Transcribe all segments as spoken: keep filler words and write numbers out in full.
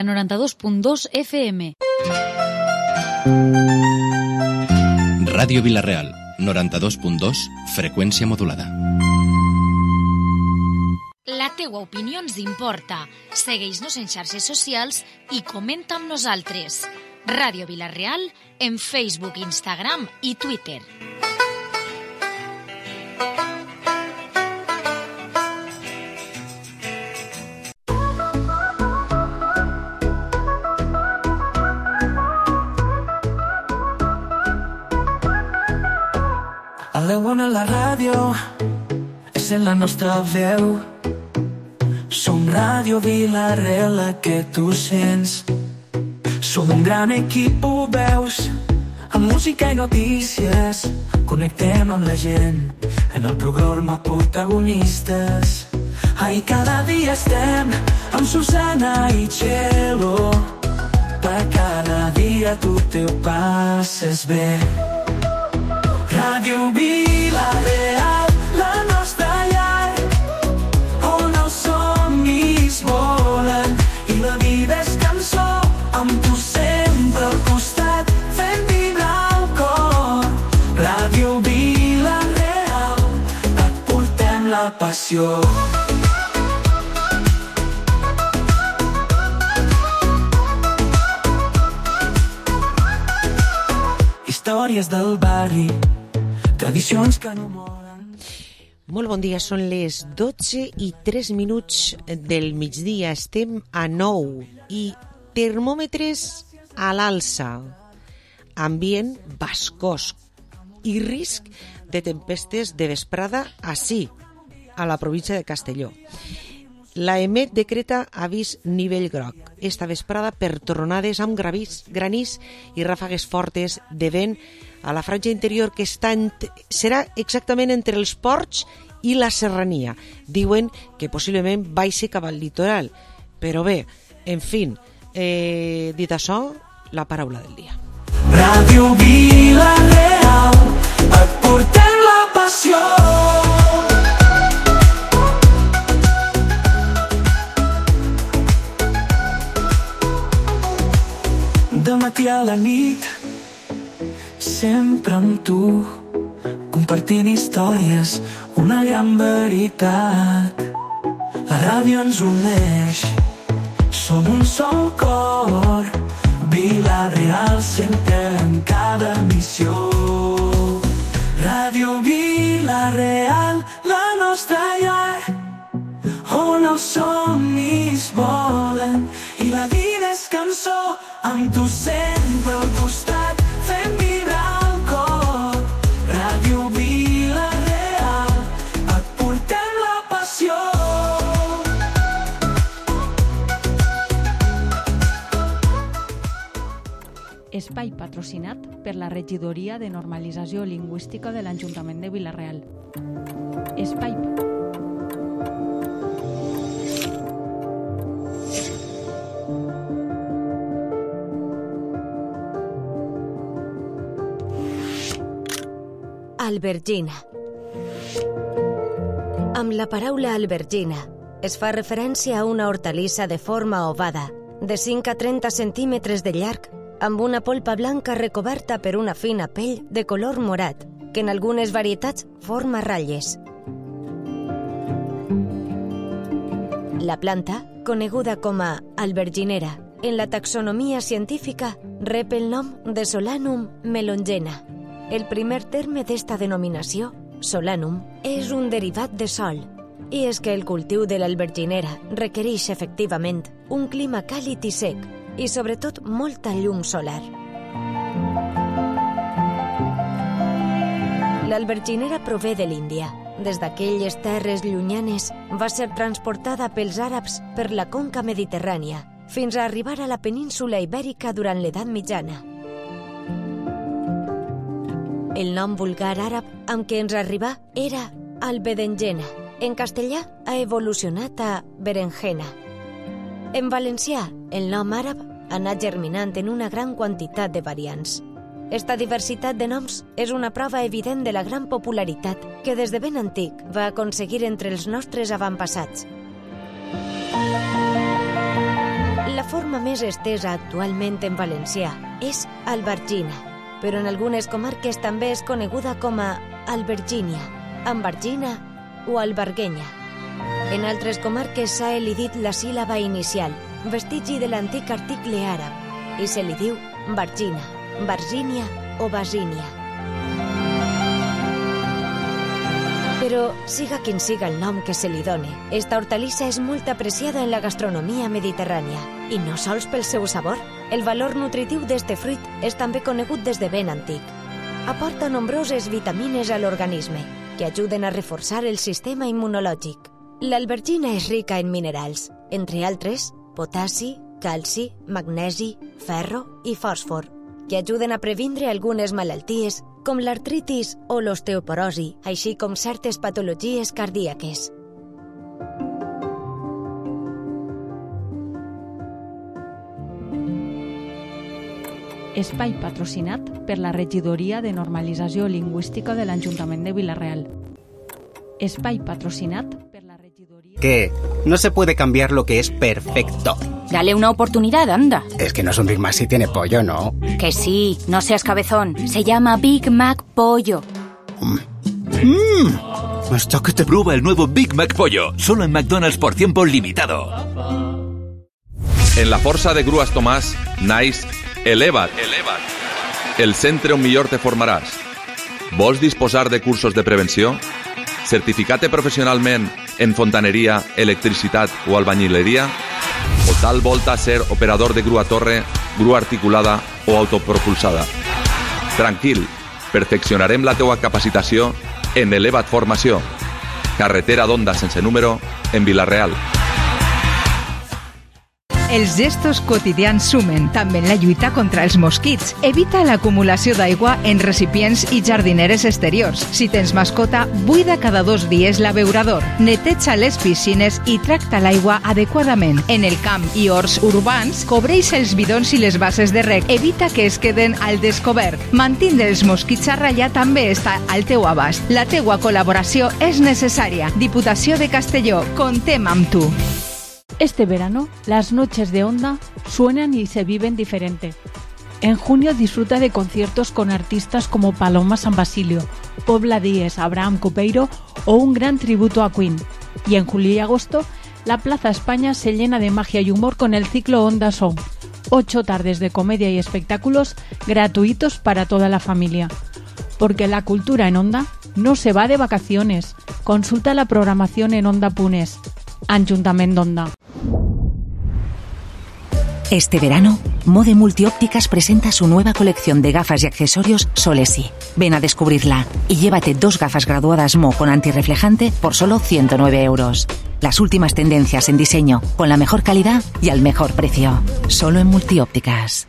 noranta-dos punt dos F M. Ràdio Vila-real, noranta-dos punt dos, freqüència modulada. La teua opinió ens importa. Segueix-nos en xarxes socials i comenta amb nosaltres. Ràdio Vila-real en Facebook, Instagram i Twitter. A la bona la ràdio és en la nostra veu. Som Ràdio Vila-real, la que tu sents. Som un gran equip, ho veus, amb música i notícies. Connectem amb la gent en el programa Protagonistes. Ai, cada dia estem amb Susana i Txelo. Per cada dia tu te ho passes bé. Ràdio Vila-real, la nostra llar, on els somnis volen i la vida és cançó, amb tu sempre al costat, fent vibrar el cor. Ràdio Vila-real, et portem la passió. Històries del barri, tradicions que no moren. Molt bon dia, són les dotze i tres minuts del migdia. Estem a nou i termòmetres a l'alça. Ambient bascós i risc de tempestes de vesprada ací, a la província de Castelló. La E M E T decreta avís nivell groc esta vesprada per tornades amb gravís, granís i ràfegues fortes de vent a la franja interior que està en, serà exactament entre els ports i la serrania. Diuen que possiblement baixi cap al litoral. Però bé, en fi, eh, dit això, la paraula del dia. Ràdio Vila-real, et portem la passió. Del matí a la nit, sempre amb tu, compartint històries, una gran veritat. La ràdio ens uneix, som un sol cor. Vila-real sempre en cada missió. Ràdio Vila-real, la nostra llar, on els somnis volen i la vida és cançó, amb tu sempre al costat, fent vibrar el cor. Ràdio Vila-real, et portem la passió. Espai patrocinat per la Regidoria de Normalització Lingüística de l'Ajuntament de Vila-real. Espai Albergina. Amb la paraula albergina es fa referència a una hortalissa de forma ovada, de cinc a trenta centímetres de llarg, amb una polpa blanca recoberta per una fina pell de color morat, que en algunes varietats forma ratlles. La planta, coneguda com a alberginera, en la taxonomia científica rep el nom de Solanum melongena. El primer terme d'esta denominació, Solanum, és un derivat de sol, i és que el cultiu de l'alberginera requereix efectivament un clima càlid i sec, i sobretot molta llum solar. L'alberginera prové de l'Índia. Des d'aquelles terres llunyanes va ser transportada pels àrabs per la conca mediterrània, fins a arribar a la península ibèrica durant l'edat mitjana. El nom vulgar àrab amb què ens arribà era albedengena. En castellà ha evolucionat a berenjena. En valencià, el nom àrab ha anat germinant en una gran quantitat de variants. Esta diversitat de noms és una prova evident de la gran popularitat que des de ben antic va aconseguir entre els nostres avantpassats. La forma més estesa actualment en valencià és albergina, però en algunes comarques també és coneguda com a albergínia, ambergina o alberguenya. En altres comarques s'ha elidit la síl·laba inicial, vestigi de l'antic article àrab, i se li diu bargina, barzínia o basínia. Però, siga quin siga el nom que se li doni, esta hortalissa és molt apreciada en la gastronomia mediterrània. I no sols pel seu sabor. El valor nutritiu d'este fruit és també conegut des de ben antic. Aporta nombroses vitamines a l'organisme, que ajuden a reforçar el sistema immunològic. L'albergina és rica en minerals, entre altres, potassi, calci, magnesi, ferro i fòsfor, que ajuden a previndre algunes malalties com l'artritis o l'osteoporosi, així com certes patologies cardíaques. Espai patrocinat per la Regidoria de Normalització Lingüística de l'Ajuntament de Vila-real. Espai patrocinat per la Regidoria... ¿Qué? No se puede cambiar lo que es perfecto. Dale una oportunidad, anda. Es que no es un Big Mac si tiene pollo, ¿no? Que sí, no seas cabezón. Se llama Big Mac Pollo. Mmm, hasta que te... Prueba el nuevo Big Mac Pollo, solo en McDonald's por tiempo limitado. En la Força de Grues Tomàs, naix Eleva't. Eleva't. El centre on millor te formaràs. Vols disposar de cursos de prevenció? Certificat professionalment en fontaneria, electricitat o albañileria? O tal volta ser operador de grua torre, grua articulada o autopropulsada? Tranquil, perfeccionarem la teua capacitació en Eleva't Formació. Carretera d'Onda sense número, en Vila-real. Els gestos quotidians sumen també en la lluita contra els mosquits. Evita l'acumulació d'aigua en recipients i jardineres exteriors. Si tens mascota, buida cada dos dies l'abeurador. Neteja les piscines i tracta l'aigua adequadament. En el camp i horts urbans, cobreix els bidons i les bases de reg. Evita que es queden al descobert. Mantindre els mosquits a ratlla també està al teu abast. La teua col·laboració és necessària. Diputació de Castelló, contem amb tu. Este verano, las noches de Onda suenan y se viven diferente. En junio disfruta de conciertos con artistas como Paloma San Basilio, Pobla Díez, Abraham Copeiro o un gran tributo a Queen. Y en julio y agosto, la Plaza España se llena de magia y humor con el ciclo Onda Song. Ocho tardes de comedia y espectáculos gratuitos para toda la familia. Porque la cultura en Onda no se va de vacaciones. Consulta la programación en onda punto es. Ajuntament d'Onda. Este verano, Mode Multiópticas presenta su nueva colección de gafas y accesorios Solesi. Ven a descubrirla y llévate dos gafas graduadas Mo con antirreflejante por solo ciento nueve euros. Las últimas tendencias en diseño, con la mejor calidad y al mejor precio. Solo en Multiópticas.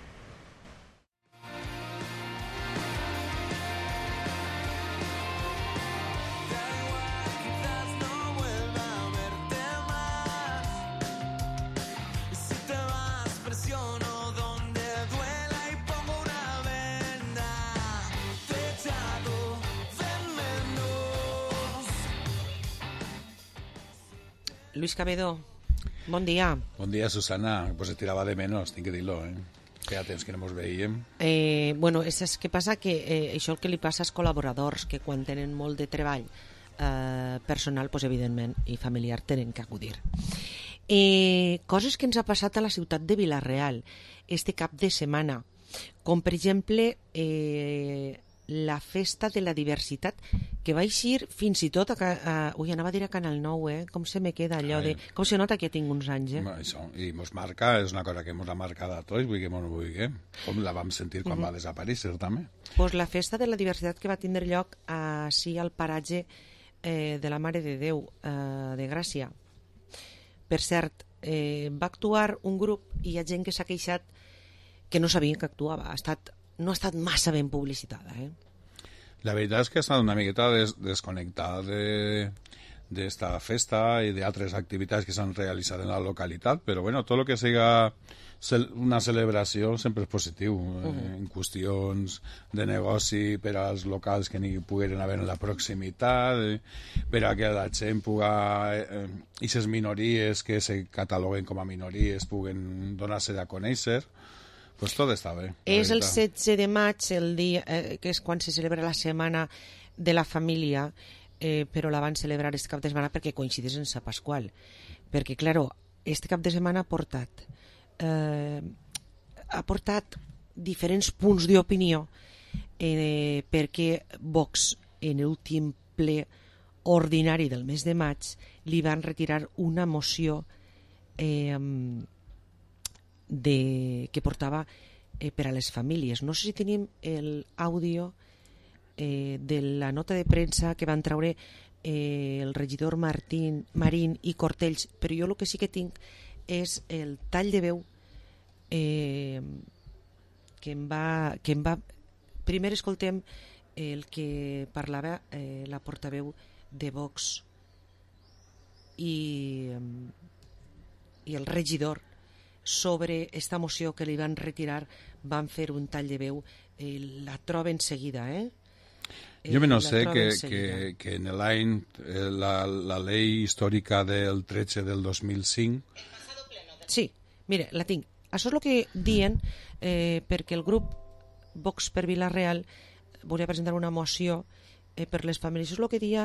Luis Cabedo, bon dia. Bon dia, Susana. Pues se tirava de menos, tinc que dir-lo, eh? Que ja temps que no ens veiem. Eh, bueno, és, és que passa que eh, això el que li passa als col·laboradors, que quan tenen molt de treball eh, personal, pues, evidentment, i familiar, tenen que acudir. Eh, coses que ens ha passat a la ciutat de Vila-real este cap de setmana, com per exemple eh, la festa de la diversitat, que va eixir fins i tot a, a, ui, anava a dir a Canal nou, eh? Com se me queda allò de... Com se nota que tinc uns anys, eh? Això, i mos marca, és una cosa que mos ha marcat a tots, vull que mos vulguem, com la vam sentir quan uh -huh. va desaparèixer també. Pues la festa de la diversitat que va tindre lloc així al paratge eh, de la Mare de Déu eh, de Gràcia. Per cert, eh, va actuar un grup i hi ha gent que s'ha queixat que no sabien que actuava. Ha estat, no ha estat massa ben publicitada, eh? La veritat és que ha estat una miqueta des, desconnectada de d'esta festa i d'altres activitats que s'han realitzat en la localitat, però bueno, tot el que siga una celebració sempre és positiu. Uh-huh. En qüestions de negoci per als locals que n'hi pogueren haver en la proximitat, per a que la gent puga, eh, aquestes minories que se cataloguen com a minories puguen donar-se a conèixer, pues tot està bé. És el setze de maig, el dia, eh, que és quan se celebra la setmana de la família, eh, però la van celebrar este cap de setmana perquè coincideix en Sant Pasqual. Perquè, claro, este cap de setmana ha portat eh, ha portat diferents punts d'opinió eh, perquè Vox, en l'últim ple ordinari del mes de maig, li van retirar una moció eh, de, que portava eh, per a les famílies. No sé si tenim l'àudio eh, de la nota de premsa que van treure eh, el regidor Martín, Marín i Cortells, però jo el que sí que tinc és el tall de veu eh, que em va... Que em va... Primer escoltem el que parlava eh, la portaveu de Vox i, i el regidor sobre esta moció que li van retirar. Van fer un tall de veu, eh, la troben seguida, eh? Jo me no sé que, que, que en l'any eh, la, la llei històrica del tretze del dos mil cinc... Sí, mire, la tinc. Això és el que diuen eh, perquè el grup Vox per Vila-real volia presentar una moció eh, per les famílies. Això és el que dia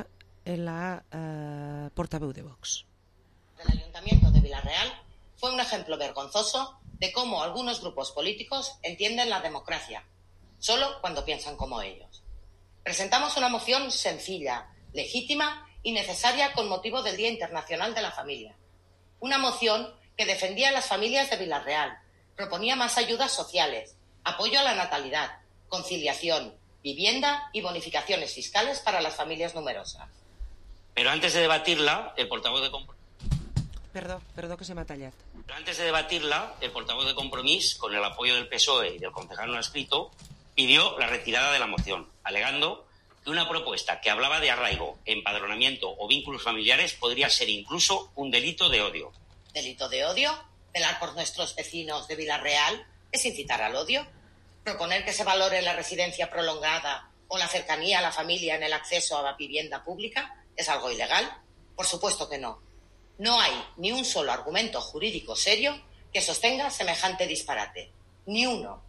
la eh, portaveu de Vox. El Ayuntamiento de Vila-real fue un ejemplo vergonzoso de cómo algunos grupos políticos entienden la democracia, solo cuando piensan como ellos. Presentamos una moción sencilla, legítima y necesaria con motivo del Día Internacional de la Familia. Una moción que defendía a las familias de Vila-real, proponía más ayudas sociales, apoyo a la natalidad, conciliación, vivienda y bonificaciones fiscales para las familias numerosas. Pero antes de debatirla, el portavoz de Compromís... Perdó, perdó que se m'ha tallat. Pero antes de debatirla, el portavoz de Compromís, con el apoyo del P S O E y del concejal no escrito, pidió la retirada de la moción, alegando que una propuesta que hablaba de arraigo, empadronamiento o vínculos familiares podría ser incluso un delito de odio. ¿Delito de odio? ¿Velar por nuestros vecinos de Vila-real es incitar al odio? ¿Proponer que se valore la residencia prolongada o la cercanía a la familia en el acceso a la vivienda pública es algo ilegal? Por supuesto que no. No hay ni un solo argumento jurídico serio que sostenga semejante disparate. Ni uno.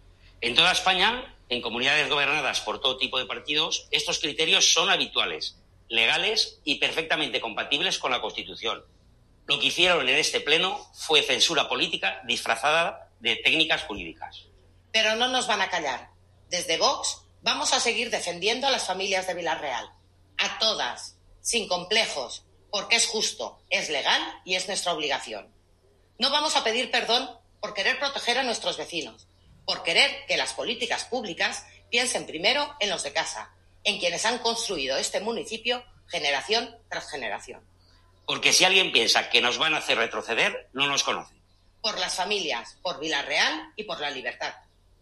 En toda España, en comunidades gobernadas por todo tipo de partidos, estos criterios son habituales, legales y perfectamente compatibles con la Constitución. Lo que hicieron en este pleno fue censura política disfrazada de técnicas jurídicas. Pero no nos van a callar. Desde Vox vamos a seguir defendiendo a las familias de Vila-real. A todas, sin complejos, porque es justo, es legal y es nuestra obligación. No vamos a pedir perdón por querer proteger a nuestros vecinos, por querer que las políticas públicas piensen primero en los de casa, en quienes han construido este municipio generación tras generación. Porque si alguien piensa que nos van a hacer retroceder, no nos conoce. Por las familias, por Vila-real y por la libertad.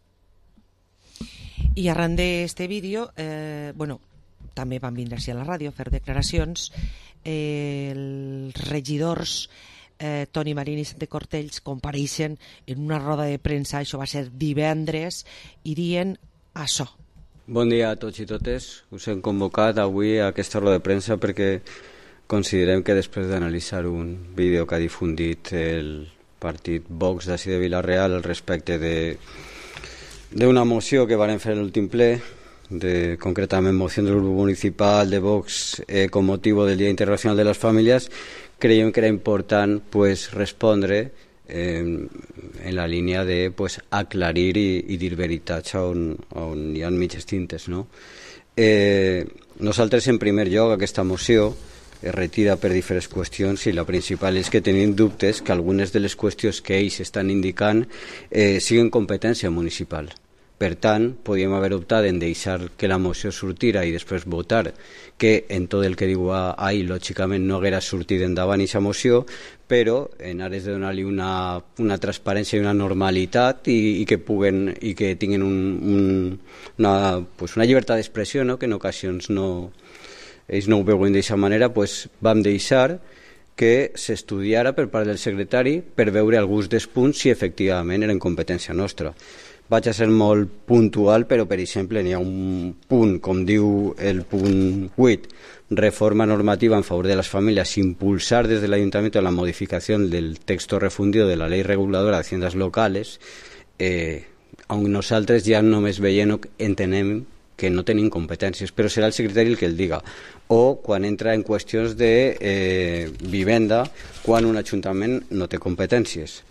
I arran d'este vídeo, eh, bueno, també van vindre així a la ràdio a fer declaracions eh, els regidors eh, Toni Marín i Santi Cortells compareixen en una roda de premsa, això va ser divendres, i dient això. Bon dia a tots i totes. Us hem convocat avui a aquesta roda de premsa perquè considerem que després d'analitzar un vídeo que ha difundit el partit Vox d'ací de Vila-real al respecte de d'una moció que van fer en l'últim ple, de, concretament moció del grup municipal de Vox eh, con motivo del Día Internacional de las Familias, creiem que era important pues, respondre eh, en la línia de pues, aclarir i, i dir veritats on, on hi ha mitges tintes. No? Eh, nosaltres, en primer lloc, aquesta moció es retira per diferents qüestions i la principal és que tenim dubtes que algunes de les qüestions que ells estan indicant eh, siguin competència municipal. Per tant, podíem haver optat en deixar que la moció sortira i després votar que en tot el que diu ahir, lògicament, no haguera sortit endavant aquesta moció, però en ares de donar-li una, una transparència i una normalitat i, i que puguen i que tinguin un, un, una, pues una llibertat d'expressió, no? Que en ocasions no, ells no ho veuen d'aquesta manera, pues vam deixar que s'estudiara per part del secretari per veure alguns dels punts si efectivament eren competència nostra. Vaig a ser molt puntual, però per exemple n'hi ha un punt, com diu el punt vuit, reforma normativa en favor de las familias, impulsar desde el Ayuntamiento la modificación del texto refundido de la Ley Reguladora de Haciendas Locales, eh, on nosaltres ja només veient entenem que no tenim competències, però serà el secretari el que el diga. O quan entra en qüestions de eh, vivenda, quan un ajuntament no té competències.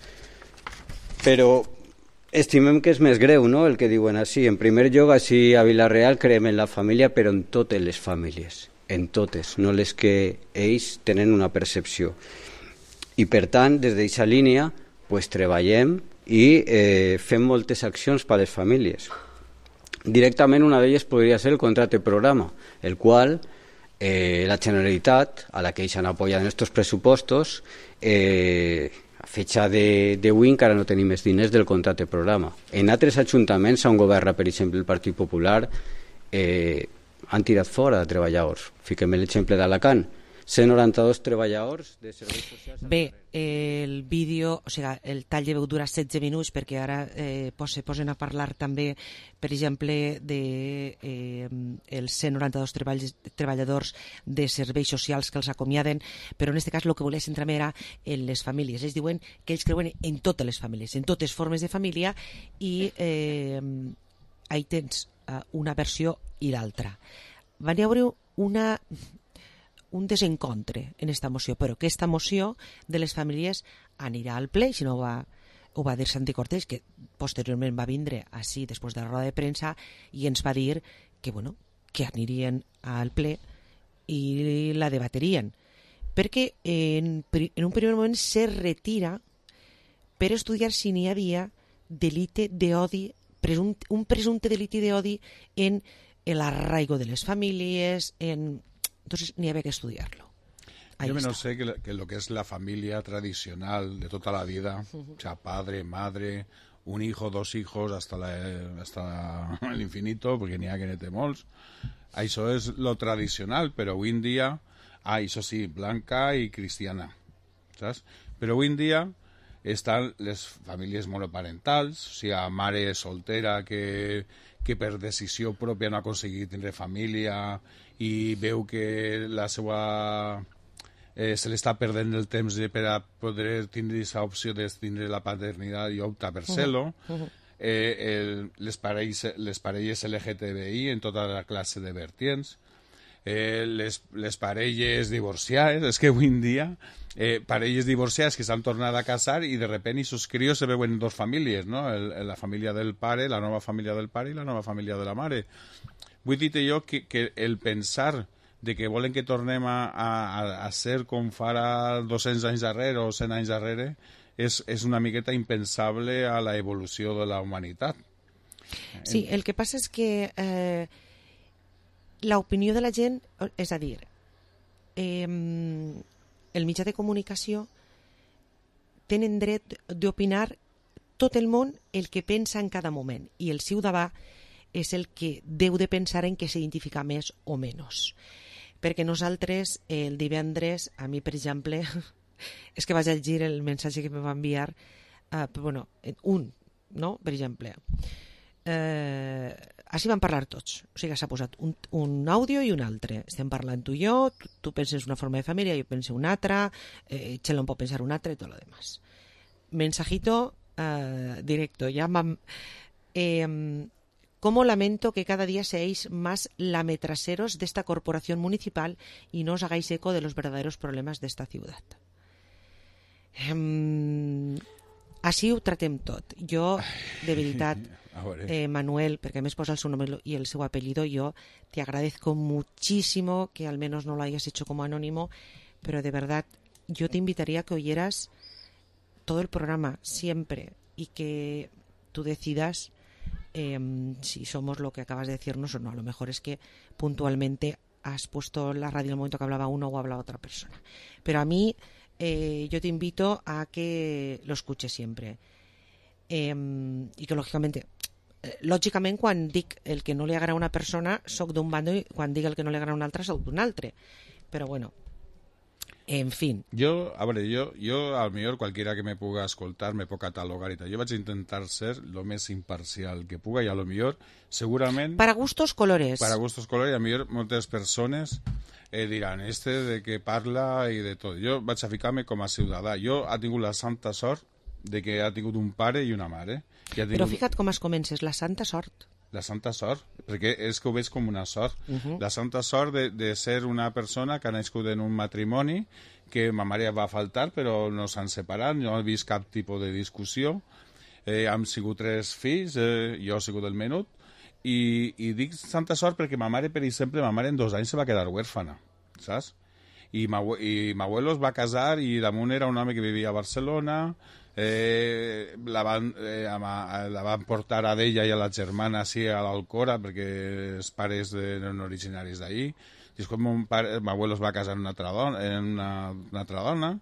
Però estimem que és més greu, no?, el que diuen així. En primer lloc, així a Vila-real creem en la família, però en totes les famílies, en totes, no les que ells tenen una percepció. I per tant, des d'aquesta línia, pues, treballem i eh, fem moltes accions per a les famílies. Directament una d'elles podria ser el contracte programa, el qual eh, la Generalitat, a la que ells han apoyat en estos pressupostos, eh, a fecha d'avui encara no tenim els diners del contracte programa. En altres ajuntaments on governa, per exemple, el Partit Popular, eh, han tirat fora de treballadors. Fiquem l'exemple d'Alacant. cent noranta-dos treballadors de serveis socials. Bé, el vídeo, o sigui, el tall de veu dura setze minuts perquè ara eh, se posen a parlar també, per exemple, de eh, els cent noranta-dos treballs, treballadors de serveis socials que els acomiaden, però en aquest cas el que volia centrar era en les famílies. Ells diuen que ells creuen en totes les famílies, en totes formes de família, i eh, ahí tens uh, una versió i l'altra. Van haver una... un desencontre en esta moció, però que esta moció de les famílies anirà al ple, si no ho va, ho va dir Santi Cortés, que posteriorment va vindre així després de la roda de premsa i ens va dir que, bueno, que anirien al ple i la debaterien, perquè en, en un primer moment se retira per estudiar si n'hi havia delite d'odi, presumpte, un presumpte delite d'odi en l'arraigo de les famílies, en... Entonces ni había que estudiarlo. Ahí Yo menos está. sé que lo, que lo que es la familia tradicional de toda la vida, uh-huh. O sea, padre, madre, un hijo, dos hijos, hasta, la, hasta el infinito, porque ni ha que nete molts. Eso es lo tradicional, pero hoy en día, ah, eso sí, blanca y cristiana, ¿sabes? Pero hoy en día están las familias monoparentals, o sea, mare soltera que, que per decisió pròpia no ha aconseguit tindre família i veu que la seva, eh, se li està perdent el temps de, per a poder tindre aquesta opció de tindre la paternitat i opta per ser-lo. Uh-huh. eh, el, les, parelles, les parelles L G T B I en tota la classe de vertients, eh, les, les parelles divorciades, és que avui en dia eh, parelles divorciades que s'han tornat a casar i de repente esos críos se veuen en dos famílies, no? El, la família del pare, la nova família del pare i la nova família de la mare. Vull dir-te jo que, que el pensar de que volen que tornem a, a, a ser com farà dos-cents anys darrere o cent anys darrere és, és una miqueta impensable a la evolució de la humanitat. Sí, el que passa és que eh, l'opinió de la gent, és a dir, eh, el mitjà de comunicació tenen dret d'opinar tot el món el que pensa en cada moment, i el ciutadà és el que deu de pensar en què s'identifica més o menys. Perquè nosaltres, el divendres, a mi, per exemple, és que vaig a llegir el missatge que em va enviar, uh, bueno, un, no?, per exemple. Eh, així van parlar tots, o sigui, s'ha posat un, un àudio i un altre. Estem parlant tu i jo, tu, tu penses una forma de família, jo penso una altra, eh, Txelon pot pensar una altra i tot lo demás. Mensajito uh, directo, ja vam... Eh, Cómo lamento que cada día seáis más lametraseros de esta corporación municipal y no os hagáis eco de los verdaderos problemas de esta ciudad. Um, així ho tratem tot. Jo, de veritat, eh, Manuel, perquè m'has posat el seu nom y el seu apellido, yo te agradezco muchísimo que al menos no lo hayas hecho como anónimo, pero de verdad yo te invitaría a que oyeras todo el programa siempre y que tú decidas Eh, si somos lo que acabas de decirnos o no. A lo mejor es que puntualmente has puesto la radio en el momento que hablaba uno o hablaba otra persona, pero a mí eh, yo te invito a que lo escuches siempre, eh, i que lògicament eh, lògicament quan dic el que no li agrada a una persona soc d'un bando i quan dic el que no li agrada a un altre soc d'un altre, però bueno, En fin. Jo, a veure, jo, jo al millor qualquiera que me puga escoltar me pot catalogar i tal. Jo vaig intentar ser lo més imparcial que puga i a lo millor, segurament... Para gustos, colores. Para gustos, colores, i a lo millor moltes persones eh, diran, este de que parla i de tot. Jo vaig a ficar-me com a ciutadà. Jo ha tingut la santa sort de que ha tingut un pare i una mare. I ha tingut... Però fica't com es comences, la santa sort. La santa sort, perquè és que ho veig com una sort. Uh-huh. La santa sort de, de ser una persona que ha nascut en un matrimoni, que ma mare va faltar, però no s'han separat, no he vist cap tipus de discussió. Eh, hem sigut tres fills, eh, jo he sigut el menut, i, i dic santa sort perquè ma mare, per exemple, ma mare en dos anys se va quedar huérfana, saps? I ma, i ma abuelo es va casar i damunt era un home que vivia a Barcelona, eh, la, van, eh, la van portar a d'ella i a la germana així a l'Alcora perquè els pares eren originaris d'ahí. I és com un pare, ma abuelo es va casar amb una altra dona, en una, una altra dona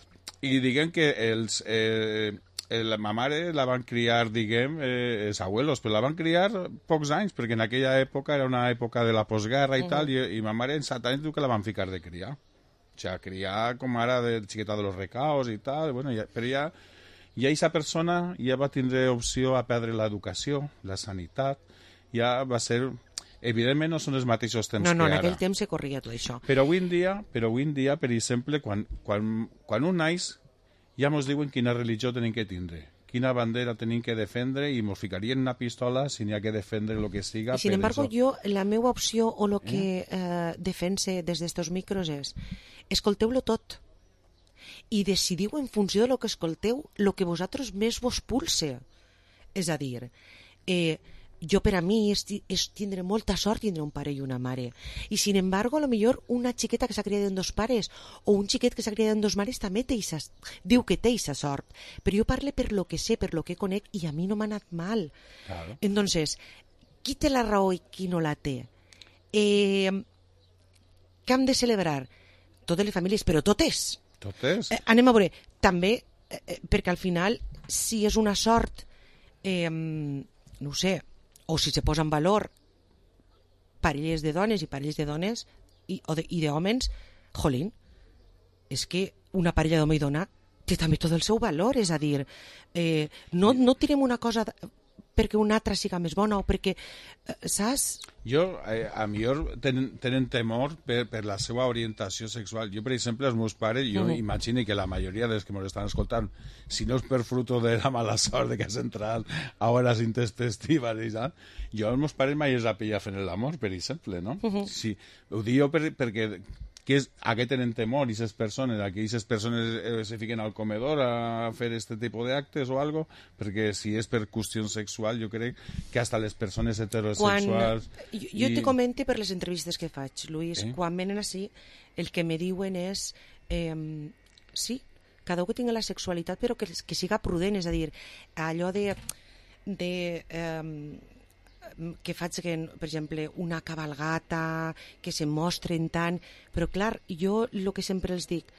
i diguem que els... Eh, la ma mare la van criar, diguem, eh, els abuelos, però la van criar pocs anys, perquè en aquella època era una època de la postguerra i uh-huh. tal, i, i ma mare en set anys diu que la van ficar de criar. O sigui, criar com ara de xiqueta de los recaos i tal, bueno, ja, però ja, ja aquesta persona ja va tindre opció a perdre l'educació, la sanitat, ja va ser... Evidentment no són els mateixos temps no, no, que ara. No, en aquell temps se corria tot això. Però avui en dia, però avui en dia per exemple, quan, quan, quan un naix, ja ens diuen quina religió tenim que tindre, quina bandera tenim que defendre i ens ficarien una pistola si n'hi ha que defendre el que siga. I sin embargo, eso. jo, la meva opció o el que eh? eh, defense des d'estos micros és escolteu-lo tot i decidiu en funció de lo que escolteu el que vosaltres més vos pulse. És a dir, eh, jo per a mi és, és tindre molta sort tindre un pare i una mare, i sin embargo a lo millor una xiqueta que s'ha criat en dos pares o un xiquet que s'ha criat en dos mares també té isa, diu que té aquesta sort, però jo parlo per lo que sé, per lo que conec, i a mi no m'ha anat mal. Claro. Entonces, qui té la raó i qui no la té? Eh, què hem de celebrar? Totes les famílies, però totes. Totes. Eh, anem a veure, també, eh, perquè al final, si és una sort, eh, no ho sé, o si se posa en valor parelles de dones i parelles de dones i, o de, i d'hòmens, jolín, és que una parella d'home i dona té també tot el seu valor, és a dir, eh, no, no tirem una cosa perquè una altra siga més bona o perquè, eh, saps? Jo, eh, a millor tenen, tenen temor per, per la seva orientació sexual. Jo, per exemple, els meus pares, jo uh-huh. imagino que la majoria dels que ens estan escoltant, si no és per fruto de la mala sort de que has entrat a hores intempestives, jo els meus pares mai es la pilla fent l'amor, per exemple, no? Uh-huh. Sí, ho dic jo per, perquè... que és, a què tenen temor aquestes persones, a que aquestes persones eh, se fiquen al comedor a fer este tipus d'actes o algo, perquè si és per qüestió sexual, jo crec que hasta les persones heterosexuals... Quan, jo jo i... te comente per les entrevistes que faig, Luis, eh? Quan venen així, el que me diuen és eh, sí, cada un que tingui la sexualitat, però que, que siga prudent, és a dir, allò de... de eh, que faig, que, per exemple, una cabalgata, que se mostren tant, però clar, jo el que sempre els dic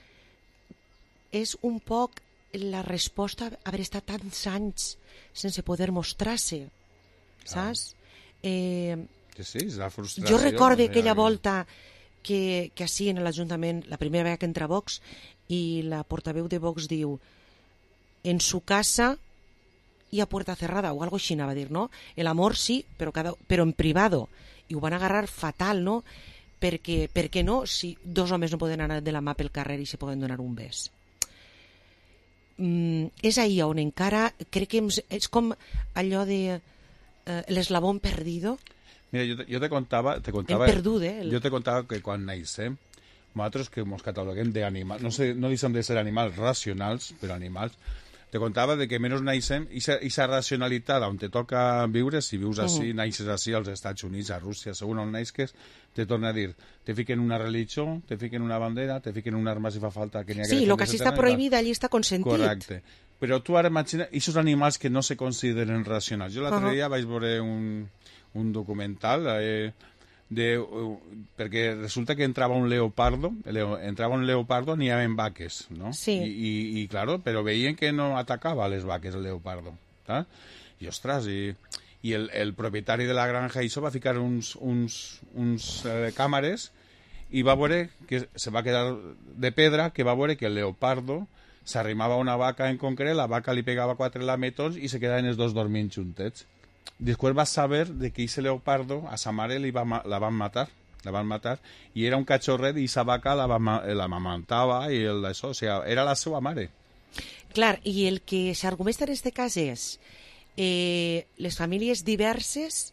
és un poc la resposta a haver estat tants anys sense poder mostrar-se, saps? Ah. Eh, que sí, és la frustració. Jo recordo aquella volta que, que així en l'Ajuntament, la primera vegada que entra Vox, i la portaveu de Vox diu en su casa y a puerta cerrada, o algo així anava a dir, no? El amor sí, però, cada, però en privado. I ho van agarrar fatal, no? Perquè, per què no? Si dos homes no poden anar de la mà pel carrer i se poden donar un bes. Mm, és ahí on encara crec que és com allò de eh, l'eslabó perdido. Mira, jo te, jo te contava... Te contava hem perdut, eh? El... Jo te contava que quan naixem, nosaltres que ens cataloguem d'animals, no, sé, no deixem de ser animals racionals, però animals, te contava de que menys naixem, i aquesta racionalitat on te toca viure, si vius així, uh-huh. naixes així als Estats Units, a Rússia, segons on naixes, te torna a dir, te fiquen una religió, te fiquen una bandera, te fiquen una arma si fa falta. Que sí, el que així està prohibit, allí està consentit. Correcte. Però tu ara imagina, aquests animals que no se consideren racionals. Jo l'altre uh-huh. dia vaig veure un, un documental, eh, de, uh, perquè resulta que entrava un leopardo, leo, entrava un leopardo, n'hi havia vaques, no? Sí. I, i, i claro, però veien que no atacava a les vaques el leopardo, ¿tá? I ostres, i, i el, el propietari de la granja això va ficar uns, uns, uns eh, càmeres i va veure que se va quedar de pedra, que va veure que el leopardo s'arrimava a una vaca en concret, la vaca li pegava quatre lametons i se quedaven els dos dormint juntets. Després va saber de que ese leopardo a sa mare li va, la van matar, la van matar, i era un cachorret i sa vaca la, la amamantava i el, això, o sea, era la seva mare. Clar, i el que s'argumenta en aquest cas és eh, les famílies diverses,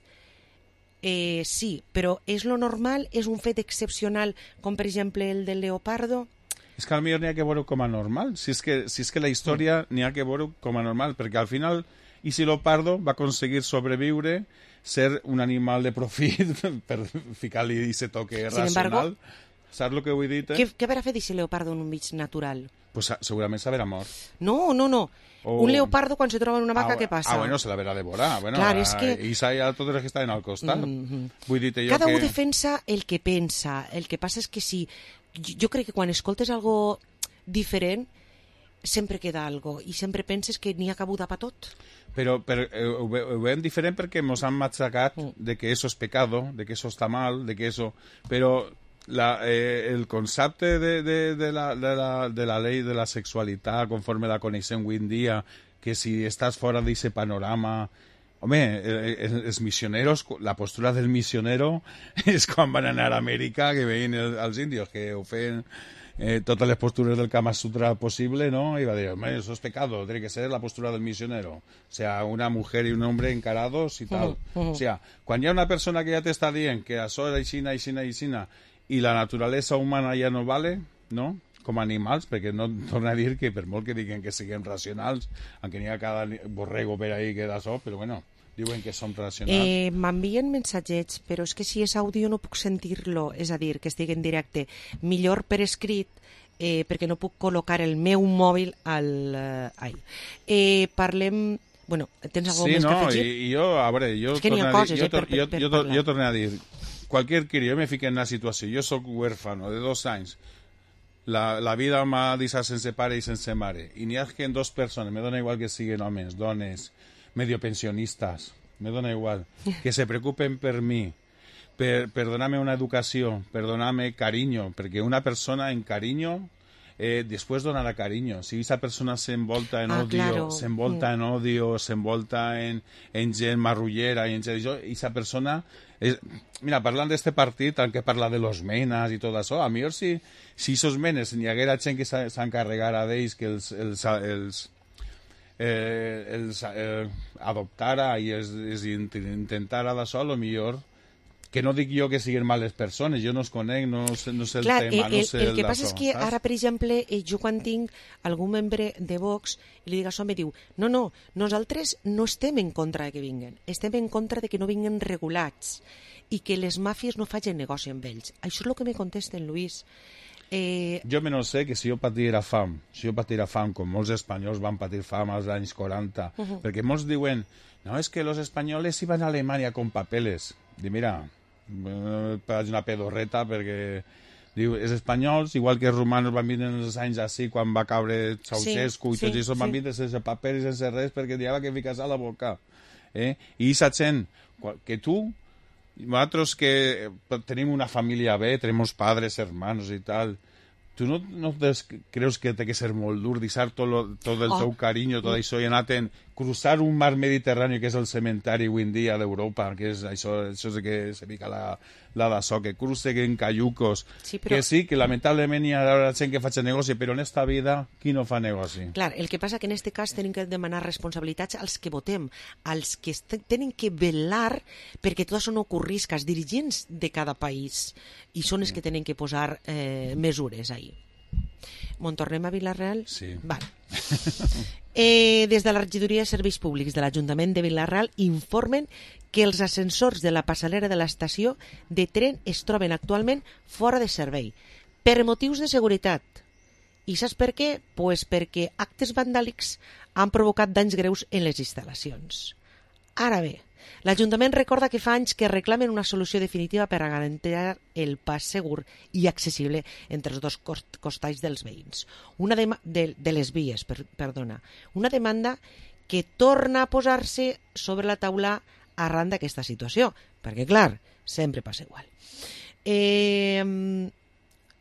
eh, sí, però és lo normal, és un fet excepcional, com per exemple el del leopardo? És que potser n'hi ha que veure com a normal, si és que, si és que la història n'hi ha que veure com a normal, perquè al final ese leopardo va aconseguir sobreviure, ser un animal de profit, per ficar-li aquest toque racional. Embargo, saps el que vull dir? Eh? Què, què haurà fet aquest leopardo en un mig natural? Pues segurament s'haurà mort. No, no, no. O... Un leopardo, quan se troba en una vaca, ah, què passa? Ah, bueno, se l'haurà devorar. Bueno, clar, és que... I s'ha ja totes les que estaven al costat. Mm-hmm. Vull dir-te jo Cada que... un defensa el que pensa. El que passa és que si... Jo crec que quan escoltes algo diferent, sempre queda algo, i sempre penses que n'hi ha cabuda per tot. Però, però eh, ho, ho veiem diferent perquè ens han matxacat de que eso es pecado, de que eso está mal, de que eso... Però la, eh, el concepte de, de, de, la, de, la, de la llei de la sexualitat, conforme la coneixem avui en dia, que si estàs fora d'aquest panorama... Home, els missioneros, la postura del missionero és quan van anar a Amèrica, que veien els índios, que ho feien eh, totes les postures del Kama Sutra possible, ¿no? Y va a decir, hombre, eso es pecado, tiene que ser la postura del misionero. O sea, una mujer y un hombre encarados y tal. Uh -huh. O sea, quan hi ha una persona que ja t'està dient que això era aixina, aixina, aixina, i la naturalesa humana ja no vale, no?, com a animals, perquè no torna a dir que per molt que diguen que siguem racionals, aunque n'hi ha cada borrego per ahí que d'això, però bueno, diuen que som racionals. Eh, M'envien mensatgets, però és que si és àudio no puc sentir-lo, és a dir, que estigui en directe. Millor per escrit, eh, perquè no puc col·locar el meu mòbil al... Eh, ai. Eh, parlem... Bueno, tens alguna sí, més no, que afegir? Sí, i jo, a veure, jo... És que n'hi ha coses, jo, eh, per, per, jo, per jo, parlar. Jo torno a dir, cualquier crio, jo me fico en una situació, jo soc huérfano de dos anys, La, la vida m'ha deixat sense pare i sense mare. I n'hi ha que en dos persones, me dona igual que siguin homes, dones, medio pensionistas, me dona igual, que se preocupen per mi, per, per donar-me una educació, per donar-me carinyo, perquè una persona en carinyo eh, després donarà carinyo. Si aquesta persona s'envolta en ah, odio, claro. s'envolta mm. en odio, s'envolta en, en gent marrullera, i en gent... Aquesta persona... És, mira, parlant d'este partit, el que parla de los menas i tot això, a millor si, si esos menes n'hi haguera gent que s'encarregara d'ells, que els, els, els, eh, els eh, adoptara i els, els intentara d'això, a lo millor, que no dic jo que siguin males persones, jo no els conec, no sé, no sé el Clar, tema, el, no sé el, el el que passa d'això, és que saps? ara, per exemple, jo quan tinc algun membre de Vox i li dic això, em diu, no, no, nosaltres no estem en contra de que vinguen, estem en contra de que no vinguen regulats i que les màfies no facin negoci amb ells. Això és el que me contesta en Luis. Eh... Jo me no sé que si jo patira fam, si jo patira fam, com molts espanyols van patir fam als anys quaranta, uh -huh. perquè molts diuen, no, és que los españoles iban a Alemania con papeles. Dic, mira, eh, faig una pedorreta perquè diu, els espanyols, igual que els romanos van vindre en els anys així, quan va caure Ceausescu sí, i tots sí, aquests sí. van vindre sense papeles, sense res, perquè n'hi havia que ficar-se a la boca. Eh? I aquesta gent, que tu, nosaltres que tenim una família bé, tenim padres, hermanos i tal, tu no, no creus que té que ser molt dur deixar tot, lo, tot el oh. teu carinyo, tot això, i anar a cruzar un mar Mediterrani que és el cementari avui en dia d'Europa, que és això, això és que se fica la, la d'açò, que cruce en cayucos, sí, però... que sí, que lamentablement hi ha gent que faig negoci, però en esta vida, qui no fa negoci? Clar, el que passa que en aquest cas tenim que demanar responsabilitats als que votem, als que tenen que velar perquè tot això no ocorrisca, els dirigents de cada país, i són els que tenen que posar eh, mesures ahí. Me'n tornem a Vila-real? Sí. Vale. Eh, des de la Regidoria de Serveis Públics de l'Ajuntament de Vila-real informen que els ascensors de la passarel·la de l'estació de tren es troben actualment fora de servei per motius de seguretat. I saps per què? Pues perquè actes vandàlics han provocat danys greus en les instal·lacions. Ara bé, l'Ajuntament recorda que fa anys que reclamen una solució definitiva per a garantir el pas segur i accessible entre els dos costats dels veïns. Una de, de, de les vies, per, perdona. Una demanda que torna a posar-se sobre la taula arran d'aquesta situació, perquè, clar, sempre passa igual. Eh,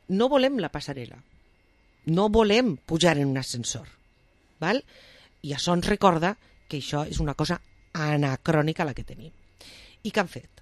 no volem la passarel·la, no volem pujar en un ascensor, val? I això ens recorda que això és una cosa anacrònica la que tenim. I què han fet?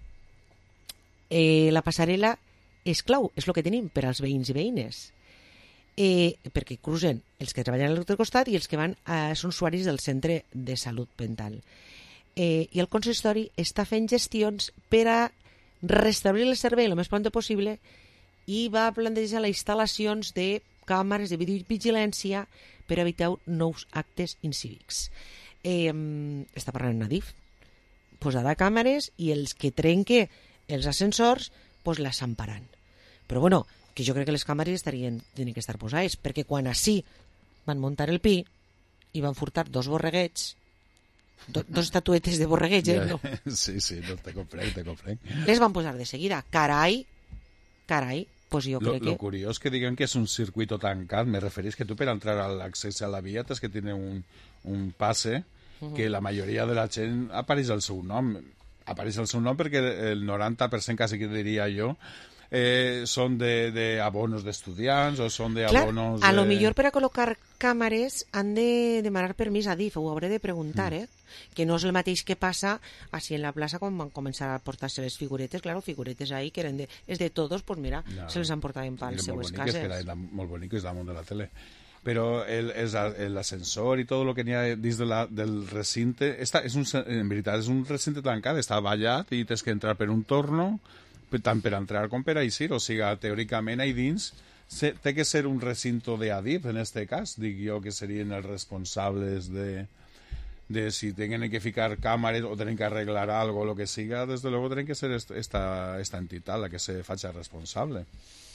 Eh, la passarel·la és clau, és el que tenim per als veïns i veïnes, eh, perquè cruzen els que treballen a l'altre costat i els que van eh, són usuaris del centre de salut mental. Eh, I el consistori està fent gestions per a restablir el servei el més pront possible i va plantejar les instal·lacions de càmeres de videovigilància per evitar nous actes incívics. Eh, està parlant Adif, posada càmeres i els que trenque els ascensors pues les emparan. Però bueno, que jo crec que les càmeres estarien, tenien que estar posades, perquè quan així van muntar el pi i van furtar dos borreguets, do, dos estatuetes de borreguets, eh? No. Sí, sí, no, te comprenc, te comprenc. Les van posar de seguida. Carai, carai, pues jo lo, crec lo que... Lo curioso que digan que es un circuito tancat, me referís que tú para entrar al acceso a la vía tienes que tiene un, un pase uh-huh. que la majoria de la gent apareix el seu nom. Apareix el seu nom perquè el noranta per cent quasi que diria jo eh, són de, de abonos d'estudiants o són de Clar, abonos a de... lo millor per a col·locar càmeres han de demanar permís a DIF, ho hauré de preguntar, mm. eh? Que no és el mateix que passa així en la plaça quan van començar a portar-se les figuretes, claro, figuretes ahí que eren de, és de todos, pues mira, no, se les han portat en pals seues cases. Que era molt bonic, és damunt de la tele. Però l'ascensor i tot el que n'hi ha dins de la, del recinte, esta, és un, en veritat és un recinte tancat, està ballat i tens que entrar per un torno, tant per entrar com per eixir, o sigui, teòricament ahí dins se, té que ser un recinto de Adif, en este cas, dic jo que serien els responsables de, de si tenen que ficar càmeres o tenen que arreglar algo o lo que siga, des de luego tenen que ser esta, esta entitat la que se faci responsable.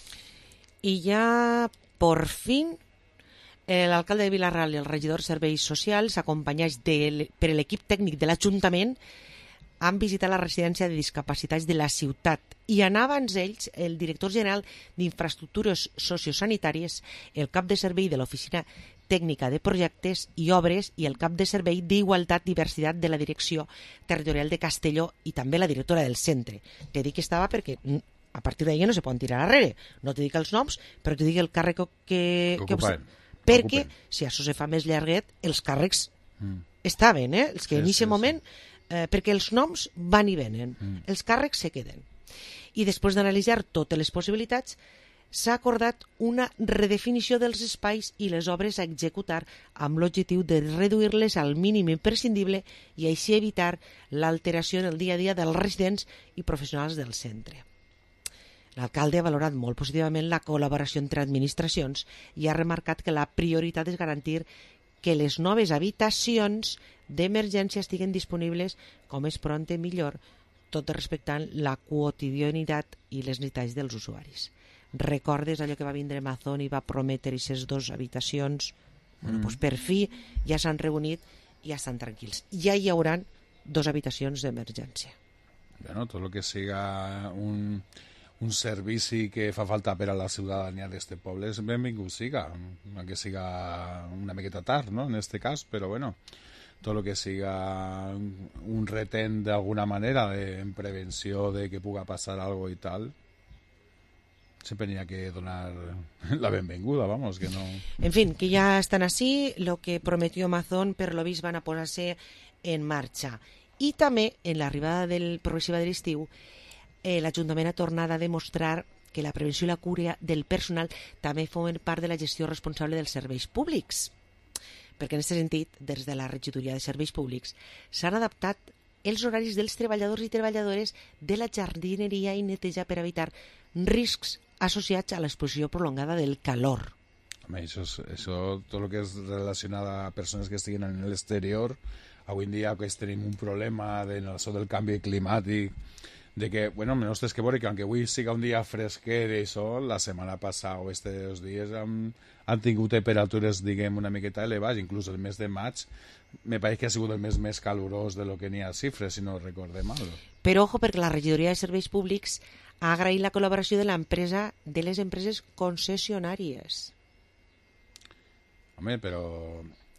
I ja, por fin, l'alcalde de Vila-real i el regidor de Serveis Socials, acompanyats de, per l'equip tècnic de l'Ajuntament, han visitat la residència de discapacitats de la ciutat i anava amb ells el director general d'Infraestructures Sociosanitàries, el cap de servei de l'Oficina Tècnica de Projectes i Obres i el cap de servei d'Igualtat i Diversitat de la Direcció Territorial de Castelló i també la directora del centre. Te dic que estava perquè a partir d'ahir no se poden tirar arrere. No te dic els noms, però te dic el càrrec que... que, que perquè, si això se fa més llarguet, els càrrecs mm. estaven, eh? Els que sí, en aquest sí, moment, eh, perquè els noms van i venen, mm. els càrrecs se queden. I després d'analitzar totes les possibilitats, s'ha acordat una redefinició dels espais i les obres a executar amb l'objectiu de reduir-les al mínim imprescindible i així evitar l'alteració en el dia a dia dels residents i professionals del centre. L'alcalde ha valorat molt positivament la col·laboració entre administracions i ha remarcat que la prioritat és garantir que les noves habitacions d'emergència estiguen disponibles com és pront i millor, tot respectant la quotidianitat i les necessitats dels usuaris. Recordes allò que va vindre Amazon i va prometre aquestes dues habitacions? Mm. Bueno, doncs per fi ja s'han reunit i ja estan tranquils. Ja hi haurà dues habitacions d'emergència. Bueno, tot el que siga un... un servici que fa falta per a la ciutadania d'este poble, benvingut siga, que siga una miqueta tard, no?, en este cas, però bueno, tot el que siga un retent d'alguna manera de, en prevenció de que puga passar algo i tal, sempre n'hi ha que donar la benvinguda, vamos, que no... En fin, que ja estan així, lo que prometió Amazon per lo vist van a posar-se en marxa. I també, en l'arribada del progressiva de l'estiu, Eh, l'Ajuntament ha tornat a demostrar que la prevenció i la cura del personal també formen part de la gestió responsable dels serveis públics. Perquè en aquest sentit, des de la regidoria de serveis públics, s'han adaptat els horaris dels treballadors i treballadores de la jardineria i neteja per evitar riscs associats a l'exposició prolongada del calor. Home, això, això, tot el que és relacionat a persones que estiguin en l'exterior, avui en dia que tenim un problema de això del canvi climàtic, de que, bueno, menos tens que veure que aunque avui siga un dia fresquer i això, la setmana passada o estos dies han, han tingut temperatures, diguem, una miqueta elevades, inclús el mes de maig, me pareix que ha sigut el mes més calorós de lo que n'hi ha xifres, si no recordem mal. Però ojo, perquè la regidoria de serveis públics ha agraït la col·laboració de l'empresa, de les empreses concessionàries. Home, però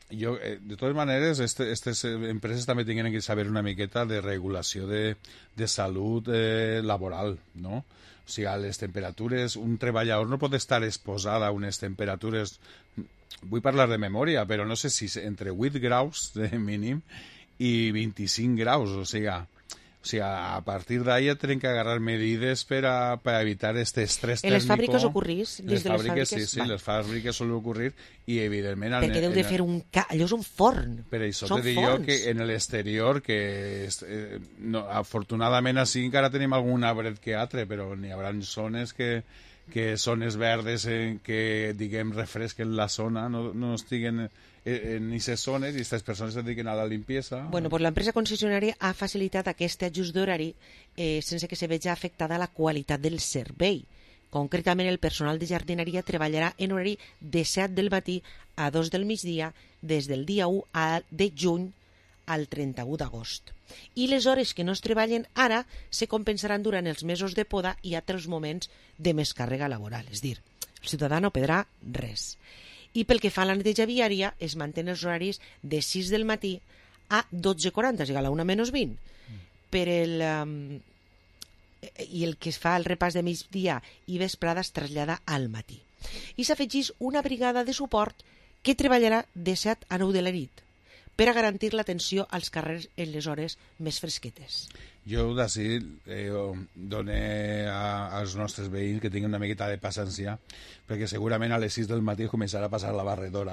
jo, eh, de totes maneres, aquestes empreses també tenen que saber una miqueta de regulació de, de salut eh, laboral, no? O sigui, a les temperatures, un treballador no pot estar exposat a unes temperatures, vull parlar de memòria, però no sé si entre vuit graus de mínim i vint-i-cinc graus, o sigui, o sigui a partir d'ahí tenen que agarrar medides per a, per a evitar este estrès tèrmico. En les fàbriques ocorrís? Les fàbriques, sí, sí, les fàbriques solen ocorrir i evidentment... Perquè deu de fer un... Ca... Allò és un forn. Per això te dic jo que en l'exterior, que eh, no, afortunadament així encara tenim algun arbret que altre, però n'hi haurà zones que, que zones verdes en que, diguem, refresquen la zona, no, no estiguen en aquestes zones i aquestes persones es dediquen a la limpieza. Bueno, pues l'empresa concessionària ha facilitat aquest ajust d'horari eh, sense que se veja afectada la qualitat del servei. Concretament, el personal de jardineria treballarà en horari de set del matí a dos del migdia des del dia u de juny al trenta-u d'agost. I les hores que no es treballen ara se compensaran durant els mesos de poda i altres moments de més càrrega laboral. És dir, el ciutadà no perdrà res. I pel que fa a la neteja viària, es mantenen els horaris de sis del matí a dotze quaranta, és igual a una menys vint. Per el, um, I el que es fa el repàs de migdia i vesprada es trasllada al matí. I s'afegeix una brigada de suport que treballarà de set a nou de la nit per a garantir l'atenció als carrers en les hores més fresquetes. Jo d'ací eh, doné a, als nostres veïns que tinguin una miqueta de paciència, perquè segurament a les sis del matí començarà a passar la barredora.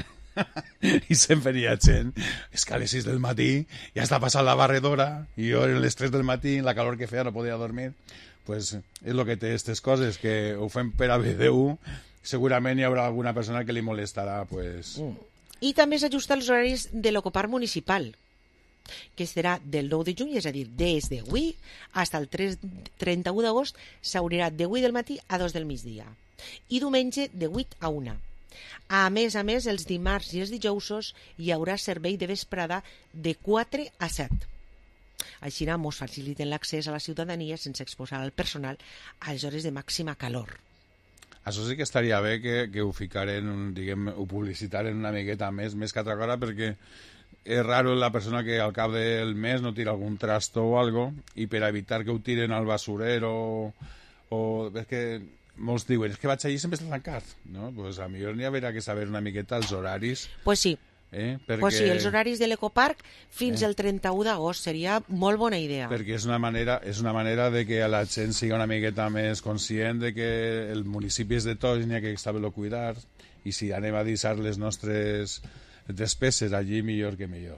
I sempre hi ha gent, és que a les sis del matí ja està passant la barredora i jo a les tres del matí, la calor que feia, no podia dormir. Pues és el que té aquestes coses, que ho fem per a B D U, segurament hi haurà alguna persona que li molestarà. Pues... Mm. I també s'ajusta els horaris de l'Ocopar municipal, que serà del nou de juny, és a dir, des de avui fins al trenta-u d'agost s'obrirà de vuit del matí a dos del migdia i diumenge de vuit a una. A més a més, els dimarts i els dijousos hi haurà servei de vesprada de quatre a set. Així mos faciliten l'accés a la ciutadania sense exposar el personal a les hores de màxima calor. Això sí que estaria bé que, que ho ficaren, diguem, ho publicitaren una miqueta més, més que altra cosa, perquè és raro la persona que al cap del mes no tira algun trasto o algo, i per evitar que ho tiren al basurer o... o és que molts diuen, és que vaig allí sempre està tancat, no? Pues a millor n'hi haurà que saber una miqueta els horaris. Pues sí. Eh? Perquè... Pues sí, els horaris de l'Ecoparc fins eh? al trenta-u d'agost seria molt bona idea. Perquè és una manera, és una manera de que la gent siga una miqueta més conscient de que el municipi és de tots i n'hi ha que saber-lo cuidar, i si anem a deixar les nostres despeses allí, millor que millor.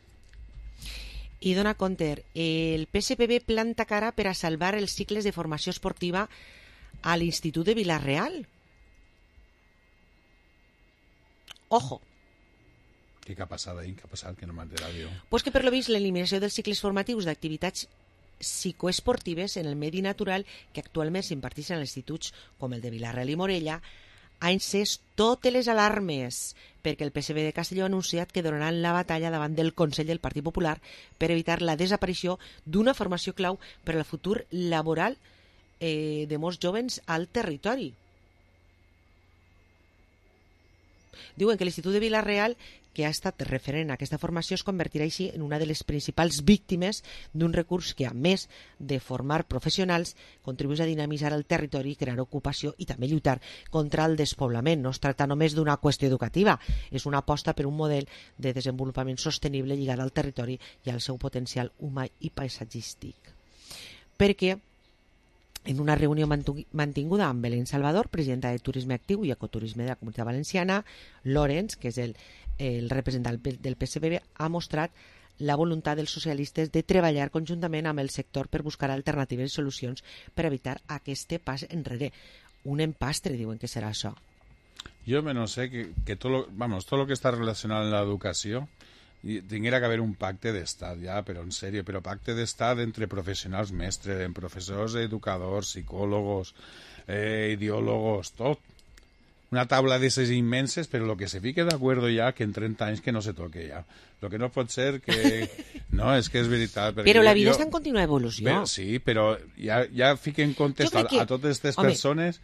I dona compte, el P S P B planta cara per a salvar els cicles de formació esportiva a l'Institut de Vila-real. Ojo. Què ha passat ahir? Què ha passat? Que no m'ha enterat jo. Pues que per lo vist l'eliminació dels cicles formatius d'activitats psicoesportives en el medi natural que actualment s'imparteixen a instituts com el de Vila-real i Morella ha encès totes les alarmes, perquè el P S B de Castelló ha anunciat que donaran la batalla davant del Consell del Partit Popular per evitar la desaparició d'una formació clau per al futur laboral eh, de molts jovens al territori. Diuen que l'Institut de Vila-real, que ha estat referent a aquesta formació, es convertirà així en una de les principals víctimes d'un recurs que, a més de formar professionals, contribueix a dinamitzar el territori, crear ocupació i també lluitar contra el despoblament. No es tracta només d'una qüestió educativa, és una aposta per un model de desenvolupament sostenible lligat al territori i al seu potencial humà i paisatgístic. Perquè en una reunió mantinguda amb Belén Salvador, presidenta de Turisme Actiu i Ecoturisme de la Comunitat Valenciana, Lorenz, que és el, el representant del P S B, ha mostrat la voluntat dels socialistes de treballar conjuntament amb el sector per buscar alternatives i solucions per evitar aquest pas enrere. Un empastre, diuen que serà això. Jo no sé que, que tot, lo, vamos, tot lo que està relacionat amb l'educació tinguera que haver un pacte d'estat, ja, però en sèrio, però pacte d'estat entre professionals mestres, en professors, educadors, psicòlogos, eh, ideòlogos, tot. Una taula d'esses immenses, però lo que se fique d'acuerdo ja que en trenta anys que no se toque ja. Lo que no pot ser que... No, és que és veritat. Però la vida jo... està en contínua evolució. Però, sí, però ja, ja fiquen comptes a, que... a totes aquestes Home. persones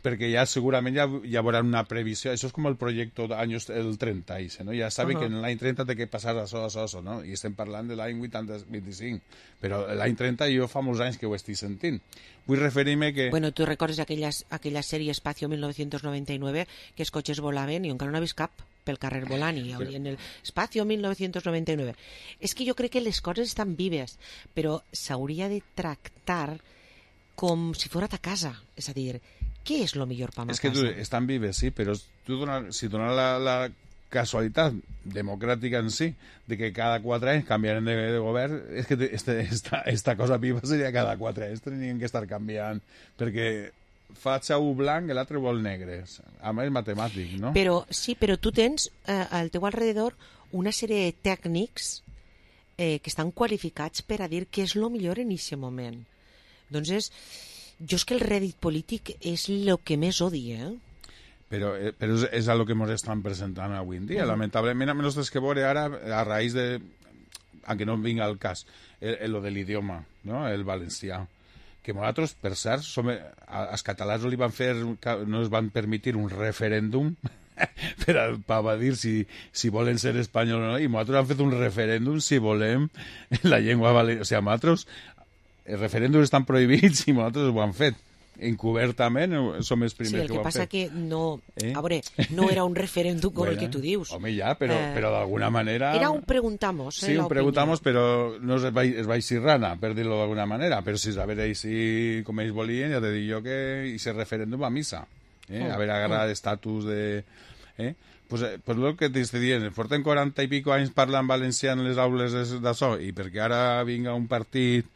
perquè ja segurament ja, ja haurà una previsió, això és com el projecte d'anys el trenta, ese, no? Ja sabe uh -huh. que en l'any trenta té que passar això, això, això, no? I estem parlant de l'any vuitanta vint-i-cinc, però l'any trenta jo fa molts anys que ho estic sentint. Vull referir-me que... Bueno, tu recordes aquella, aquella sèrie Espacio mil novecientos noventa y nueve, que els cotxes volaven i encara no ha vist cap pel carrer volant i en el Espacio mil novecientos noventa y nueve. És que jo crec que les coses estan vives, però s'hauria de tractar com si fos a casa. És a dir, què és el millor per ma casa? És que tu, estan vives, sí, però tu dona, si dona la, la casualitat democràtica en si, de que cada quatre anys canviaran de, de govern, és que este, esta, esta cosa viva seria cada quatre anys, tenien que estar canviant, perquè fa xau blanc i l'altre vol negre. A més, matemàtic, no? Però, sí, però tu tens eh, al teu alrededor una sèrie de tècnics eh, que estan qualificats per a dir què és el millor en aquest moment. Doncs és, jo és que el rèdit polític és el que més odia, eh? Però, eh, però és, és a lo que ens estan presentant avui en dia. Uh -huh. Lamentablement, a menys que veure ara, a raïs de, aunque no vinga el cas, el, el, lo de l'idioma, no? El valencià, que nosaltres, per cert, som, als catalans no li van fer, no es van permitir un referèndum per a, per a dir si, si volen ser espanyols o no, i nosaltres han fet un referèndum si volem la llengua valenciana. O sigui, nosaltres, els referèndums estan prohibits i nosaltres ho han fet. Encobertament som els primers sí, el que ho han passa fet. que no, eh? a veure, no era un referèndum com bueno, el que tu dius. Home, ja, però, eh, però d'alguna manera... Era un preguntamos. Sí, eh, un preguntamos, però no es va, es va eixir rana, per dir-lo d'alguna manera. Però si a veure si com ells volien, ja te dic jo que hi se referèndum a missa. Eh? Oh, haver agarrat oh. estatus de... Eh? Pues, eh, pues el que t'estic dient, porten quaranta i pico anys parlant valencià en les aules d'això, i perquè ara vinga un partit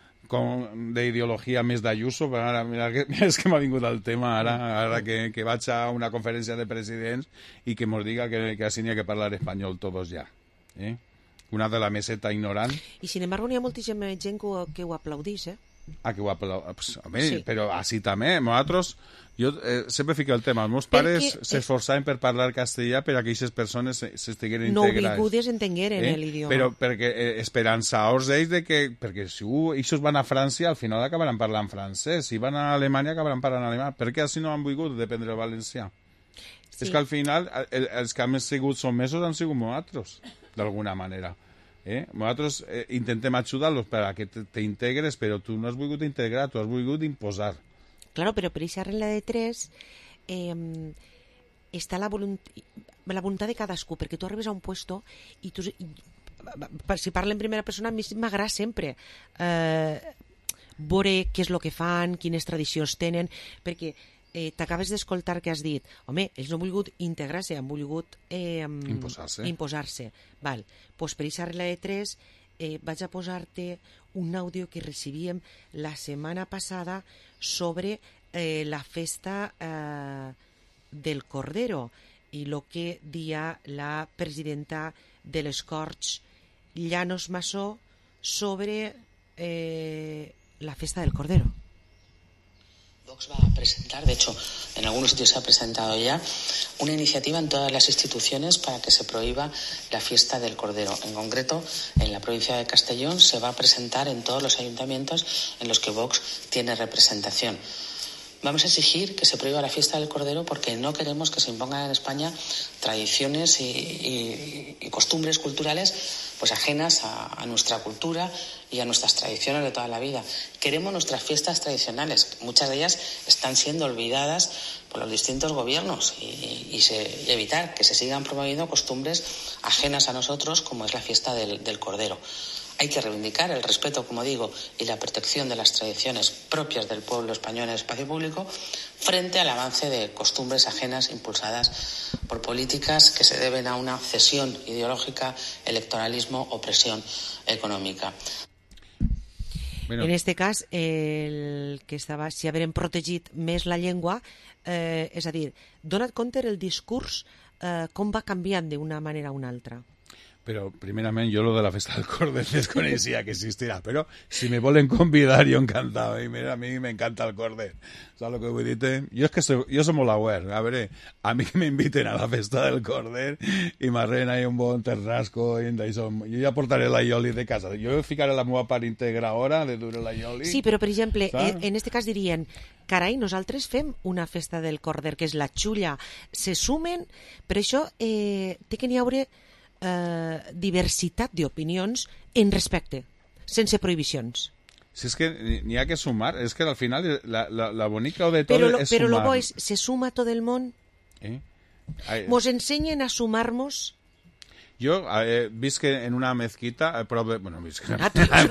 d'ideologia més d'Ayuso, però ara, mira, és que m'ha vingut el tema ara, ara que, que vaig a una conferència de presidents i que mos diga que, que així n'hi ha que parlar espanyol tots ja. Eh? Una de la meseta ignorant. I sin embargo n'hi ha moltíssima gent que ho, que ho aplaudís, eh? Ah, que ho aplaudís. Home, sí. Però així també. Nosaltres, jo eh, sempre fico el tema. Els meus pares s'esforçaven per parlar castellà per a que aquestes persones s'estigueren no integrades. No vingudes entengueren eh? l'idioma. Però perquè eh, esperançaors ells de que... Perquè si ells van a França, al final acabaran parlant francès. Si van a Alemanya, acabaran parlant alemany. Per què així no han volgut dependre el valencià? Sí. És que al final el, els que han sigut somesos han sigut nosaltres, d'alguna manera. Eh? Nosaltres eh, intentem ajudar-los per a que t'integres, però tu no has volgut integrar, tu has volgut imposar. Claro, però per aquesta regla de tres eh, està la, volunt la voluntat de cadascú, perquè tu arribes a un puesto i tu, i, si parla en primera persona, a mi m'agrada sempre eh, veure què és el que fan, quines tradicions tenen, perquè eh, t'acabes d'escoltar que has dit, home, ells no han volgut integrar-se, han volgut eh, imposar-se. Imposar-se. Val. Pues per aquesta regla de tres eh, vaig a posar-te un àudio que recibíem la setmana passada sobre eh, la festa eh, del Cordero i el que dia la presidenta de les Corts, Llanos Massó, sobre eh, la festa del Cordero. Vox va a presentar, de hecho, en algunos sitios se ha presentado ya, una iniciativa en todas las instituciones para que se prohíba la fiesta del Cordero. En concreto, en la provincia de Castellón se va a presentar en todos los ayuntamientos en los que Vox tiene representación. Vamos a exigir que se prohíba la fiesta del Cordero porque no queremos que se impongan en España tradiciones y, y, y costumbres culturales pues ajenas a, a nuestra cultura y a nuestras tradiciones de toda la vida. Queremos nuestras fiestas tradicionales. Muchas de ellas están siendo olvidadas por los distintos gobiernos y, y, se, y evitar que se sigan promoviendo costumbres ajenas a nosotros como es la fiesta del, del Cordero. Hay que reivindicar el respeto, como digo, y la protección de las tradiciones propias del pueblo español en el espacio público frente al avance de costumbres ajenas impulsadas por políticas que se deben a una cesión ideológica, electoralismo o presión econòmica. Bueno. En este cas, el que estava, si haurem protegit més la llengua, eh, és a dir, dona't compte el discurs eh, com va canviant d'una manera a una altra. Però, primerament, jo lo de la festa del corder desconeixia que existirà, però si me volen convidar, jo encantado. I mira, a mi m'encanta el corder. Saps el que vull dir? Jo és que soy, jo soy molt aware. A veure, a mi que m'inviten a la festa del corder i m'arren ahí un bon terrasco i d'això. Jo ja portaré la ioli de casa. Jo ficaré la meva part integradora de dur la ioli. Sí, però, per exemple, en, en este cas dirien, carai, nosaltres fem una festa del corder, que és la xulla. Se sumen, però això eh, té que n'hi haure eh, diversitat d'opinions en respecte, sense prohibicions. Si és que n'hi ha que sumar, és que al final la, la, la bonica de tot però lo, és però sumar. Però lo bo és, se suma tot el món? Eh? Ai, Mos ensenyen a sumar-nos? Jo eh, visc en una mezquita, eh, proper... Bueno, visc... Ah,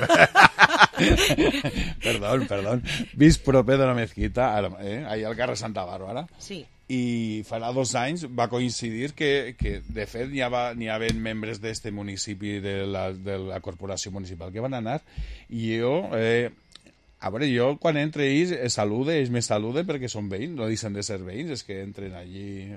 perdó, perdó. Visc proper d'una mezquita, eh, allà al carrer Santa Bàrbara. Sí. I farà dos anys va coincidir que, que de fet, n'hi ha havia membres d'este municipi, de la, de la corporació municipal, que van anar, i jo... Eh, a veure, jo quan entre ells salude, ells me saluden perquè són veïns, no deixen de ser veïns, és que entren allí,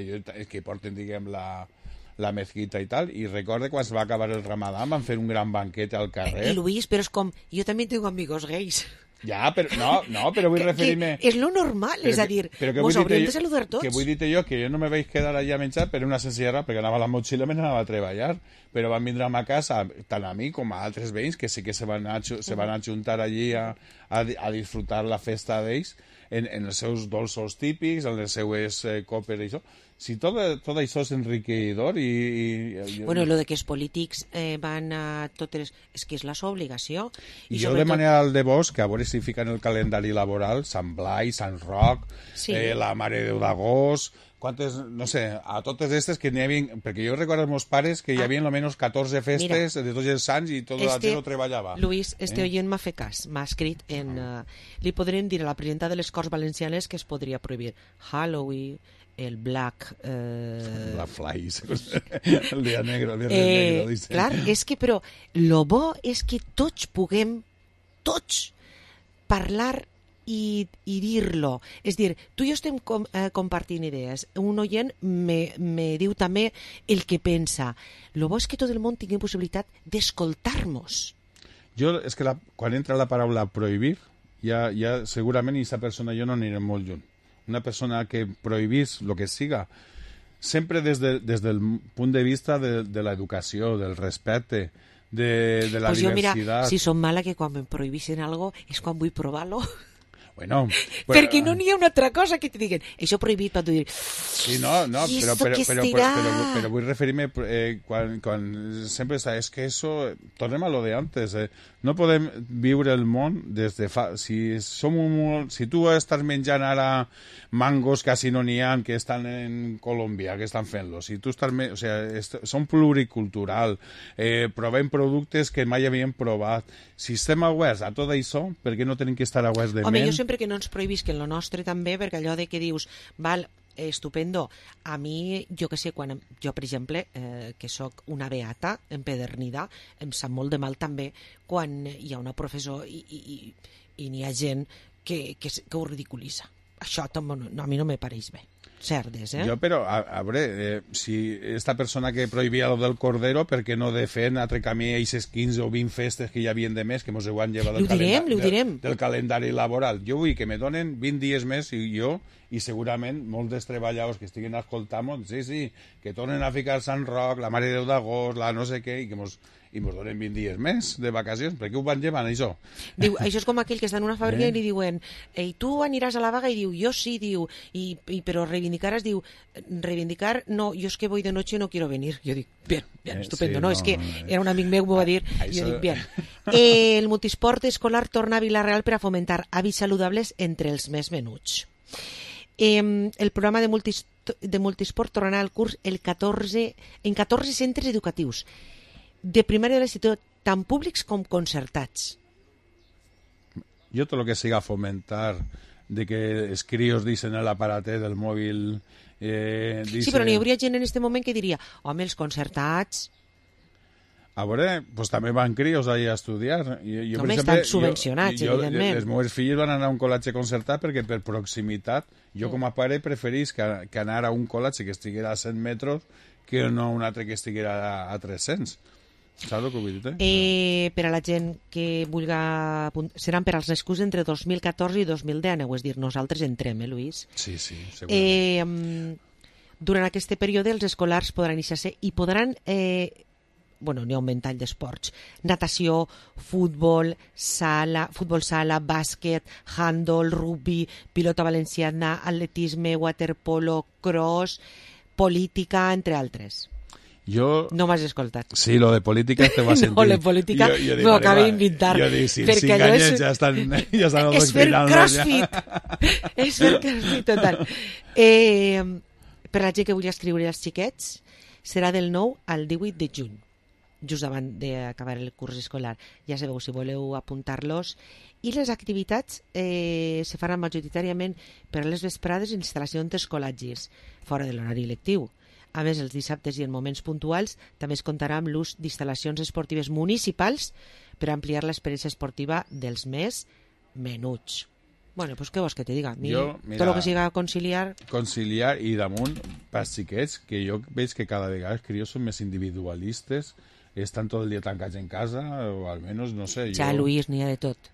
és que porten, diguem, la... la mezquita i tal, i recorde quan es va acabar el Ramadà van fer un gran banquet al carrer. Eh, Luis, però és com, jo també tengo amigos gais. Ja, però no, no però vull referir-me... És lo normal, és a dir, mos hauríem de saludar tots. Que vull dir jo que jo no me vaig quedar allà a menjar per una senzilla raó, perquè anava a la motxilla i anava a treballar, però van vindre a ma casa, tant a mi com a altres veïns, que sí que se van, a, se van ajuntar allí a, a, a disfrutar la festa d'ells, en, en els seus dolços típics, en les seues eh, copes i això. Si tot, tot això és enriquidor i... i bueno, lo de que els polítics eh, van a totes... És que és la seva obligació. I, I jo sobretot... de manera al de vos, que a veure si fica en el calendari laboral, Sant Blai, Sant Roc, sí. eh, la Mare de Déu d'Agost... Quantes, no sé, a totes aquestes que n'hi havia... Perquè jo recordo als meus pares que hi havia ah. almenys catorze festes Mira, de tots els sants i tota este, la gent no treballava. Luis, este eh? oient m'ha fet cas, m'ha escrit en... Uh, li podrem dir a la presidenta de les Corts Valencianes que es podria prohibir Halloween, el Black... Eh... Black Flies, el dia negre, el dia eh, negre. Dice. Clar, és que, però, lo bo és que tots puguem, tots, parlar i, i dir-lo. És dir, tu i jo estem com, eh, compartint idees. Un oient me, me diu també el que pensa. Lo bo és que tot el món tingui possibilitat d'escoltar-nos. Jo, és que la, quan entra la paraula prohibir, ja, ja segurament aquesta persona i jo no anirem molt lluny. Una persona que prohibís el que siga, sempre des, de, des del punt de vista de, de l'educació, del respecte, de, de la pues diversitat. Jo, mira, si som mala que quan em prohibissin algo és quan vull provar-lo. Bueno, però, perquè no n'hi ha una altra cosa que te diguen això prohibit per tu dir sí, no, no, però, però, però, però, però, però vull referir-me eh, quan, quan sempre és que eso, tornem a lo de antes, eh, no podem viure el món des de fa, si som un, si tu estàs menjant ara mangos que quasi no n'hi ha que estan en Colòmbia, que estan fent-los, si tu estàs, o sea, est, som pluricultural, eh, provem productes que mai havíem provat, si estem awares a tot això, per què no tenim que estar awares de Home, ment? Jo sempre que no ens prohibisquen lo nostre també, perquè allò de que dius, val, estupendo, a mi, jo que sé, quan jo, per exemple, eh, que sóc una beata empedernida, em sap molt de mal també quan hi ha una professor i, i, i, i n'hi ha gent que, que, que ho ridiculitza. Això també, no, a mi no me pareix bé. Cerdes, eh? Jo, però, a, a veure, eh, si esta persona que prohibia lo del cordero, per què no de fer altre camí aquestes quinze o vint festes que hi havia de més, que mos ho han llevat del, direm, calendari, del, del calendari laboral? Jo vull que me donen vint dies més i jo, i segurament molts dels treballadors que estiguin escoltant-nos, sí, sí, que tornen a ficar Sant Roc, la Mare de Déu d'Agost, la no sé què, i que mos... i ens donen vint dies més de vacacions. Per què ho van llevant, això? Diu, això és com aquell que està en una fàbrica eh? i li diuen i tu aniràs a la vaga? I diu, jo sí, diu, i, i, però reivindicar es diu, reivindicar, no, jo és que voy de noche, no quiero venir. Jo dic, bien, bien, estupendo, eh, sí, no, no, és que era un amic meu, m'ho va dir, ah, jo dic, bien. Eh, el multisport escolar torna a Vila-real per a fomentar hàbits saludables entre els més menuts. Eh, el programa de, multis, de multisport tornarà al curs el catorze, en catorze centres educatius de primària de l'institut, tant públics com concertats. Jo tot el que siga fomentar de que els crios dicen l'aparatet del mòbil... Eh, dice... Sí, però n'hi hauria gent en aquest moment que diria home, els concertats... A veure, pues també van crios ahí a estudiar. Jo, jo, home, exemple, estan subvencionats, jo, evidentment. Jo, les meves filles van anar a un col·legi concertat perquè per proximitat, jo com a pare preferís que, que anar a un col·legi que estiguera a cent metres que no un altre que estiguera a, a tres-cents. Saps el que vull dir? Eh, per a la gent que vulga... Seran per als nascuts entre dos mil catorze i dos mil deu, és dir, nosaltres entrem, eh, Lluís? Sí, sí, segurament. Eh, durant aquest període els escolars podran iniciar-se i podran... Eh, bueno, n'hi ha un ventall d'esports. Natació, futbol, sala, futbol sala, bàsquet, handball, rugby, pilota valenciana, atletisme, waterpolo, cross, política, entre altres. Jo... No m'has escoltat. Sí, lo de política te va sentir. No, la política m'ho acabo d'inventar. Jo dic, si cinc anys és... ja estan, ja estan és fer crossfit. És fer crossfit total. Eh, per la gent que vulgui escriure els xiquets, serà del nou al divuit de juny, just abans d'acabar el curs escolar. Ja sabeu, si voleu apuntar-los. I les activitats eh, se faran majoritàriament per a les vesprades en instal·lacions d'escolatges, fora de l'horari lectiu. A més, els dissabtes i en moments puntuals també es comptarà amb l'ús d'instal·lacions esportives municipals per ampliar l'experiència esportiva dels més menuts. Bueno, doncs què vols que te diga? Mi, jo, mira, tot el que siga conciliar... Conciliar i damunt, pels xiquets, que jo veig que cada vegada els crios són més individualistes, estan tot el dia tancats en casa, o almenys, no sé... Ja, jo... Lluís, n'hi ha de tot.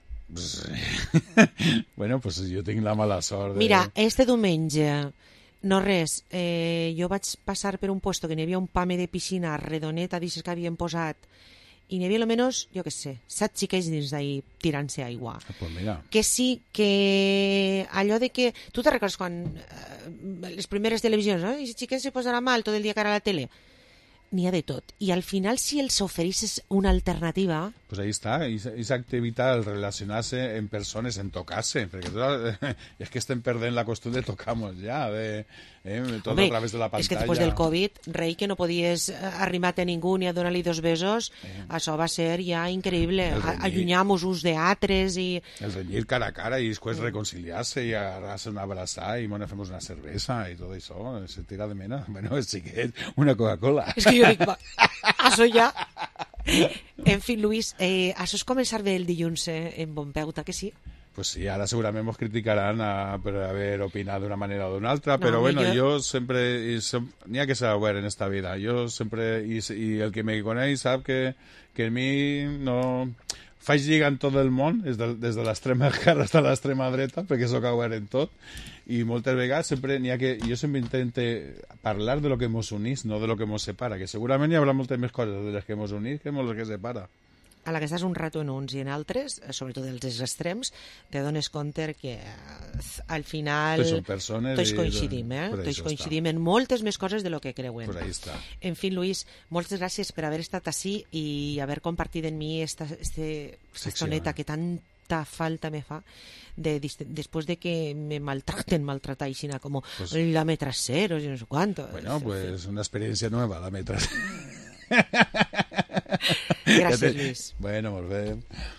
Bueno, pues jo tinc la mala sort de... Mira, este diumenge... No res, eh, jo vaig passar per un puesto que n'hi havia un pame de piscina redoneta d'aixes que havien posat i n'hi havia almenys, jo què sé, set xiquets dins d'ahir tirant-se aigua. Ah, pues mira. Que sí, que allò de que... Tu te recordes quan eh, les primeres televisions, no? I si xiquets se posarà mal tot el dia cara a la tele? N'hi ha de tot. I al final, si els oferisses una alternativa... Pues ahí està, esa activitat, el relacionar-se en persones, en tocar-se, perquè tot, és que estem perdent la costum de tocar-nos ja, de, eh, tot Home, a través de la pantalla. És que després del Covid, rei, que no podies arrimar-te a ningú ni a donar-li dos besos, eh. això va ser ja increïble. Allunyar-nos d'altres i... El renyir cara a cara i després reconciliar-se i agarrar-se una abraçada i bueno, fem una cervesa i tot això, se tira de mena. Bueno, és xiquet, una Coca-Cola. És que jo dic, va, això ja... En fi, Lluís, eh, això és començar bé el dilluns eh, en bon peu, que sí? Pues sí, ara segurament ens criticaran a, per haver opinat d'una manera o d'una altra, no, però bueno, jo, jo sempre, n'hi ha que ser obert en esta vida, jo sempre, i, i el que me coneix sap que, que a mi no... Faig lliga en tot el món, des de, des de l'extrema esquerra fins a l'extrema dreta, perquè sóc obert en tot, i moltes vegades sempre n'hi ha que... Jo sempre intento parlar de lo que mos unís, no de lo que mos separa, que segurament hi haurà moltes més coses de les que mos unís que de les que separa. A la que estàs un rato en uns i en altres, sobretot els extrems, te dones compte que al final tots coincidim, eh? Tots coincidim en moltes més coses de lo que creuen. Por ahí está. En fi, Lluís, moltes gràcies per haver estat així i haver compartit en mi esta, este, esta soneta que tanta falta me fa de, después de que me maltraten, maltratar així com pues, la metrasero y no sé cuánto. Bueno, pues una experiencia nueva, la metrasero. Gràcies, Lluís. Bueno, molt bé.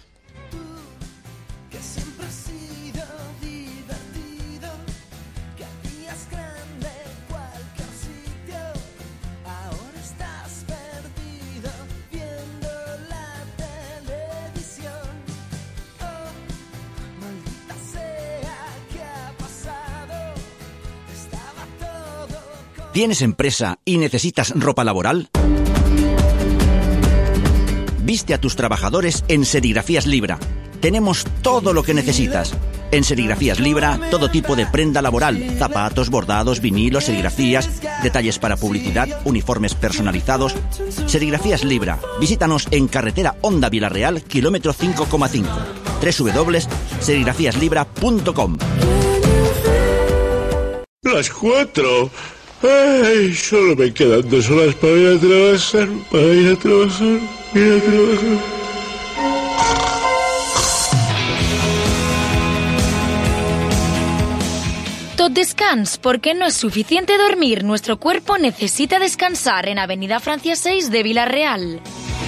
Que siempre ha sido divertido, que hacías grande cualquier sitio, ahora estás perdido viendo la televisión. Oh, maldita sea, ¿qué ha pasado? Estaba todo con... ¿Tienes empresa y necesitas ropa laboral? Viste a tus trabajadores en Serigrafías Libra. Tenemos todo lo que necesitas. En Serigrafías Libra, todo tipo de prenda laboral, zapatos, bordados, vinilos, serigrafías, detalles para publicidad, uniformes personalizados. Serigrafías Libra. Visítanos en carretera Honda Vilarreal, kilómetro cinco coma cinco. doble u doble u doble u punto serigrafías libra punto com. Las cuatro. Ay, solo me quedan dos horas para ir a trabajar, para ir a trabajar, ir a trabajar. Tot descans, porque no es suficiente dormir. Nuestro cuerpo necesita descansar en Avenida Francia seis de Villarreal.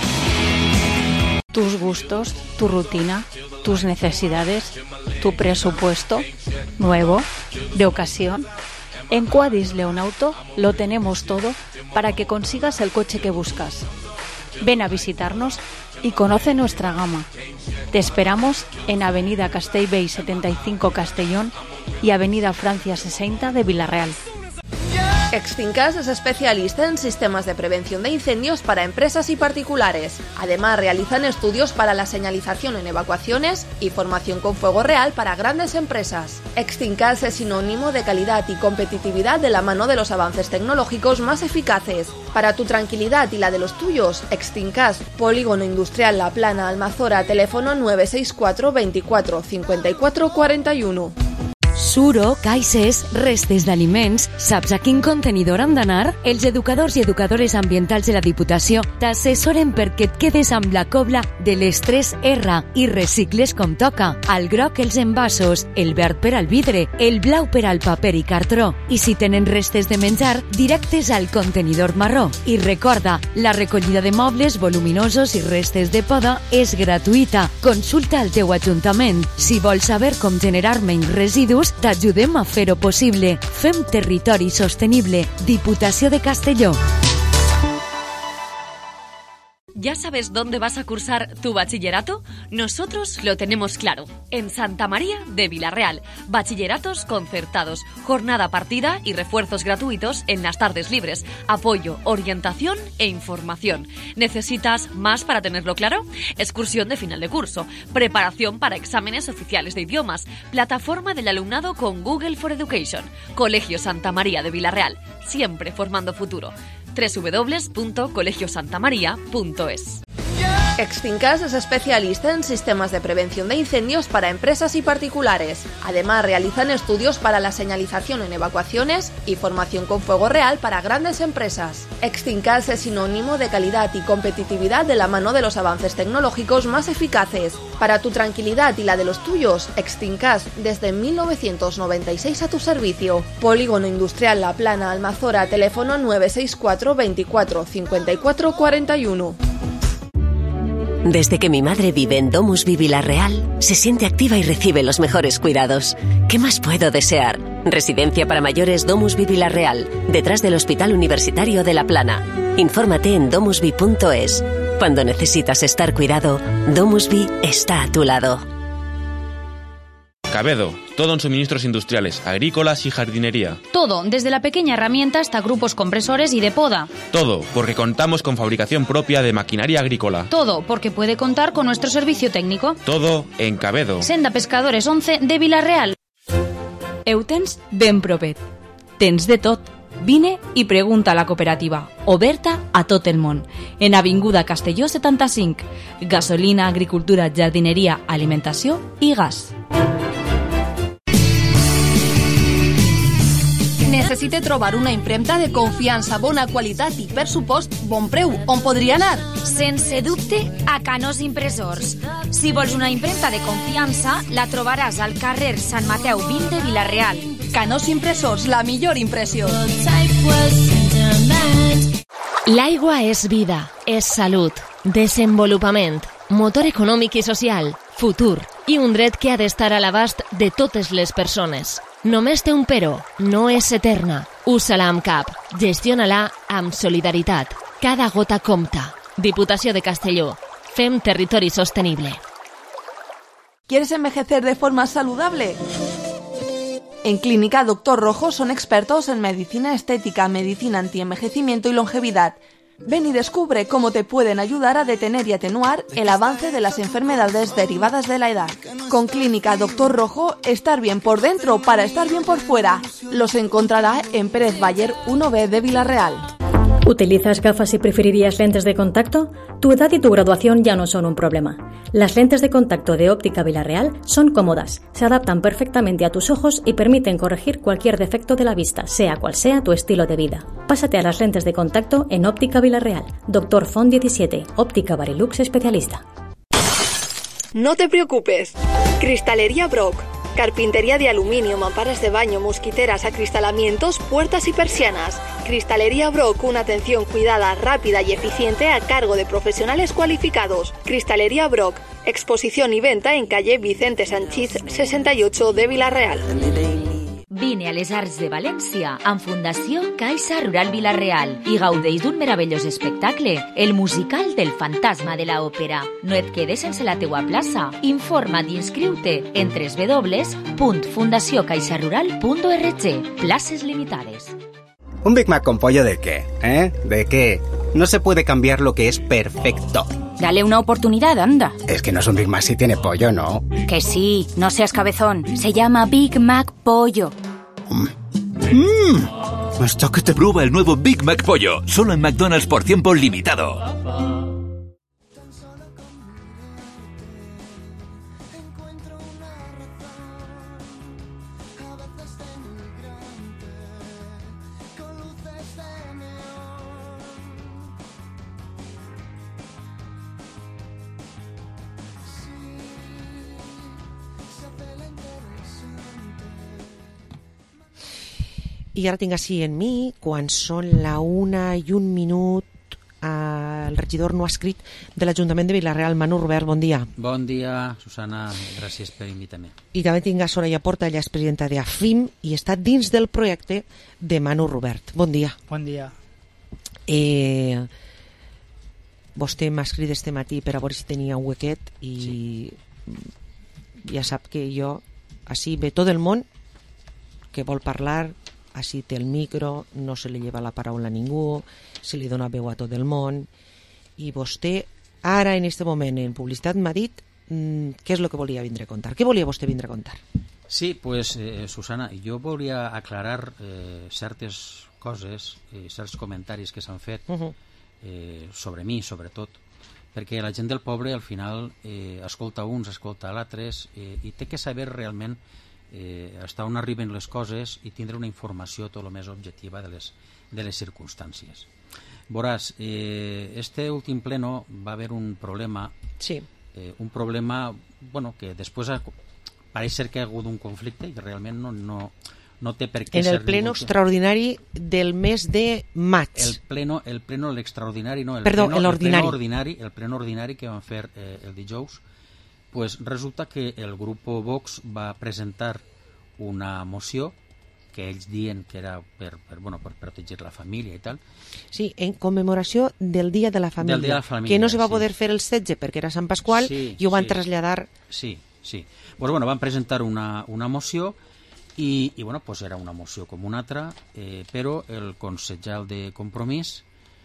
Tus gustos, tu rutina, tus necesidades, tu presupuesto, nuevo, de ocasión. En Quadis Leonauto lo tenemos todo para que consigas el coche que buscas. Ven a visitarnos y conoce nuestra gama. Te esperamos en Avenida Castellbell setenta y cinco Castellón y Avenida Francia sesenta de Villarreal. Extincas es especialista en sistemas de prevención de incendios para empresas y particulares. Además, realizan estudios para la señalización en evacuaciones y formación con fuego real para grandes empresas. Extincas es sinónimo de calidad y competitividad de la mano de los avances tecnológicos más eficaces. Para tu tranquilidad y la de los tuyos, Extincas, Polígono Industrial La Plana, Almazora, teléfono nueve seis cuatro veinticuatro cincuenta y cuatro cuarenta y uno. Suro, caixes, restes d'aliments, saps a quin contenidor han d'anar? Els educadors i educadores ambientals de la Diputació t'assessoren perquè et quedes amb la cobla de les tres R i recicles com toca. Al groc els envasos, el verd per al vidre, el blau per al paper i cartró. I si tenen restes de menjar, directes al contenidor marró. I recorda, la recollida de mobles voluminosos i restes de poda és gratuïta. Consulta al teu ajuntament. Si vols saber com generar menys residus, t'ajudem a fer-ho possible. Fem territori sostenible. Diputació de Castelló. ¿Ya sabes dónde vas a cursar tu bachillerato? Nosotros lo tenemos claro. En Santa María de Vilarreal. Bachilleratos concertados, jornada partida y refuerzos gratuitos en las tardes libres. Apoyo, orientación e información. ¿Necesitas más para tenerlo claro? Excursión de final de curso. Preparación para exámenes oficiales de idiomas. Plataforma del alumnado con Google for Education. Colegio Santa María de Vilarreal. Siempre formando futuro. doble u doble u doble u punto colegio santa maría punto es. Extincas es especialista en sistemas de prevención de incendios para empresas y particulares. Además, realizan estudios para la señalización en evacuaciones y formación con fuego real para grandes empresas. Extincas es sinónimo de calidad y competitividad de la mano de los avances tecnológicos más eficaces. Para tu tranquilidad y la de los tuyos, Extincas desde mil novecientos noventa y seis a tu servicio. Polígono Industrial La Plana, Almazora, teléfono nueve seis cuatro veinticuatro cincuenta y cuatro cuarenta y uno. Desde que mi madre vive en Domusvi Vilarreal, se siente activa y recibe los mejores cuidados. ¿Qué más puedo desear? Residencia para mayores Domusvi Vilarreal, detrás del Hospital Universitario de La Plana. Infórmate en domusvi punto es. Cuando necesitas estar cuidado, Domusvi está a tu lado. Cabedo, todo en suministros industriales, agrícolas y jardinería. Todo, desde la pequeña herramienta hasta grupos compresores y de poda. Todo, porque contamos con fabricación propia de maquinaria agrícola. Todo, porque puede contar con nuestro servicio técnico. Todo en Cabedo. Senda Pescadores once de Vilarreal. Heu tens ben propet. Tens de tot. Vine i pregunta a la cooperativa, oberta a tot el món. En Avinguda Castelló setanta-cinc. Gasolina, agricultura, jardineria, alimentació i gas. Necessite trobar una impremta de confiança, bona qualitat i, per supost, bon preu. On podria anar? Sense dubte, a Canós Impressors. Si vols una impremta de confiança, la trobaràs al carrer Sant Mateu vint de Vilarreal. Canós Impressors, la millor impressió. L'aigua és vida, és salut, desenvolupament, motor econòmic i social, futur i un dret que ha d'estar a l'abast de totes les persones. Només té un però, no és eterna. Usa-la amb cap, gestiona-la amb solidaritat. Cada gota compta. Diputació de Castelló. Fem territori sostenible. ¿Quieres envejecer de forma saludable? En Clínica Doctor Rojo son expertos en medicina estética, medicina antienvejecimiento y longevidad. Ven y descubre cómo te pueden ayudar a detener y atenuar el avance de las enfermedades derivadas de la edad. Con Clínica Doctor Rojo, estar bien por dentro para estar bien por fuera. Los encontrará en Pérez Bayer uno B de Vilarreal. ¿Utilizas gafas y preferirías lentes de contacto? Tu edad y tu graduación ya no son un problema. Las lentes de contacto de Óptica Vilarreal son cómodas, se adaptan perfectamente a tus ojos y permiten corregir cualquier defecto de la vista, sea cual sea tu estilo de vida. Pásate a las lentes de contacto en Óptica Vilarreal. Doctor Font diecisiete, Óptica Barilux especialista. No te preocupes. Cristalería Brock. Carpintería de aluminio, mamparas de baño, mosquiteras, acristalamientos, puertas y persianas. Cristalería Brock, una atención cuidada, rápida y eficiente a cargo de profesionales cualificados. Cristalería Brock, exposición y venta en calle Vicente Sanchís sesenta y ocho de Vilarreal. Vine a les Arts de València amb Fundació Caixa Rural Vilarreal i gaudeix d'un meravellós espectacle, el musical del fantasma de la òpera. No et quedes sense la teua plaça. Informa't i inscriu-te en doble u doble u doble u punt fundació caixa rural punt org. Places limitades. ¿Un Big Mac con pollo de qué? ¿Eh? ¿De qué? No se puede cambiar lo que es perfecto. Dale una oportunidad, anda. Es que no es un Big Mac si tiene pollo, ¿no? Que sí, no seas cabezón. Se llama Big Mac Pollo. Mmm. Hasta que te... Prueba el nuevo Big Mac Pollo, solo en McDonald's por tiempo limitado. I ara tinc així en mi, quan són la una i un minut, el regidor no ha escrit de l'Ajuntament de Vila-real, Manu Robert, bon dia. Bon dia, Susana, gràcies per invitar-me. I també tinc a Soraya Porta, ella és presidenta de A F I M i està dins del projecte de Manu Robert. Bon dia. Bon dia. Eh, vostè m'ha escrit este matí per a veure si tenia un huequet i sí. Ja sap que jo, així ve tot el món que vol parlar, així té el micro, no se li lleva la paraula a ningú, se li dona veu a tot el món, i vostè ara en aquest moment en publicitat m'ha dit mmm, què és el que volia vindre a contar. Què volia vostè vindre a contar? Sí, pues eh, Susana, jo volia aclarar eh, certes coses i eh, certs comentaris que s'han fet uh-huh. eh, sobre mi, sobretot, perquè la gent del poble al final eh, escolta uns, escolta l'altres eh, i té que saber realment eh, hasta on arriben les coses i tindre una informació tot el més objectiva de les, de les circumstàncies. Veuràs, eh, este últim pleno va haver un problema, sí. eh, un problema bueno, que després ha, pareix ser que ha hagut un conflicte i que realment no, no, no té per què en ser... el pleno ningú... extraordinari del mes de maig. El pleno, el pleno, l'extraordinari, no, el Perdó, pleno, l'ordinari. El pleno ordinari, el pleno ordinari que van fer eh, el dijous, pues resulta que el grup Vox va presentar una moció que ells diuen que era per, per, bueno, per protegir la família i tal. Sí, en commemoració del Dia de la Família, del dia de la família que no se va sí. poder fer el setze perquè era Sant Pasqual sí, i ho van sí. traslladar... Sí, sí. Pues, bueno, van presentar una, una moció i, i bueno, pues era una moció com una altra, eh, però el consellal de Compromís,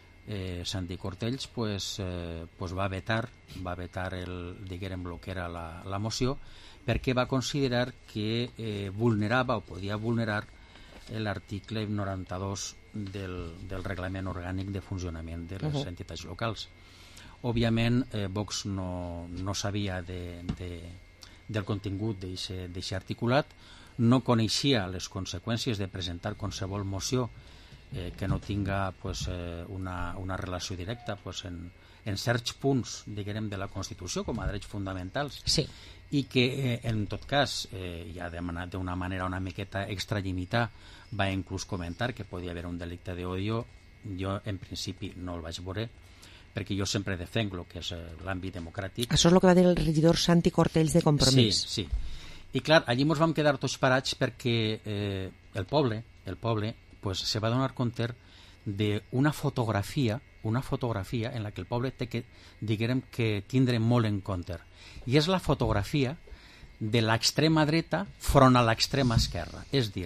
eh, Santi Cortells, pues, eh, pues va vetar, va vetar el, diguem, lo que era la, la moció, perquè va considerar que eh, vulnerava o podia vulnerar l'article noranta-dos del, del reglament orgànic de funcionament de les uh-huh. entitats locals. Òbviament, eh, Vox no, no sabia de, de, del contingut d'aquest articulat, no coneixia les conseqüències de presentar qualsevol moció eh, que no tinga pues, eh, una, una relació directa pues, en, en certs punts diguem, de la Constitució com a drets fonamentals sí. i que eh, en tot cas eh, ja demanat d'una manera una miqueta extralimitar, va inclús comentar que podia haver un delicte d'odio. Jo en principi no el vaig veure perquè jo sempre defenc el que és eh, l'àmbit democràtic. Això és el que va dir el regidor Santi Cortells de Compromís. Sí, sí. I clar, allí ens vam quedar tots parats perquè eh, el poble, el poble pues, se va donar compte d'una fotografia, una fotografia en la que el poble té que, diguem, que tindre molt en compte. I és la fotografia de l'extrema dreta front a l'extrema esquerra. És dir,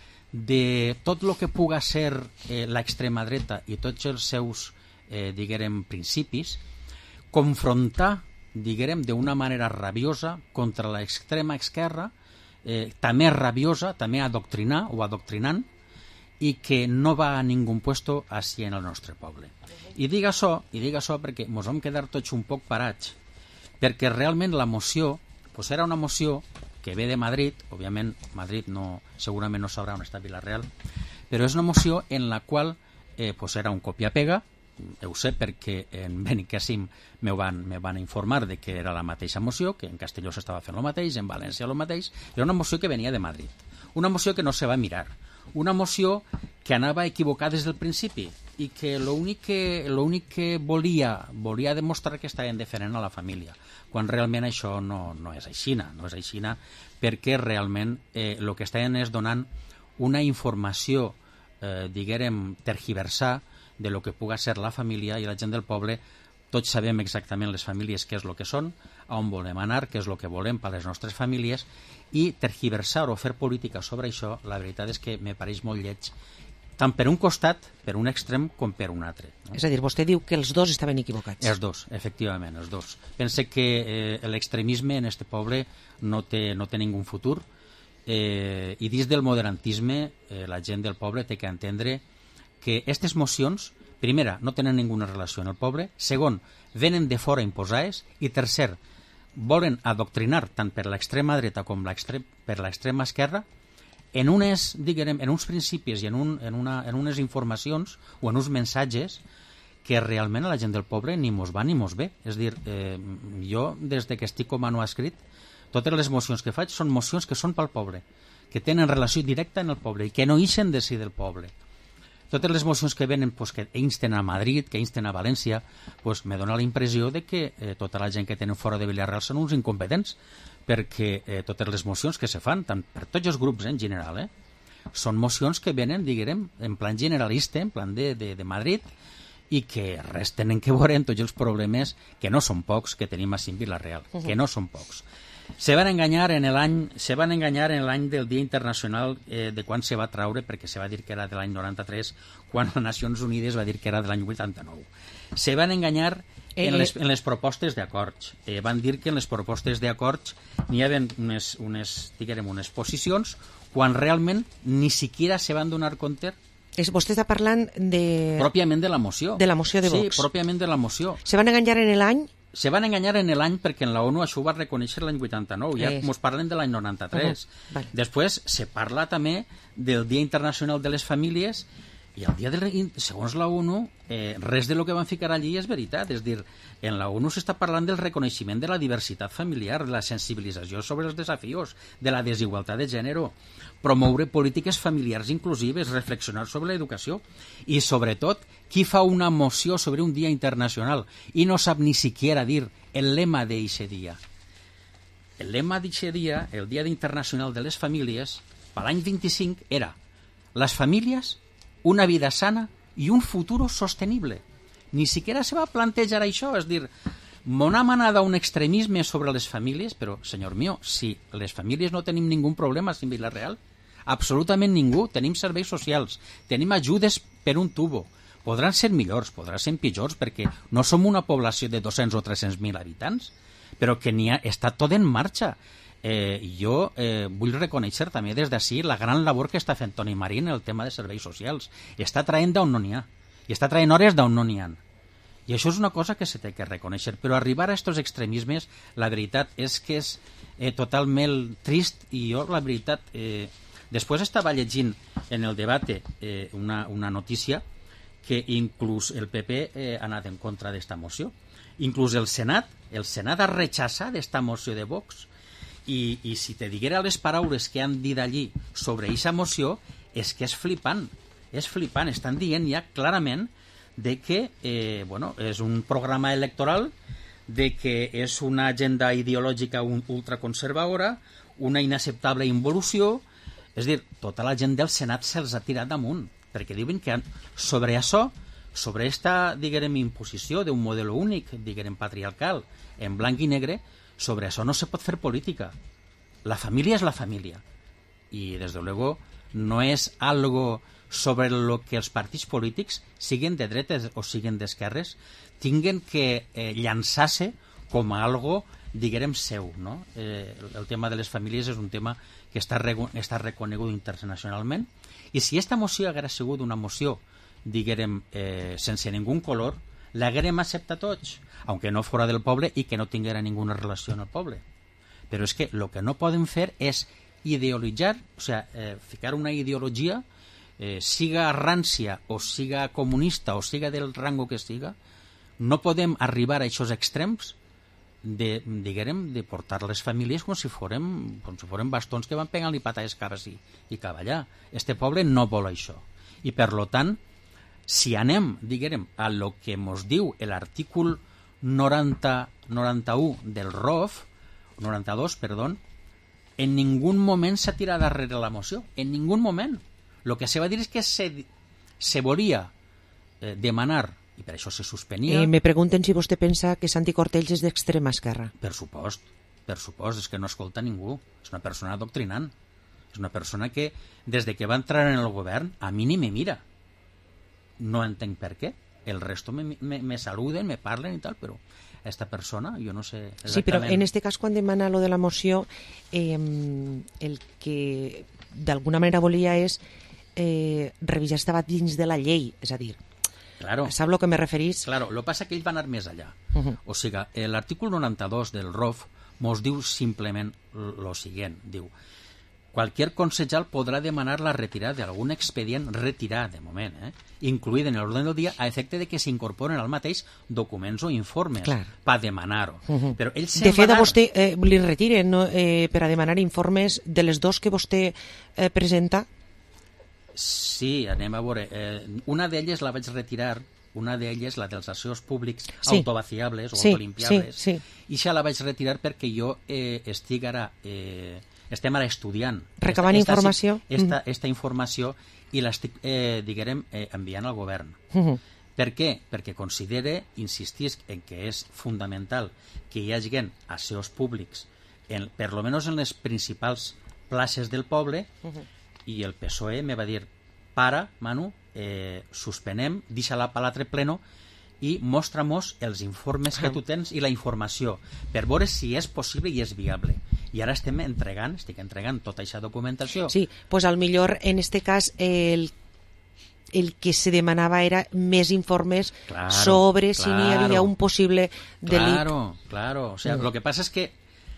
de tot el que puga ser eh, l'extrema dreta i tots els seus, eh, diguem, principis, confrontar, diguem, d'una manera rabiosa contra l'extrema esquerra, eh, també rabiosa, també adoctrinar o adoctrinant, i que no va a ningú puesto així en el nostre poble. I dic això, i dic això perquè ens vam quedar tots un poc parats, perquè realment la moció pues era una moció que ve de Madrid, òbviament Madrid no, segurament no sabrà on està Vila-real, però és una moció en la qual eh, pues era un copia-pega, ho sé perquè en Benicàssim me van, me van informar de que era la mateixa moció, que en Castelló s'estava fent el mateix, en València el mateix, era una moció que venia de Madrid, una moció que no se va mirar, una moció que anava equivocada des del principi i que l'únic que, l'únic que volia, volia demostrar que estaven defendent a la família, quan realment això no, no és aixina, no és aixina perquè realment eh, el que estaven és donant una informació, eh, diguem, tergiversar de lo que puga ser la família i la gent del poble. Tots sabem exactament les famílies què és el que són, on volem anar, què és el que volem per a les nostres famílies, i tergiversar o fer política sobre això, la veritat és que me pareix molt lleig tant per un costat, per un extrem, com per un altre. No? És a dir, vostè diu que els dos estaven equivocats. Els dos, efectivament, els dos. Pense que eh, l'extremisme en este poble no té, no té ningú futur, eh, i dins del moderantisme eh, la gent del poble té que entendre que aquestes mocions, primera, no tenen ninguna relació en el poble, segon, venen de fora imposades, i tercer, volen adoctrinar tant per l'extrema dreta com per l'extrema esquerra en unes, diguem, en uns principis i en, un, en, una, en unes informacions o en uns missatges que realment a la gent del poble ni mos va ni mos ve. És a dir, eh, jo, des de que estic com a no escrit, totes les mocions que faig són mocions que són pel poble, que tenen relació directa en el poble i que no ixen de si del poble. Totes les mocions que venen, pues, que insten a Madrid, que insten a València, pues, me dona la impressió de que eh, tota la gent que tenen fora de Vila-real són uns incompetents, perquè eh, totes les mocions que se fan, tant per tots els grups en general, eh, són mocions que venen, diguem, en plan generalista, en plan de, de, de Madrid, i que res tenen que veure en tots els problemes, que no són pocs, que tenim a Vila-real, uh-huh. que no són pocs. Se van enganyar en l'any se van enganyar en l'any del Dia Internacional eh, de quan se va traure, perquè se va dir que era de l'any noranta-tres, quan les Nacions Unides va dir que era de l'any vuitanta-nou. Se van enganyar en les, en les propostes d'acords. Eh, van dir que en les propostes d'acords n'hi havia unes, unes, diguem, unes posicions, quan realment ni siquiera se van donar compte. És, vostè està parlant de... Pròpiament de la moció. De la moció de Vox. Sí, pròpiament de la moció. Se van enganyar en l'any? Se van enganyar en l'any perquè en la ONU això ho va reconèixer l'any vuitanta-nou, ja ens parlen de l'any noranta-tres. Uh-huh. Vale. Després se parla també del Dia Internacional de les Famílies, i el dia de, segons la ONU, eh, res de lo que van ficar allí és veritat. És dir, en la ONU s'està parlant del reconeixement de la diversitat familiar, de la sensibilització sobre els desafios, de la desigualtat de gènere, promoure polítiques familiars inclusives, reflexionar sobre l'educació i, sobretot, qui fa una moció sobre un dia internacional i no sap ni siquiera dir el lema d'eixe dia. El lema d'eixe dia, el Dia Internacional de les Famílies, per l'any vint-i-cinc era les famílies, una vida sana i un futur sostenible. Ni siquiera se va plantejar això, és dir, m'ha manada un extremisme sobre les famílies, però, senyor mío, si les famílies no tenim ningú problema en Vila-real, absolutament ningú, tenim serveis socials, tenim ajudes per un tubo, podran ser millors, podran ser pitjors, perquè no som una població de dos-cents o tres-cents mil habitants, però que n'hi ha, està tot en marxa. Eh, jo eh, vull reconèixer també des d'ací la gran labor que està fent Toni Marín en el tema de serveis socials. Està traient d'on no n'hi ha, i està traient hores d'on no n'hi ha. I això és una cosa que se té que reconèixer, però arribar a aquests extremismes, la veritat és que és eh, totalment trist, i jo, la veritat, eh, després estava llegint en el debat eh, una, una notícia que inclús el P P eh, ha anat en contra d'esta moció. Inclús el Senat, el Senat ha rechazat esta moció de Vox. I, i si te diguera les paraules que han dit allí sobre aquesta moció, és que és flipant, és flipant. Estan dient ja clarament de que eh, bueno, és un programa electoral, de que és una agenda ideològica ultraconservadora, una inacceptable involució. És dir, tota la gent del Senat se'ls ha tirat damunt, perquè diuen que sobre això, sobre esta, diguem, imposició d'un model únic, diguem, patriarcal, en blanc i negre, sobre això no se pot fer política. La família és la família. I, des de luego, no és algo sobre lo que els partits polítics, siguin de dretes o siguin d'esquerres, tinguen que eh, llançar-se com a algo, diguem, seu. No? Eh, el tema de les famílies és un tema que està, està reconegut internacionalment. I si aquesta moció haguera sigut una moció, diguem, eh, sense ningú color, l'haguérem acceptat tots, aunque no fora del poble i que no tinguera ninguna relació amb el poble. Però és que el que no podem fer és ideologitzar, o sigui, eh, ficar una ideologia, eh, siga rància o siga comunista o siga del rango que siga, no podem arribar a aquests extrems de, diguem, de portar les famílies com si fórem, com si fórem bastons que van pegant-li patades cares i, i cavallar. Este poble no vol això. I, per lo tant, si anem, diguem, a lo que mos diu l'artícul noranta, noranta-u del R O F, noranta-dos, perdó, en ningú moment s'ha tirat darrere la moció, en ningú moment. El que se va dir és que se, se volia eh, demanar, i per això se suspenia... Eh, me pregunten si vostè pensa que Santi Cortells és d'extrema esquerra. Per supost, per supost, és que no escolta ningú, és una persona adoctrinant, és una persona que, des de que va entrar en el govern, a mi ni me mira. no entenc per què. El resto me, me, me saluden, me parlen i tal, però esta persona, jo no sé exactament... Sí, però en este cas, quan demana lo de la moció, eh, el que d'alguna manera volia és eh, revisar estava dins de la llei, és a dir, claro. Sap lo que me referís? Claro, lo passa que ell va anar més allà. Uh -huh. O sigui, l'article noranta-dos del R O F mos diu simplement lo siguient, diu: cualquier concejal podrá demanar la retirada de algún expedient retirat, de moment, eh, incluït en l'ordre del dia, a efecte de que s'incorporen al mateix documents o informes per demanar-ho. Uh -huh. Però ell de fet, a anar... vostè eh, li retiren no? eh, per a demanar informes de les dos que vostè eh, presenta? Sí, anem a veure. Eh, una d'elles la vaig retirar, una d'elles, la dels assessors públics sí. autovaciables o sí, autolimpiables, sí, sí. i això la vaig retirar perquè jo eh, estic ara... Eh, estem ara estudiant recabant esta, esta, informació esta, esta informació i l'estic, eh, diguem, eh, enviant al govern. Uh -huh. Per què? Perquè considere, insistís en que és fundamental que hi hagi asseus públics, en, per lo menos en les principals places del poble, uh -huh. i el P S O E me va dir: para, Manu, eh, suspenem, deixa-la per l'altre pleno i mostra-mos els informes que tu tens i la informació, per veure si és possible i és viable. I ara estem entregant, estic entregant tota aquesta documentació. Sí, pues al millor en este cas el, el que se demanava era més informes claro, sobre claro, si n'hi havia un possible delit. Claro, claro. O sea, mm. lo que pasa es que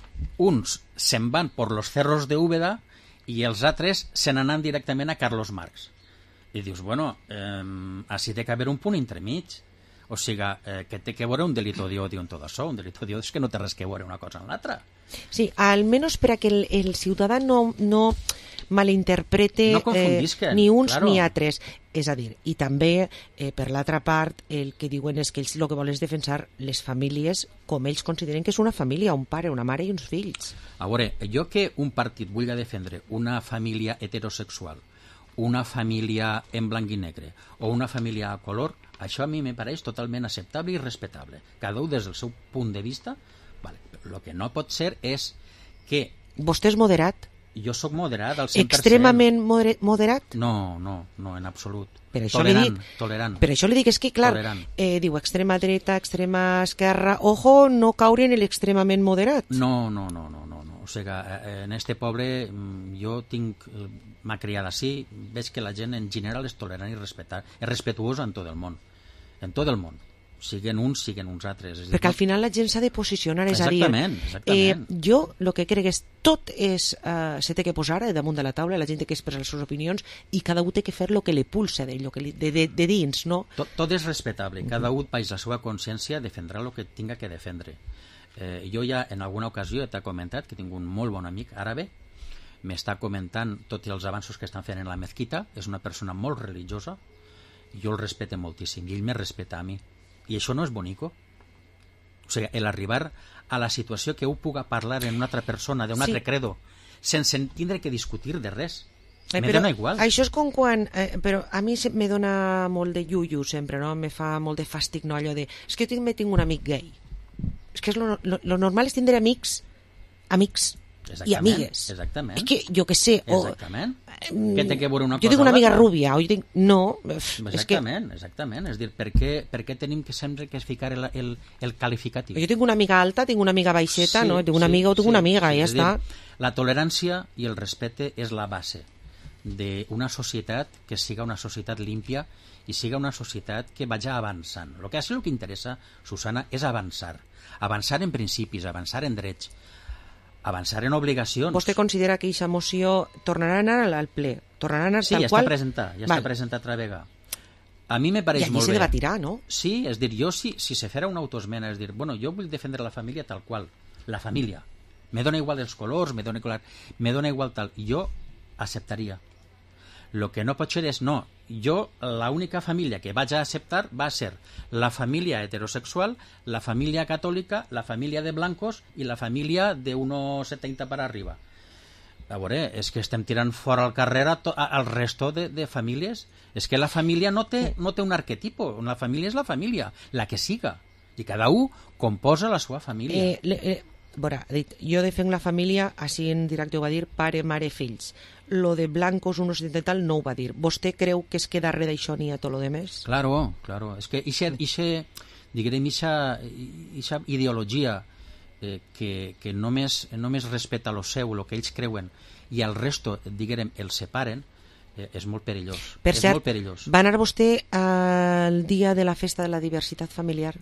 uns se'n van por los cerros de Úbeda i els altres se n'anan directament a Carlos Marx. I dius, bueno, eh, així té que haver un punt entremig. O sigui, eh, que té que veure un delito d'odio en tot això. Un delito d'odio és que no té res que veure una cosa en l'altra. Sí, almenys per a que el, el ciutadà no, no malinterprete no eh, ni uns claro. ni altres. És a dir, i també, eh, per l'altra part, el que diuen és que ells el que volen és defensar les famílies com ells consideren que és una família, un pare, una mare i uns fills. A veure, jo que un partit vulgui defendre una família heterosexual, una família en blanc i negre o una família a color, això a mi me pareix totalment acceptable i respectable. Cada un des del seu punt de vista. Vale. El que no pot ser és que... Vostè és moderat? Jo sóc moderat al cent per cent. Extremament moder moderat? No, no, no, en absolut. Per això tolerant, li dic, tolerant. Per això li dic, és que, clar, eh, diu extrema dreta, extrema esquerra, ojo, no caure en l'extremament moderat. No, no, no, no, no. O sigui, en este poble jo tinc... m'ha criat així, veig que la gent en general és tolerant i respetar, és respetuosa en tot el món. En tot el món. Siguen uns, siguen uns altres. És dir, perquè al final la gent s'ha de posicionar, és exactament, a dir... Exactament, eh, jo el que crec és tot és, eh, se té que posar damunt de la taula, la gent té que expressar les seves opinions i cada un té que fer el que li pulsa d'ell, de, de, de dins, no? Tot, tot és respectable, cada un país la seva consciència defendrà el que tinga que defendre. Eh, jo ja en alguna ocasió t'he comentat que tinc un molt bon amic àrabe, m'està comentant tots els avanços que estan fent en la mezquita, és una persona molt religiosa, jo el respecte moltíssim i ell me respecta a mi. I això no és bonico. O sigui, l'arribar a la situació que ho puga parlar en una altra persona, d'un sí. altre credo, sense tindre que discutir de res. Eh, me dona igual. Això és com quan... Eh, però a mi me dona molt de iuiu sempre, no? Me fa molt de fàstic, no? Allò de... És que jo tinc, tinc un amic gay. És que és lo, lo, lo normal és tindre amics, amics i amigues. Exactament. És que jo que sé... O, exactament. Que té que veure una cosa jo tinc una amiga rúbia, o jo tinc... No, exactament, és que... exactament. És dir, per què, per què tenim que sempre que es ficar el, el, el qualificatiu? Jo tinc una amiga alta, tinc una amiga baixeta, sí, no? Tinc una sí, amiga o tinc sí, una amiga, sí, ja està. Dir, la tolerància i el respecte és la base d'una societat que siga una societat límpia i siga una societat que vagi avançant. El que, el que interessa, Susana, és avançar. Avançar en principis, avançar en drets, avançar en obligacions. Vostè considera que aquesta moció tornarà a anar al ple? Tornarà a anar sí, tal ja qual? Sí, ja està presentat, ja Val. està presentat altra vegada. A mi me pareix molt bé. I allí se debatirà, no? Sí, és dir, jo si, si se fera una autoesmena, és dir, bueno, jo vull defendre la família tal qual, la família. Me dona igual els colors, me dona igual, me dona igual tal. Jo acceptaria. Lo que no pot ser és, no, jo l'única família que vaig a acceptar va ser la família heterosexual, la família catòlica, la família de blancos i la família de uno setenta per arriba. A veure, és que estem tirant fora al carrer al resto de, de famílies. És que la família no té, no té un arquetipo, la família és la família, la que siga, i cada un composa la seva família. Eh, le, eh, Veure, ha dit, jo defenc la família, així en directe ho va dir, pare, mare, fills. Lo de blancos, unos y tal, no ho va dir. Vostè creu que és que darrere d'això n'hi ha tot lo demés? Claro, claro. És que ixe, ixe, diguem, ixa, ixa ideologia eh, que, que només, només respecta lo seu, lo que ells creuen, i el resto, diguem, els separen, eh, és molt perillós. Per és cert, molt perillós. va anar vostè al dia de la festa de la diversitat familiar?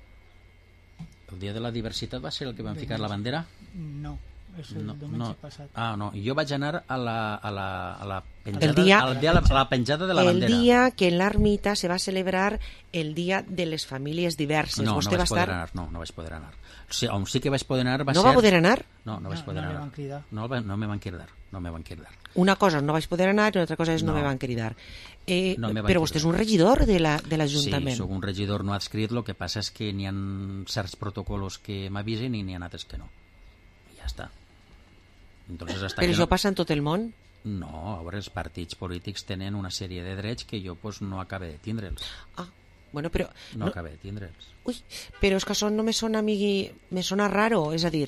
El dia de la diversitat va ser el que van ficar la bandera? No. És el no, diumenge no. passat. Ah, no, jo vaig anar a la, a la, a la penjada, el dia, al dia, a la penjada de la el bandera. El dia que en l'ermita se va celebrar el dia de les famílies diverses. No, Vostè no vaig va estar... poder anar, no, no vaig poder anar. O sigui, on sí que vaig poder anar va no ser... va poder anar? No, no vaig no, poder no anar. Van cridar. No, no me van cridar. No me van cridar. Una cosa no vaig poder anar i una altra cosa és no, no me van cridar. Eh, no me van però vostè cridar. És un regidor de l'Ajuntament. La, sí, soc un regidor no adscrit, el que passa és que n'hi ha certs protocols que m'avisen i n'hi ha altres que no. I ja està. Entonces, hasta però que això no... passa en tot el món? No, a veure, els partits polítics tenen una sèrie de drets que jo pues, no acabé de tindre'ls. Ah, bueno, però... No, no... acabé de tindre'ls. Ui, però és que això no me sona, amigui, me sona raro, és a dir...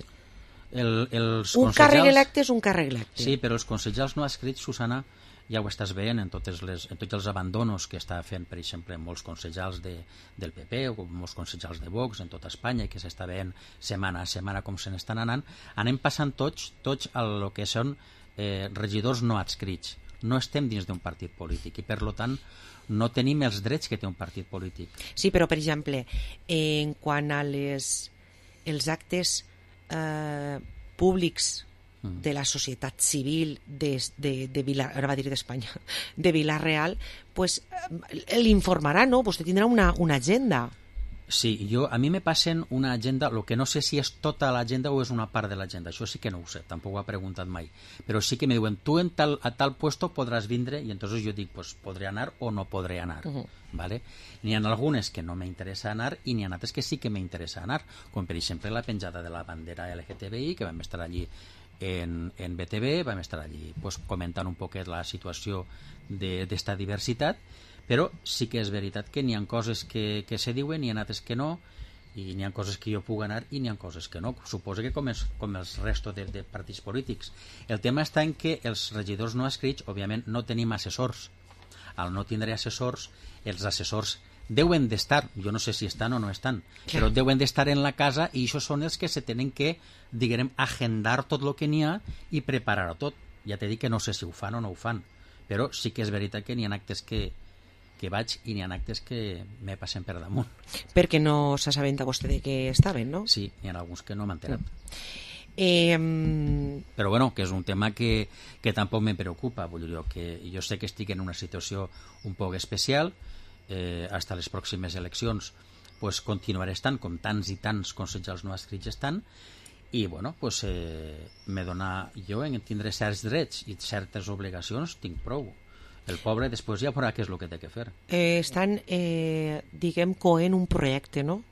El, els un consellals... càrrec electe és un càrrec electe. Sí, però els consellals no adscrits, Susana, ja ho estàs veient en, totes les, en tots els abandonos que està fent, per exemple, molts consellals de, del P P o molts consellals de Vox en tota Espanya, que s'està veient setmana a setmana com se n'estan anant, anem passant tots, tots a lo que són eh, regidors no adscrits. No estem dins d'un partit polític i, per tant, no tenim els drets que té un partit polític. Sí, però, per exemple, en quant a les, els actes eh, públics de la societat civil de, de, de Vila, ara va dir d'Espanya, de Vila-real, pues l'informarà, no? Vostè tindrà una, una agenda. Sí, jo, a mi me passen una agenda, el que no sé si és tota l'agenda o és una part de l'agenda, això sí que no ho sé, tampoc ho he preguntat mai, però sí que me diuen, tu en tal, a tal puesto podràs vindre, i entonces jo dic, pues podré anar o no podré anar, uh-huh. ¿Vale? N'hi ha algunes que no m'interessa anar i n'hi ha altres que sí que m'interessa anar, com per exemple la penjada de la bandera L G T B I, que vam estar allí en, en B T V, vam estar allí pues, comentant un poquet la situació d'esta diversitat, però sí que és veritat que n'hi ha coses que, que se diuen, n'hi ha altres que no, i n'hi ha coses que jo puc anar i n'hi ha coses que no. Suposo que com, és, com els restos de, de partits polítics. El tema està en que els regidors no adscrits, òbviament, no tenim assessors. Al no tindre assessors, els assessors deuen d'estar, jo no sé si estan o no estan, sí. Però deuen d'estar en la casa i això són els que se tenen que, diguem, agendar tot el que n'hi ha i preparar-ho tot. Ja t'he dit que no sé si ho fan o no ho fan, però sí que és veritat que n'hi ha actes que, que vaig i n'hi ha actes que me passen per damunt. Perquè no s'assabenta vostè de què estaven, no? Sí, n'hi ha alguns que no m'han enterat. Mm. Eh, però bueno, que és un tema que, que tampoc me preocupa, vull dir que jo sé que estic en una situació un poc especial, eh, hasta les pròximes eleccions pues, continuaré estant com tants i tants consellers no adscrits estan i bueno, pues, eh, me dona jo en tindré certs drets i certes obligacions, tinc prou. El pobre després ja veurà què és el que té que fer. Eh, estan, eh, diguem, coent un projecte, no?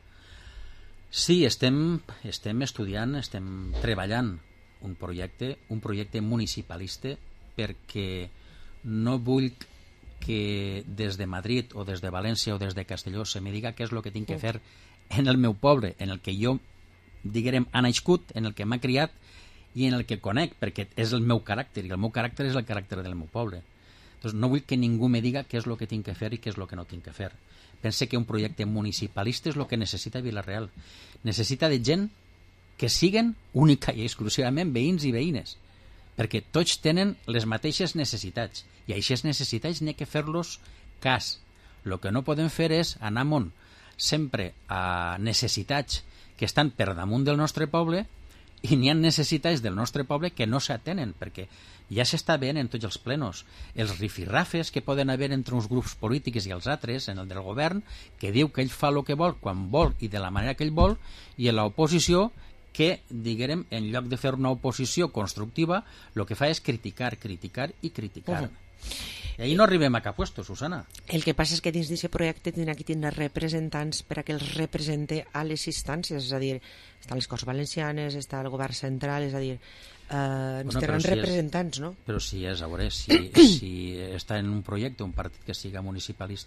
Sí, estem, estem estudiant, estem treballant un projecte, un projecte municipalista perquè no vull que des de Madrid o des de València o des de Castelló se me diga què és el que tinc que fer en el meu poble, en el que jo, diguem, ha nascut, en el que m'ha criat i en el que conec, perquè és el meu caràcter i el meu caràcter és el caràcter del meu poble. Entonces, no vull que ningú me diga què és el que tinc que fer i què és el que no tinc que fer. Pense que un projecte municipalista és el que necessita Vila-real. Necessita de gent que siguen única i exclusivament veïns i veïnes, perquè tots tenen les mateixes necessitats i a aquestes necessitats n'hi ha que fer-los cas. El que no podem fer és anar amunt sempre a necessitats que estan per damunt del nostre poble i n'hi ha necessitats del nostre poble que no s'atenen, perquè ja s'està veient en tots els plenos els rifirrafes que poden haver entre uns grups polítics i els altres, en el del govern, que diu que ell fa el que vol, quan vol i de la manera que ell vol, i en l'oposició que, diguem, en lloc de fer una oposició constructiva, el que fa és criticar, criticar i criticar. Uh-huh. I ahí no arribem a cap puesto, Susana. El que passa és que dins d'aquest projecte tindrà que tindre representants per a que els represente a les instàncies, és a dir, estan les Corts Valencianes, està el govern central, és a dir, eh, ens bueno, tenen si representants, és, no? Però si és, a veure, si, si està en un projecte, un partit que siga municipalista,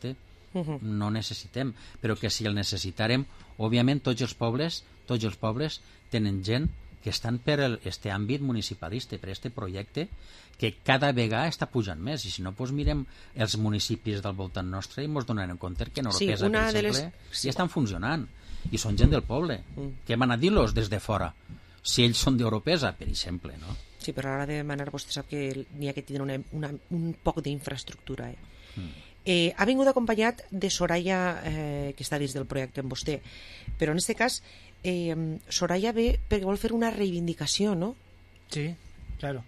uh-huh. no necessitem, però que si el necessitarem, òbviament tots els pobles, tots els pobles tenen gent que estan per aquest àmbit municipalista, per aquest projecte que cada vegada està pujant més, i si no, doncs mirem els municipis del voltant nostre i ens donarem compte que en Oropesa, sí, per exemple, les... sí. ja estan funcionant, i són gent del poble. Mm. Què van a dir-los des de fora? Si ells són d'Oropesa, per exemple, no? Sí, però a l'hora de demanar, vostè sap que n'hi ha que tindre una, una, un poc d'infraestructura. Eh? Mm. Eh, ha vingut acompanyat de Soraya, eh, que està dins del projecte amb vostè, però en aquest cas eh, Soraya ve perquè vol fer una reivindicació, ¿no? Sí, claro.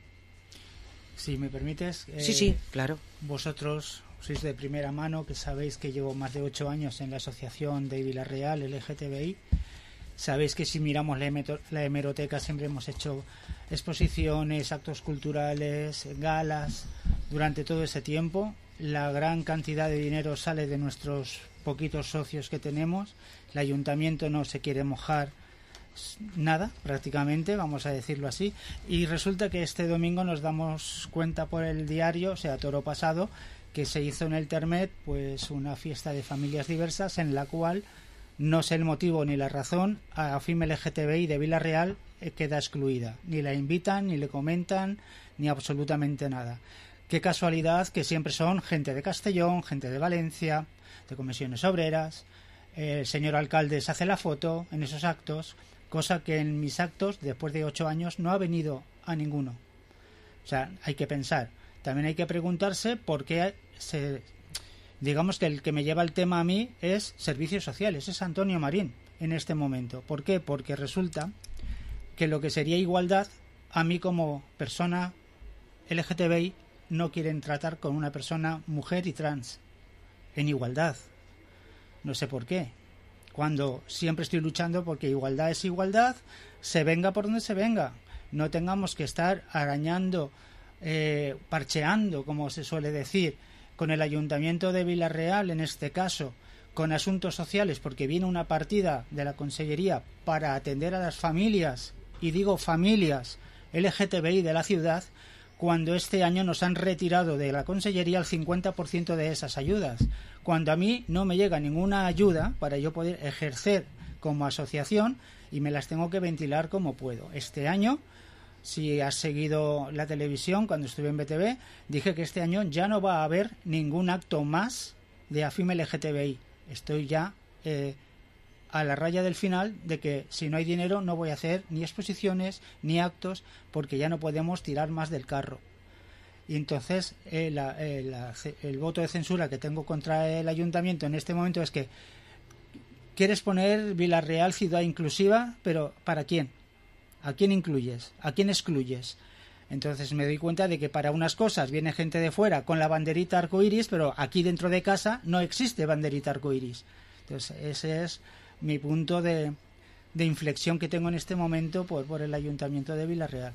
Si me permites... Eh, sí, sí, claro. Vosotros sois de primera mano, que sabéis que llevo más de ocho años en la asociación de Vilarreal L G T B I. Sabéis que si miramos la, hemeto, la hemeroteca siempre hemos hecho exposiciones, actos culturales, galas durante todo ese tiempo. La gran cantidad de dinero sale de nuestros poquitos socios que tenemos. El ayuntamiento no se quiere mojar nada, prácticamente, vamos a decirlo así. Y resulta que este domingo nos damos cuenta por el diario, o sea, toro pasado, que se hizo en el Termet pues una fiesta de familias diversas en la cual, no sé el motivo ni la razón, a AFIM L G T B I de Vilarreal queda excluida. Ni la invitan, ni le comentan, ni absolutamente nada. Qué casualidad que siempre son gente de Castellón, gente de Valencia, de comisiones obreras. El señor alcalde se hace la foto en esos actos, cosa que en mis actos, después de ocho años, no ha venido a ninguno. O sea, hay que pensar. También hay que preguntarse por qué se... Digamos que el que me lleva el tema a mí es servicios sociales, es Antonio Marín en este momento. ¿Por qué? Porque resulta que lo que sería igualdad, a mí como persona L G T B I no quieren tratar con una persona mujer y trans en igualdad. No sé por qué. Cuando siempre estoy luchando porque igualdad es igualdad, se venga por donde se venga. No tengamos que estar arañando, eh, parcheando, como se suele decir, con el Ayuntamiento de Vilarreal, en este caso, con asuntos sociales, porque viene una partida de la Consellería para atender a las familias, y digo familias L G T B I de la ciudad, cuando este año nos han retirado de la Consellería el cincuenta por ciento de esas ayudas, cuando a mí no me llega ninguna ayuda para yo poder ejercer como asociación y me las tengo que ventilar como puedo. Este año, si has seguido la televisión, cuando estuve en B T V, dije que este año ya no va a haber ningún acto más de AFIM L G T B I. Estoy ya eh, a la raya del final de que si no hay dinero no voy a hacer ni exposiciones ni actos porque ya no podemos tirar más del carro. Y entonces eh, la, eh, la, el voto de censura que tengo contra el ayuntamiento en este momento es que quieres poner Vilarreal ciudad inclusiva, pero ¿para quién? ¿A quién incluyes? ¿A quién excluyes? Entonces me doy cuenta de que para unas cosas viene gente de fuera con la banderita arcoiris, pero aquí dentro de casa no existe banderita arcoiris. Entonces ese es mi punto de, de inflexión que tengo en este momento por, por el Ayuntamiento de Vilarreal.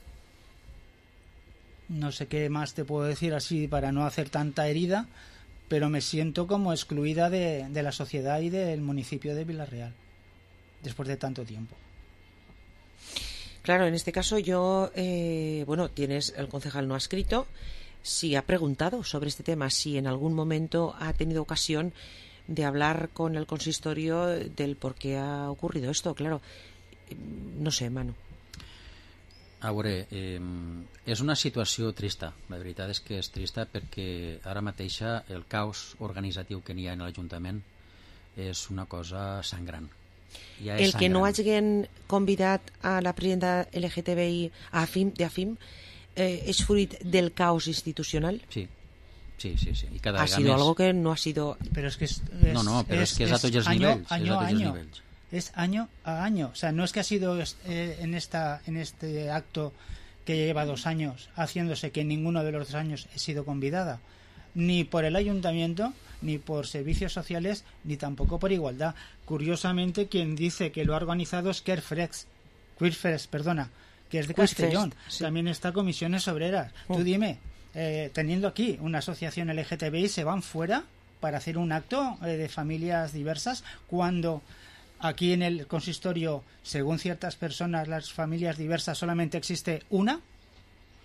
No sé qué más te puedo decir así para no hacer tanta herida, pero me siento como excluida de, de la sociedad y del municipio de Vilarreal después de tanto tiempo. Claro, en este caso yo, eh, bueno, tienes, el concejal no ha escrito, si ha preguntado sobre este tema, si en algún momento ha tenido ocasión de hablar con el consistorio del por qué ha ocurrido esto, claro, no sé, Manu. A veure, eh, és una situació trista, la veritat és que és trista perquè ara mateixa el caos organitzatiu que n'hi ha en l'Ajuntament és una cosa sangrant. Ja és el que sangrant. no hagin convidat a la presidenta L G T B I a AFIM, de AFIM eh, és fruit del caos institucional? Sí. Sí, sí, sí. Y cada ha sido mes... algo que no ha sido... Pero es que es, es, no, no, pero es, es que es a tots els año, nivells. Año és a a tots els año. nivells. Es año a año. O sea, no es que ha sido eh, en, esta, en este acto que lleva dos años haciéndose que en ninguno de los dos años he sido convidada. Ni por el ayuntamiento, ni por servicios sociales, ni tampoco por igualdad. Curiosamente, quien dice que lo ha organizado es Queerfest, Queerfest, perdona, que es de Castellón. Sí. También está Comisiones Obreras. Uh. Tú dime, eh, teniendo aquí una asociación L G T B I, se van fuera para hacer un acto eh, de familias diversas cuando aquí en el consistorio, según ciertas personas, las familias diversas solamente existe una.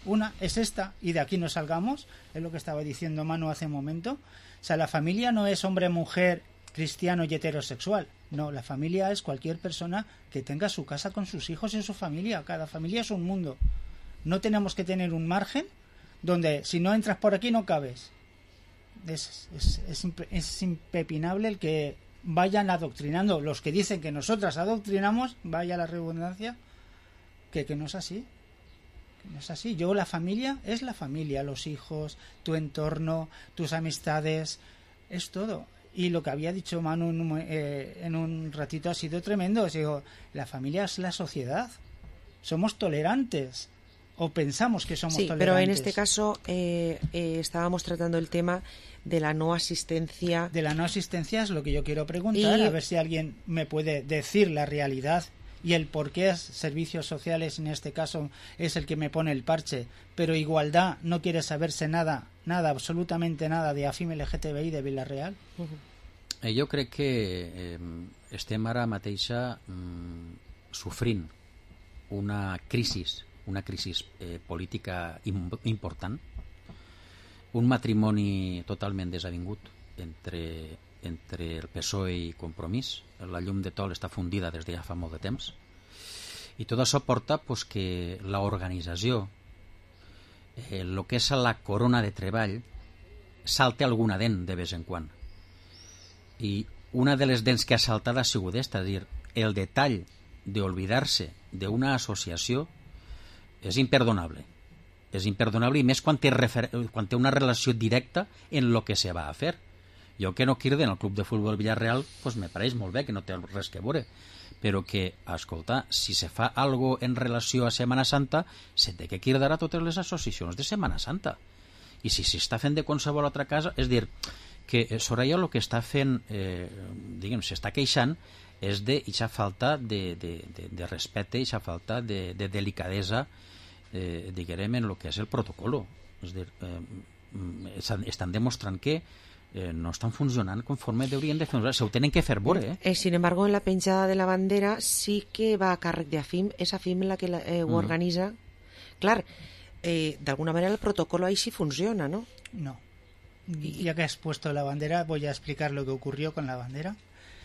Una es esta, y de aquí no salgamos, es lo que estaba diciendo Manu hace un momento. O sea, la familia no es hombre, mujer, cristiano y heterosexual. No, la familia es cualquier persona que tenga su casa con sus hijos y su familia. Cada familia es un mundo. No tenemos que tener un margen donde si no entras por aquí no cabes. Es, es, es, imp- es impepinable el que vayan adoctrinando. Los que dicen que nosotras adoctrinamos, vaya la redundancia, que, que no es así. Que no es así. Yo, la familia es la familia, los hijos, tu entorno, tus amistades, es todo. Y lo que había dicho Manu en un, eh, en un ratito ha sido tremendo. Digo, la familia es la sociedad. Somos tolerantes. O pensamos que somos sí, tolerantes. Pero en este caso eh, eh, estábamos tratando el tema de la no asistencia. De la no asistencia es lo que yo quiero preguntar. Y... a ver si alguien me puede decir la realidad y el por qué servicios sociales en este caso es el que me pone el parche. Pero Igualdad no quiere saberse nada, nada, absolutamente nada de AFIM L G T B I de Vila-real. Uh-huh. Eh, jo crec que eh, estem ara mateixa mm, sofrint una crisi, una crisi eh, política im important, un matrimoni totalment desavingut entre, entre el P S O E i Compromís. La llum de Tol està fundida des de ja fa molt de temps, i tot això porta pues, que l'organització, eh, el que és la corona de treball, salte alguna dent de vez en quan. I una de les dents que ha saltat ha sigut esta, és a dir, el detall d'oblidar-se d'una associació és imperdonable. És imperdonable, i més quan té, refer... quan té una relació directa en el que se va a fer. Jo que no quirde en el club de futbol Villarreal, pues me pareix molt bé, que no té res que veure, però que, escolta, si se fa algo en relació a Setmana Santa, se té que quirdar a totes les associacions de Setmana Santa. I si s'està fent de qualsevol altra casa, és dir, que Soraya el que està fent, eh, diguem, s'està queixant, és d'eixa falta de, de, de, de respecte, eixa falta de, de delicadesa, eh, diguem, en el que és el protocolo. És dir, eh, estan demostrant que eh, no estan funcionant conforme deurien de funcionar, se ho tenen que fer veure. Eh? Eh, sin embargo, en la penjada de la bandera sí que va a càrrec de AFIM, és AFIM la que la, eh, ho mm. organitza. Clar, eh, d'alguna manera el protocolo ahí sí funciona, ¿no? No. Ya que has puesto la bandera, voy a explicar lo que ocurrió con la bandera.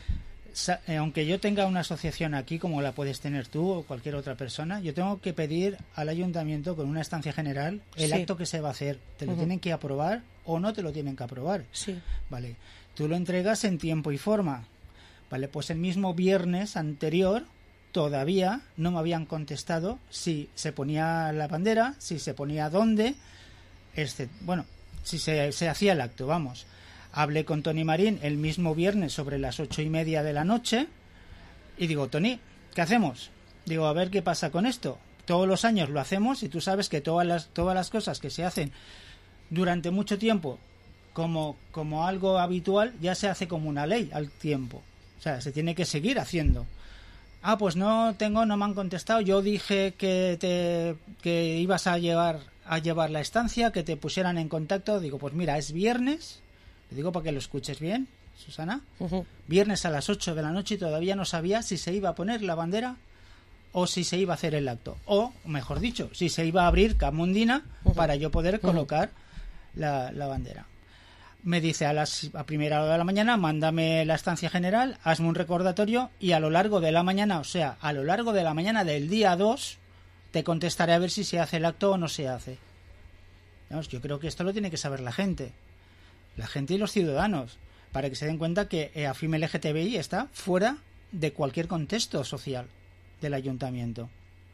Sa eh, aunque yo tenga una asociación aquí, como la puedes tener tú o cualquier otra persona, yo tengo que pedir al ayuntamiento con una estancia general el sí. acto que se va a hacer. Te lo uh-huh. tienen que aprobar o no te lo tienen que aprobar. Sí. Vale. Tú lo entregas en tiempo y forma. Vale, pues el mismo viernes anterior todavía no me habían contestado si se ponía la bandera, si se ponía dónde, este, bueno, si se, se hacía el acto, vamos. Hablé con Tony Marín el mismo viernes sobre las ocho y media de la noche y digo, Tony, ¿qué hacemos? Digo, a ver qué pasa con esto. Todos los años lo hacemos y tú sabes que todas las, todas las cosas que se hacen durante mucho tiempo como, como algo habitual ya se hace como una ley al tiempo. O sea, se tiene que seguir haciendo. Ah, pues no tengo, no me han contestado. Yo dije que te que ibas a llevar a llevar la estancia, que te pusieran en contacto. Digo, pues mira, es viernes. Le digo para que lo escuches bien, Susana. Uh-huh. Viernes a las ocho de la noche y todavía no sabía si se iba a poner la bandera o si se iba a hacer el acto. O, mejor dicho, si se iba a abrir Camundina uh-huh. para yo poder colocar uh-huh. la, la bandera. Me dice a las a primera hora de la mañana, mándame la estancia general, hazme un recordatorio y a lo largo de la mañana, o sea, a lo largo de la mañana del día dos, te contestaré a ver si se hace el acto o no se hace. Vamos, yo creo que esto lo tiene que saber la gente. La gente y los ciudadanos, para que se den cuenta que AFIM L G T B I está fuera de cualquier contexto social del ayuntamiento.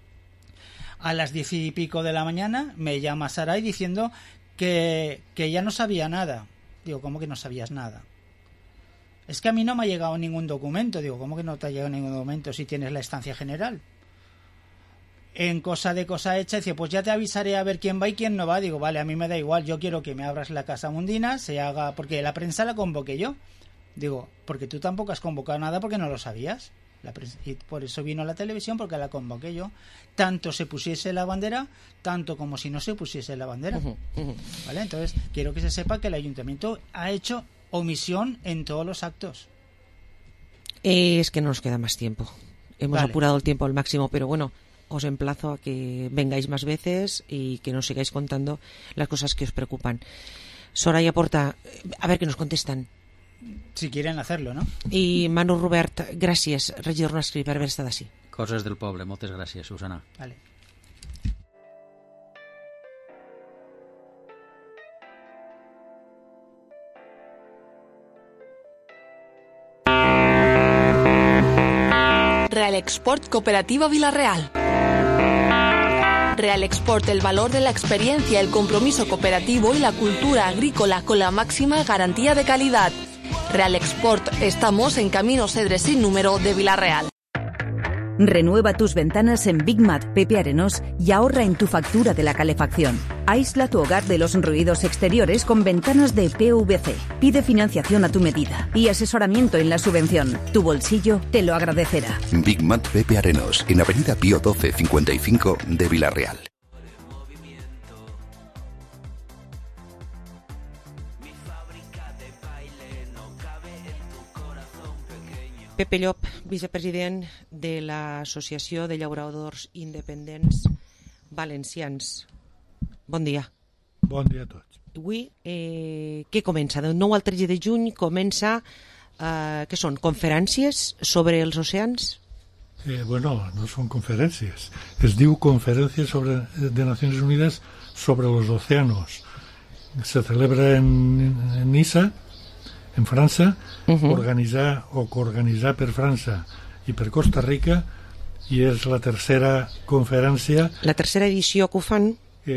A las diez y pico de la mañana me llama Saray diciendo que, que ya no sabía nada. Digo, ¿cómo que no sabías nada? Es que a mí no me ha llegado ningún documento. Digo, ¿cómo que no te ha llegado ningún documento si tienes la estancia general? En cosa de cosa hecha, dice, pues ya te avisaré a ver quién va y quién no va. Digo, vale, a mí me da igual, yo quiero que me abras la Casa Mundina, se haga, porque la prensa la convoqué yo. Digo, porque tú tampoco has convocado nada porque no lo sabías. La prensa, y por eso vino a la televisión, porque la convoqué yo. Tanto se pusiese la bandera, tanto como si no se pusiese la bandera. Uh-huh, uh-huh. ¿Vale? Entonces, quiero que se sepa que el ayuntamiento ha hecho omisión en todos los actos. Eh, es que no nos queda más tiempo. Hemos vale. apurado el tiempo al máximo, pero bueno, os emplazo a que vengáis más veces y que nos sigáis contando las cosas que os preocupan. Soraya Porta, a ver qué nos contestan. Si quieren hacerlo, ¿no? I Manu Robert, gràcies, regidor Nascri, per haver estat així. Coses del poble, moltes gràcies, Susana. Vale. Real Export Cooperativa Vila-real. Real Export, el valor de la experiencia, el compromiso cooperativo y la cultura agrícola con la máxima garantía de calidad. Real Export, estamos en Camino Cedres sin número de Vila-real. Renueva tus ventanas en Big Mat Pepe Arenós y ahorra en tu factura de la calefacción. Aísla tu hogar de los ruidos exteriores con ventanas de P V C. Pide financiación a tu medida y asesoramiento en la subvención. Tu bolsillo te lo agradecerá. Big Mat Pepe Arenós, en Avenida Pío doce cincuenta y cinco de Vila-real. Pepe Llop, vicepresident de l'Associació de Llauradors Independents Valencians. Bon dia. Bon dia a tots. Avui, eh, què comença? Del nou al tretze de juny comença, eh, què són, conferències sobre els oceans? Eh, bueno, no són conferències. Es diu Conferència sobre, de Nacions Unides sobre los océanos. Se celebra en, en Niça, en França, uh-huh. organitzar o coorganitzar per França i per Costa Rica, i és la tercera conferència. La tercera edició que ho fan?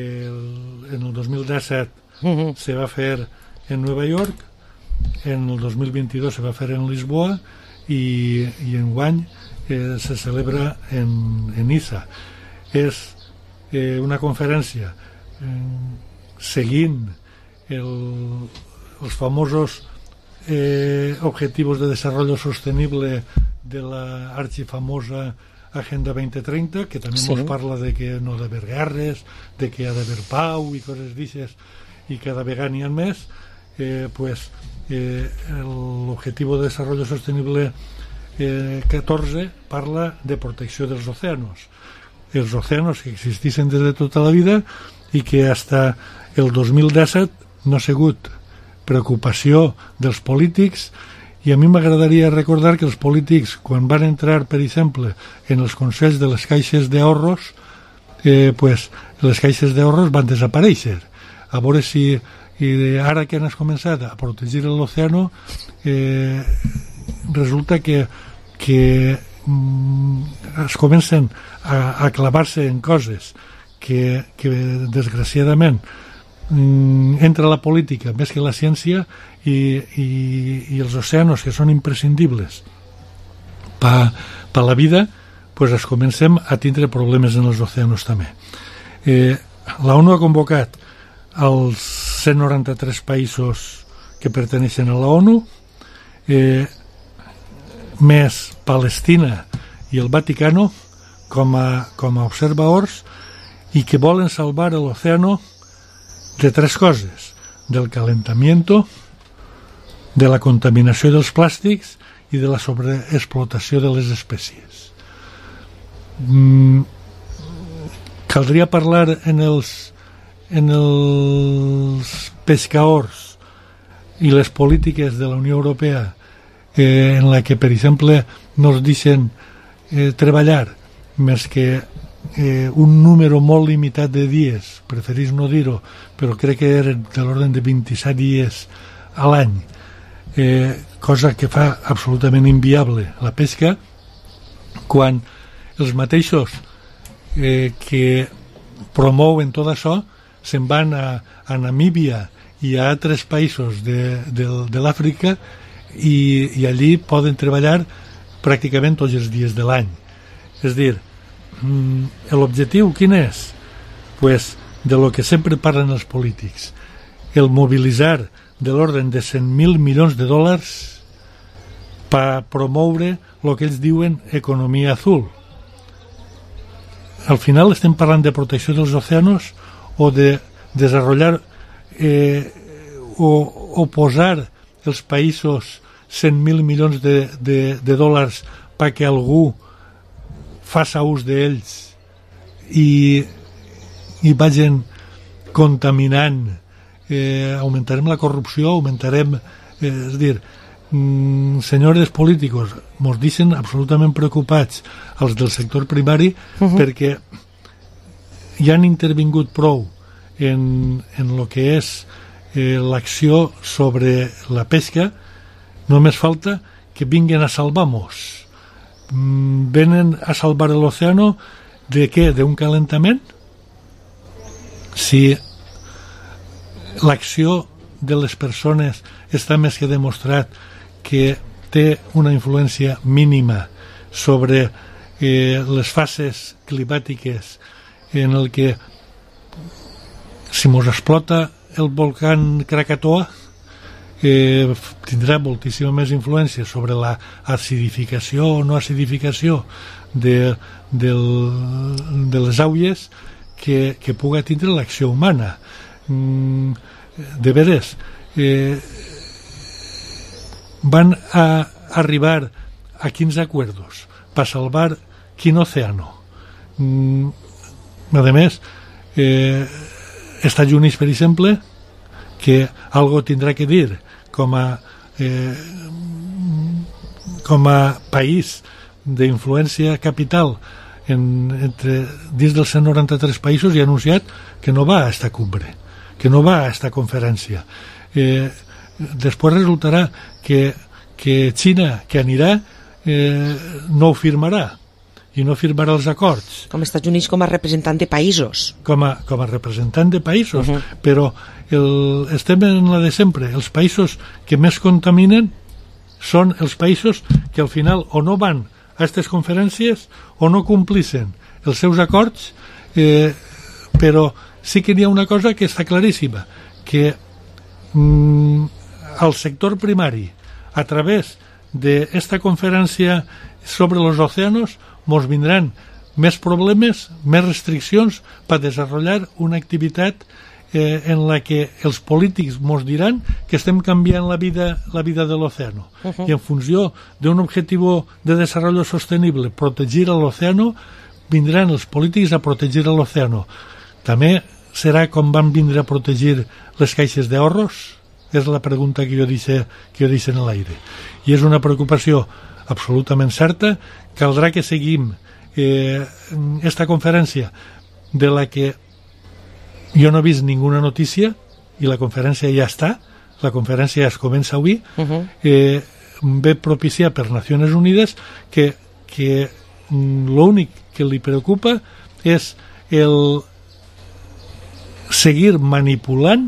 El, en el dos mil disset uh-huh. se va fer en Nova York, en el dos mil vint-i-dos se va fer en Lisboa i, i enguany eh, se celebra en, en Niça. És eh, una conferència eh, seguint el, els famosos Eh, objetivos de desarrollo sostenible de la archifamosa Agenda veinte treinta, que també sí. Ens parla de que no ha d'haver guerres, de que ha d'haver pau i coses d'aixes, i cada vegada n'hi ha més. eh, pues, eh, l'objetivo de desarrollo sostenible eh, catorze parla de protecció dels océanos, els océanos que existissin des de tota la vida i que hasta el dos mil disset no ha sigut preocupació dels polítics, i a mi m'agradaria recordar que els polítics, quan van entrar, per exemple, en els consells de les caixes d'ahorros, eh, pues, les caixes d'ahorros van desaparèixer. A veure si i ara que han començat a protegir l'oceano, eh, resulta que, que mm, es comencen a, a clavar-se en coses que, que desgraciadament entra la política més que la ciència, i, i, i els oceanos, que són imprescindibles per pa la vida, pues es comencem a tindre problemes en els oceanos també. Eh, la ONU ha convocat als cent noranta-tres països que perteneixen a la ONU, eh, més Palestina i el Vaticano com a, com a observadors, i que volen salvar l'oceano de tres coses: del calentamiento, de la contaminació dels plàstics i de la sobreexplotació de les espècies. Mm, caldria parlar en els, en els pescadors i les polítiques de la Unió Europea, eh, en la que, per exemple, no es deixen eh, treballar més que Eh, un número molt limitat de dies, preferís no dir-ho, però crec que eren de l'ordre de vint-i-set dies a l'any, eh, cosa que fa absolutament inviable la pesca, quan els mateixos eh, que promouen tot això se'n van a, a Namíbia i a altres països de, de, de l'Àfrica, i, i allí poden treballar pràcticament tots els dies de l'any. És dir, l'objectiu quin és? Pues de lo que sempre parlen els polítics, el mobilitzar de l'ordre de cent mil milions de dòlars per promoure el que ells diuen economia azul. Al final estem parlant de protecció dels oceanos o de desenvolupar eh, o, o posar els països cent mil milions de, de, de dòlars perquè algú faça ús d'ells i, i vagin contaminant, eh, augmentarem la corrupció, augmentarem... Eh, és dir, mm, senyores políticos, mos deixen absolutament preocupats els del sector primari uh-huh. perquè ja han intervingut prou en, en lo que és eh, l'acció sobre la pesca. Només falta que vinguen a salvar-nos. Mm, venen a salvar l'oceano de què? D'un calentament? Si l'acció de les persones està més que demostrat que té una influència mínima sobre eh, les fases climàtiques en el que si mos explota el volcán Krakatoa eh, tindrà moltíssima més influència sobre la acidificació o no acidificació de, del, de les aigües que, que puga tindre l'acció humana. Mm, de veres, eh, van a arribar a quins acuerdos para salvar quin océano. Mm, a més, eh, Estats Units, per exemple, que algo tindrà que dir com a eh, com a país d'influència capital en, entre, dins dels cent noranta-tres països, i ha anunciat que no va a esta cumbre, que no va a esta conferència. Eh, després resultarà que, que Xina, que anirà, eh, no ho firmarà i no firmarà els acords. Com Estats Units com a representant de països. Com a, com a representant de països, Uh-huh. però el, estem en la de sempre. Els països que més contaminen són els països que al final o no van a aquestes conferències o no complissen els seus acords, eh, però sí que hi ha una cosa que està claríssima, que mm, el sector primari, a través d'esta conferència sobre els océanos, mos vindran més problemes, més restriccions per desenvolupar una activitat eh, en la que els polítics mos diran que estem canviant la vida, la vida de l'océano. Uh-huh. I en funció d'un objectiu de desenvolupament sostenible, protegir l'océano, vindran els polítics a protegir l'océano. També serà com van vindre a protegir les caixes d'ahorros? És la pregunta que jo deixo, que jo deixo en l'aire. I és una preocupació absolutament certa. Caldrà que seguim eh, esta conferència, de la que jo no he vist ninguna notícia, i la conferència ja està, la conferència ja es comença avui, uh-huh. eh, ve propiciar per Nacions Unides que, que l'únic que li preocupa és el seguir manipulant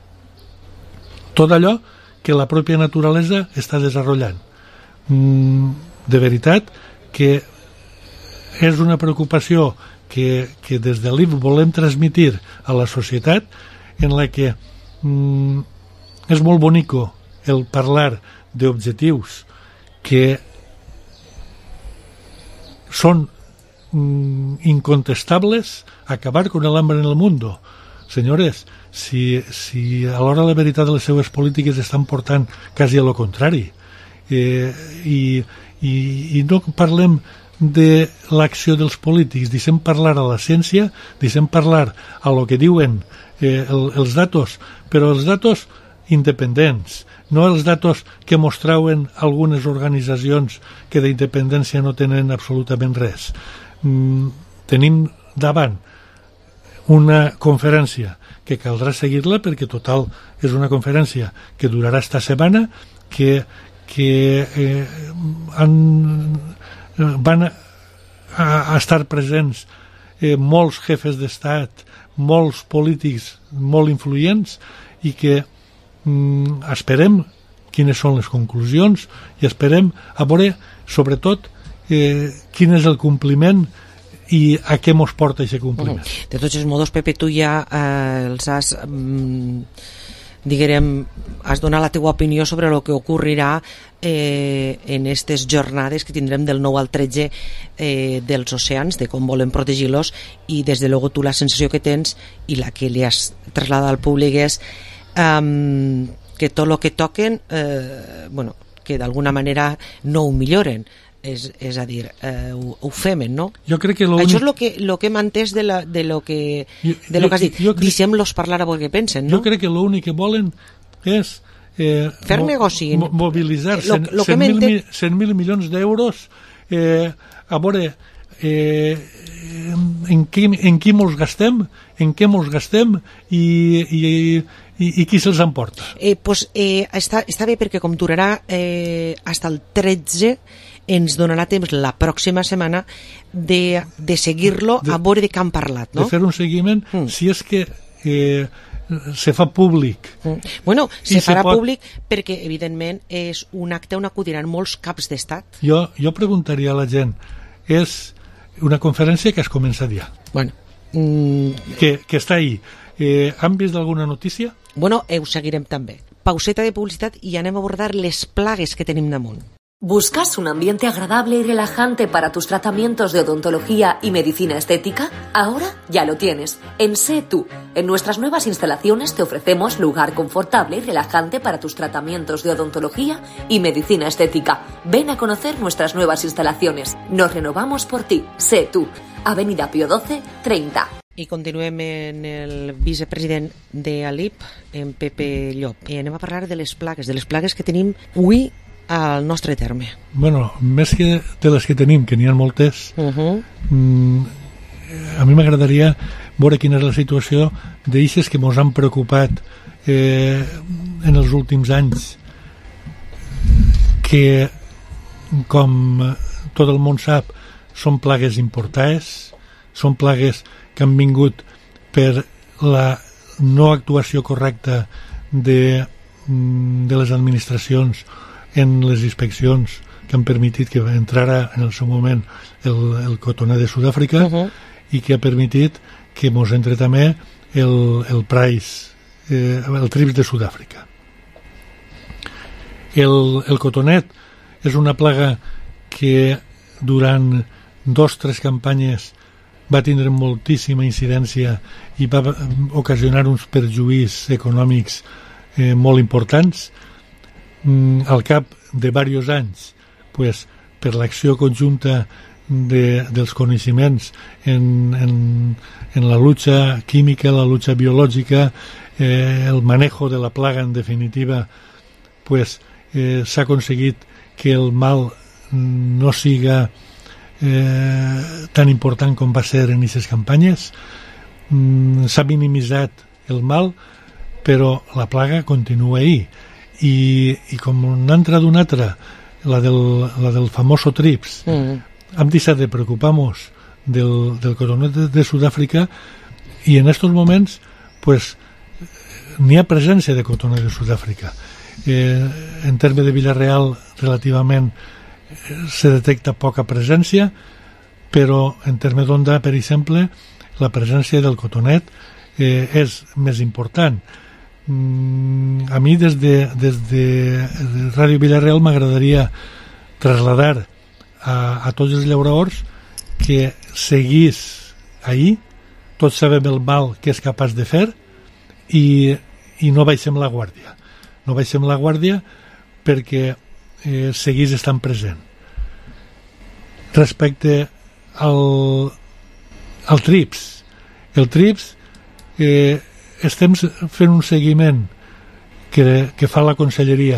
tot allò que la pròpia naturalesa està desenvolupant. Mm, de veritat que és una preocupació que, que des de l'I F volem transmitir a la societat, en la que mm, és molt bonico el parlar d'objectius que són mm, incontestables, acabar con el hambre en el mundo. Senyores, si, si a l'hora la veritat de les seues polítiques estan portant quasi a lo contrari, eh, i, i, i no parlem de l'acció dels polítics, deixem parlar a la ciència, deixem parlar a lo que diuen eh, el, els datos, però els datos independents, no els datos que mostraven algunes organitzacions que d'independència no tenen absolutament res. Mm, tenim davant una conferència que caldrà seguir-la, perquè total és una conferència que durarà esta setmana, que, que eh, han, van a, a estar presents eh, molts jefes d'estat, molts polítics molt influents, i que mm, esperem quines són les conclusions i esperem a veure, sobretot, eh, quin és el compliment i a què mos porta aquest compliment. Uh-huh. De tots els modos, Pepe, tu ja eh, els has, mm, diguem, has donat la teva opinió sobre el que ocorrirà eh, en aquestes jornades que tindrem del nou al tretze eh, dels oceans, de com volem protegir-los, i des de luego tu la sensació que tens i la que li has traslladat al públic és um, que tot el que toquen eh, bueno, que d'alguna manera no ho milloren. és, és a dir, eh, ho, ho femen, no? Jo crec que això és el que, lo que hem entès de, la, de, lo que, jo, de lo que has dit. Jo, jo crec, deixem-los parlar a veure què pensen, no? Jo crec que l'únic que volen és eh, fer mo, negoci. Mo, mobilitzar lo, lo cent mil milions d'euros eh, a veure eh, en, qui, en qui mos gastem, en què mos gastem i, i, i, i qui se'ls emporta. Eh, pues, eh, està, està bé perquè com durarà eh, fins al tretze ens donarà temps la pròxima setmana de, de seguir-lo a veure de què han parlat, no? De fer un seguiment, mm. si és que eh, se fa públic. Mm. Bueno, se farà se pot... públic perquè, evidentment, és un acte on acudiran molts caps d'estat. Jo, jo preguntaria a la gent, és una conferència que es comença ja. Bueno. Mm... Que, que està ahí. Eh, ¿Han vist alguna notícia? Bueno, ho seguirem també. Pauseta de publicitat i anem a abordar les plagues que tenim damunt. ¿Buscas un ambiente agradable y relajante para tus tratamientos de odontología y medicina estética? Ahora ya lo tienes. En Sé Tú. En nuestras nuevas instalaciones te ofrecemos lugar confortable y relajante para tus tratamientos de odontología y medicina estética. Ven a conocer nuestras nuevas instalaciones. Nos renovamos por ti. Sé Tú. Avenida Pío doce, treinta. I continuem en el vicepresident de A L I P, en Pepe Llop. I anem a parlar de les plagues, de les plagues que tenim avui al nostre terme. Bueno, més que de les que tenim, que n'hi ha moltes, uh-huh. mm, a mi m'agradaria veure quina és la situació d'eixes que ens han preocupat eh, en els últims anys, que, com tot el món sap, són plagues importades, són plagues que han vingut per la no actuació correcta de, de les administracions en les inspeccions que han permitit que entrara en el seu moment el, el cotoner de Sud-àfrica uh-huh. i que ha permitit que mos entre també el, el price, eh, el trips de Sud-àfrica. El, el cotonet és una plaga que durant dos o tres campanyes va tindre moltíssima incidència i va ocasionar uns perjuís econòmics eh, molt importants. Mm, al cap de diversos anys, pues, per l'acció conjunta de, dels coneixements en, en, en la lucha química, la lucha biològica, eh, el manejo de la plaga en definitiva, pues, eh, s'ha aconseguit que el mal no siga eh, tan important com va ser en aquestes campanyes. Mm, s'ha minimitzat el mal, però la plaga continua ahí. I, i com una altra d'una altra, la del, la del famoso trips, mm. hem deixat de preocupar-nos del, del coronet de, de Sud-àfrica i en aquests moments pues, n'hi ha presència de cotoner de Sud-àfrica. Eh, en termes de Vila-real relativament eh, se detecta poca presència, però en termes d'Onda, per exemple, la presència del cotonet eh, és més important. Mm, a mi des de, des de Ràdio Vila-real m'agradaria traslladar a, a tots els llauradors que seguís ahir, tots sabem el mal que és capaç de fer i, i no baixem la guàrdia no baixem la guàrdia perquè eh, seguís estant present. Respecte al, al trips, el trips eh, estem fent un seguiment que, que fa la conselleria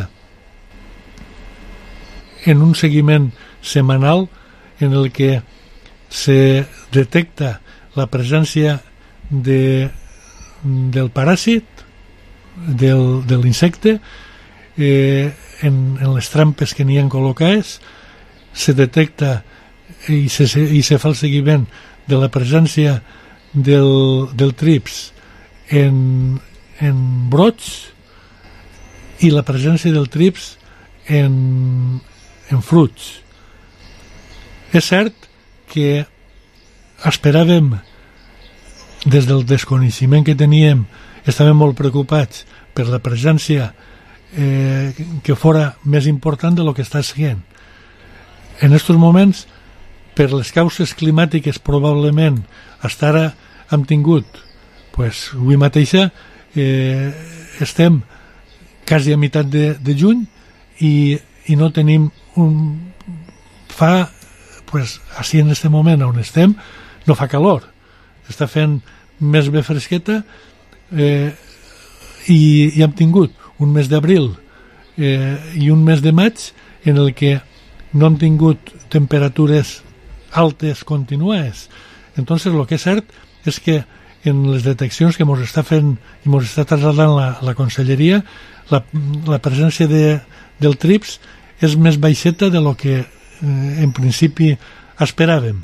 en un seguiment setmanal en el que se detecta la presència de, del paràsit del, de l'insecte eh, en, en les trampes que n'hi ha col·locades, se detecta i se, i se fa el seguiment de la presència del, del trips en, en brots i la presència del trips en, en fruits. És cert que esperàvem, des del desconeixement que teníem, estàvem molt preocupats per la presència eh, que fora més important de lo que està sent. En aquests moments, per les causes climàtiques probablement, fins ara hem tingut, pues, avui mateixa eh, estem quasi a meitat de, de juny i, i no tenim un fa, pues, així en aquest moment on estem, no fa calor. Està fent més bé fresqueta eh, i, i hem tingut un mes d'abril eh, i un mes de maig en el que no hem tingut temperatures altes continuades. Entonces, lo que és cert és que en les deteccions que ens està fent i ens està trasladant la, la conselleria, la, la presència de, del trips és més baixeta de lo que eh, en principi esperàvem.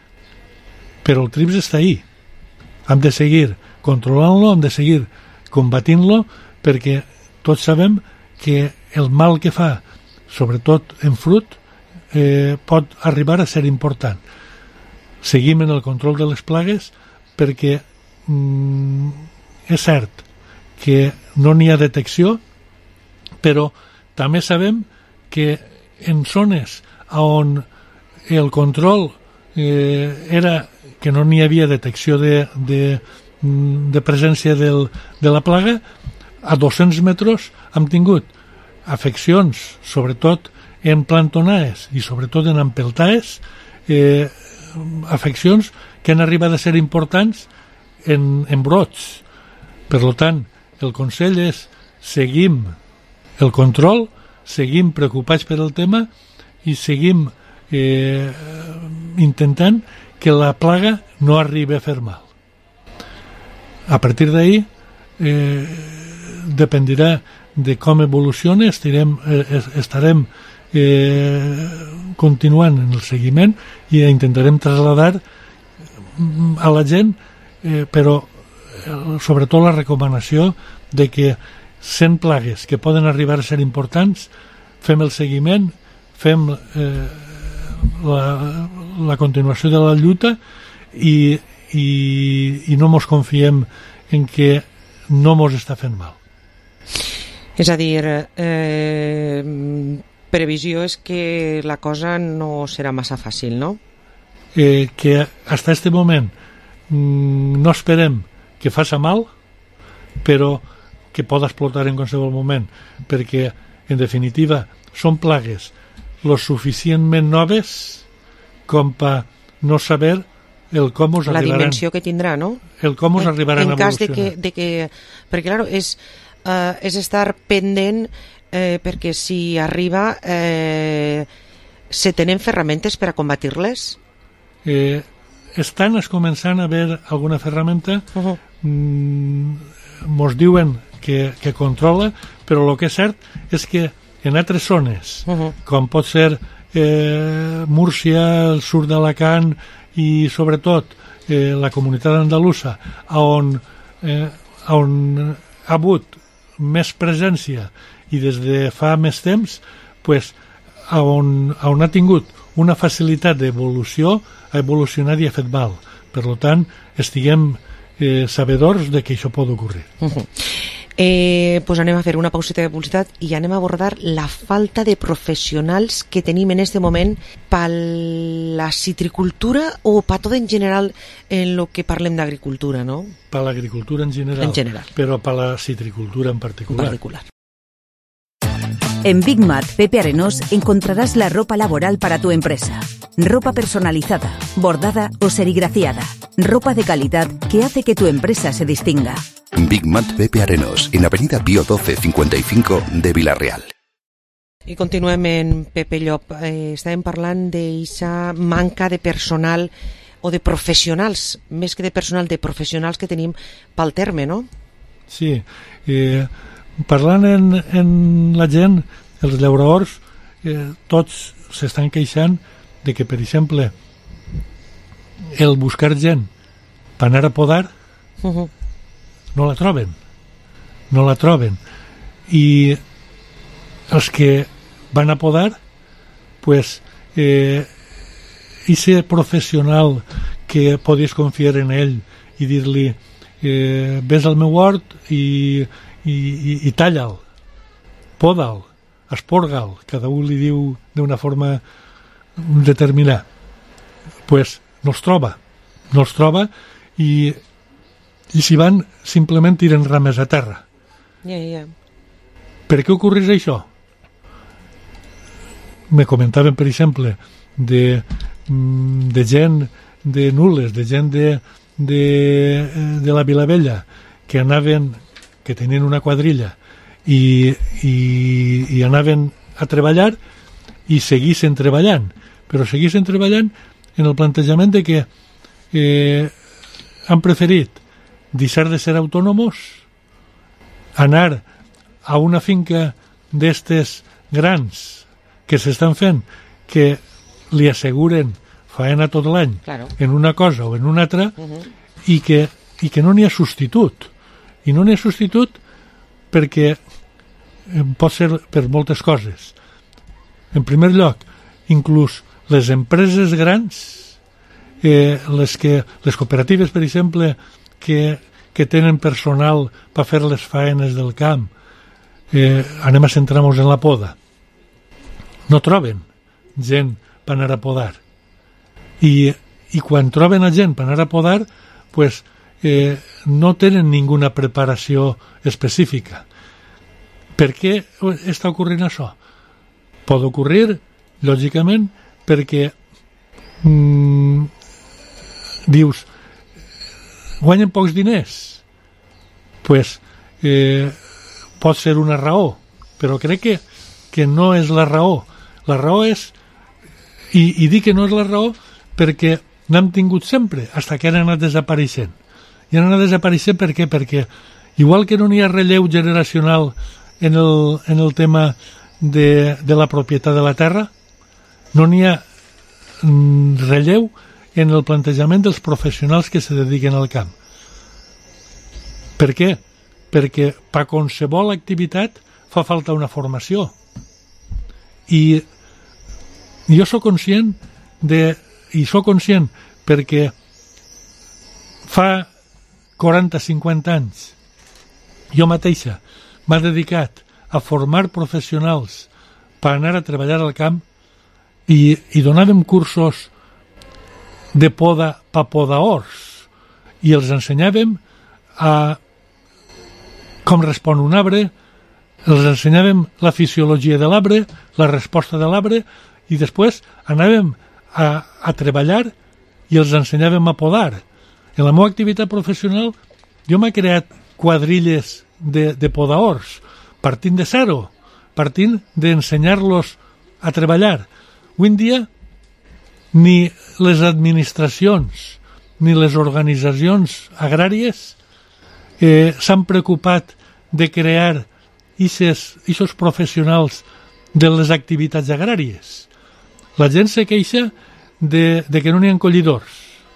Però el trips està ahí. Hem de seguir controlant-lo, hem de seguir combatint-lo, perquè tots sabem que el mal que fa, sobretot en fruit, eh, pot arribar a ser important. Seguim en el control de les plagues perquè mm, és cert que no n'hi ha detecció, però també sabem que en zones on el control eh, era que no n'hi havia detecció de, de, de presència del, de la plaga, a dos-cents metres hem tingut afeccions, sobretot en plantonaes i sobretot en empeltaes, eh, afeccions que han arribat a ser importants en, en brots. Per tant, el consell és seguim el control, seguim preocupats per el tema i seguim eh, intentant que la plaga no arribi a fer mal. A partir d'ahí eh, dependirà de com evoluciona, estarem, eh, estarem eh, continuant en el seguiment i intentarem traslladar a la gent, eh, però eh, sobretot la recomanació de que sent plagues que poden arribar a ser importants, fem el seguiment, fem eh, la, la continuació de la lluita i, i, i no mos confiem en que no mos està fent mal. És a dir, eh, previsió és que la cosa no serà massa fàcil, no? Eh, que hasta este moment mm, no esperem que faça mal, però que pot explotar en qualsevol moment, perquè, en definitiva, són plagues lo suficientment noves com per no saber el com us la arribaran. La dimensió que tindrà, no? El com us arribaran en, en a evolucionar. cas de que, de que... Perquè, clar, és, uh, és estar pendent eh, perquè si arriba eh, se tenen ferramentes per a combatir-les? Eh, estan es començant a haver alguna ferramenta. Uh-huh. mm, mos diuen que, que controla, però el que és cert és que en altres zones, uh-huh. com pot ser eh, Múrcia, el sud d'Alacant i sobretot eh, la comunitat andalusa, on, eh, on ha hagut més presència i des de fa més temps, pues, on, on ha tingut una facilitat d'evolució, ha evolucionat i ha fet mal. Per tant, estiguem eh, sabedors de que això pot ocorrir. Uh-huh. Eh, pues anem a fer una pauseta de publicitat i anem a abordar la falta de professionals que tenim en este moment per la citricultura o per tot en general en lo que parlem d'agricultura, no? Per l'agricultura en general, en general, però per la citricultura en particular. En particular. En Big Mat Pepe Arenós encontrarás la ropa laboral para tu empresa. Ropa personalizada, bordada o serigrafiada. Ropa de calidad que hace que tu empresa se distinga. Big Mat Pepe Arenós, en Avenida Pío doce cincuenta y cinco de Vila-real. I continuem en Pepe Llop. Eh, estàvem parlant d'aquesta manca de personal o de professionals, més que de personal, de professionals que tenim pel terme, no? Sí. Eh, parlant en, en la gent, els llauradors, eh, tots s'estan queixant de que, per exemple, el buscar gent per anar a podar uh-huh. no la troben. No la troben. I els que van a podar, pues, eh, ese professional que podies confiar en ell i dir-li eh, ves al meu hort i, i, i, i talla'l, poda'l, esporga'l, cada un li diu d'una forma determinada, pues no els troba, no els troba i, i si van simplement tiren rames a terra. Yeah, yeah. Per què ocorreix això? Me comentaven, per exemple, de, de gent de Nules, de gent de, de, de la Vilavella, que anaven, que tenien una quadrilla i, i, i anaven a treballar i seguissin treballant, però seguissin treballant en el plantejament de que eh, han preferit deixar de ser autònomos, anar a una finca d'estes grans que s'estan fent, que li asseguren faena tot l'any, claro, en una cosa o en una altra, Uh-huh. i, que, i que no n'hi ha substitut. I no n'hi ha substitut perquè eh, pot ser per moltes coses. En primer lloc, inclús les empreses grans, eh, les, que, les cooperatives, per exemple, que, que tenen personal per fer les faenes del camp, eh, anem a centrar-nos en la poda, no troben gent per anar a podar. I, i quan troben a gent per anar a podar, pues, eh, no tenen ninguna preparació específica. Per què està ocorrent això? Pot ocorrir, lògicament, perquè mm, dius, guanyen pocs diners. Pues, eh, pot ser una raó, però crec que, que no és la raó. La raó és, i, i dic que no és la raó perquè n'hem tingut sempre, fins que han anat desapareixent. I han anat desapareixent per què? Perquè igual que no n'hi ha relleu generacional en el, en el tema de, de la propietat de la terra, no n'hi ha mm, relleu en el plantejament dels professionals que se dediquen al camp. Per què? Perquè per qualsevol activitat fa falta una formació. I jo sóc conscient de, i sóc conscient perquè fa quaranta cinquanta anys jo mateixa m'ha dedicat a formar professionals per anar a treballar al camp i, i donàvem cursos de poda per podaors i els ensenyàvem a com respon un arbre, els ensenyàvem la fisiologia de l'arbre, la resposta de l'arbre, i després anàvem a, a treballar i els ensenyàvem a podar. En la meva activitat professional jo m'he creat quadrilles de, de podaors, partint de zero, partint d'ensenyar-los a treballar. Avui en dia ni les administracions ni les organitzacions agràries eh, s'han preocupat de crear aquests professionals de les activitats agràries. La gent se queixa de, de que no n'hi ha collidors.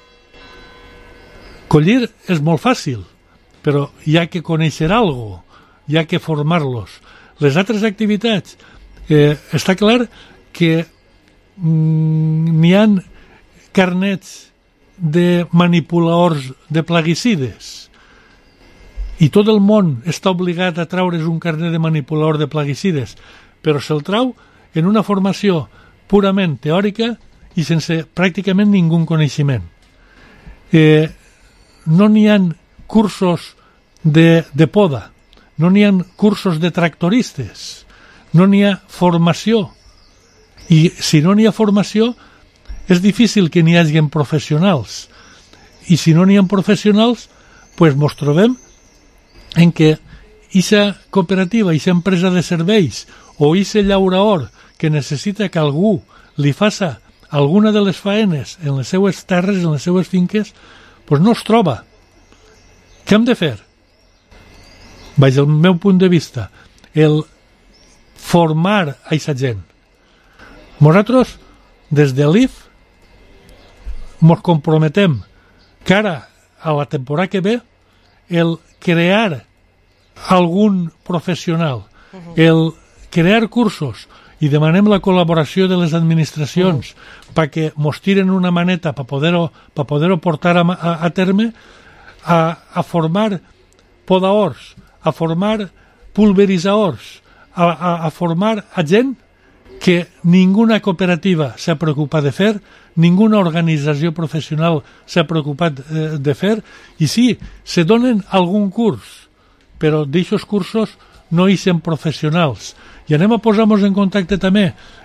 Collir és molt fàcil, però hi ha que conèixer alguna cosa, hi ha que formar-los. Les altres activitats, eh, està clar que mm, n'hi ha carnets de manipuladors de plaguicides i tot el món està obligat a traure's un carnet de manipulador de plaguicides, però se'l trau en una formació purament teòrica i sense pràcticament ningú coneixement. Eh, no n'hi ha cursos de, de poda, no n'hi ha cursos de tractoristes, no n'hi ha formació. I si no n'hi ha formació, és difícil que n'hi hagi professionals. I si no n'hi ha professionals, pues mos trobem en què aquesta cooperativa, aquesta empresa de serveis o aquest llauraor que necessita que algú li faça alguna de les faenes en les seues terres, en les seues finques, pues no es troba. Què hem de fer? Vaig al meu punt de vista, el formar a aquesta gent. Nosaltres, des de l'I F, ens comprometem que ara, a la temporada que ve, el crear algun professional, el crear cursos, i demanem la col·laboració de les administracions mm. perquè mos tiren una maneta per poder-ho per poder-ho portar a, a, a terme, a, a formar podaors, a formar pulveritzadors, a, a, a formar a gent que ninguna cooperativa s'ha preocupat de fer, ninguna organització professional s'ha preocupat eh, de fer, i sí, se donen algun curs, però d'aixòs cursos no hi són professionals. I anem a posar-nos en contacte també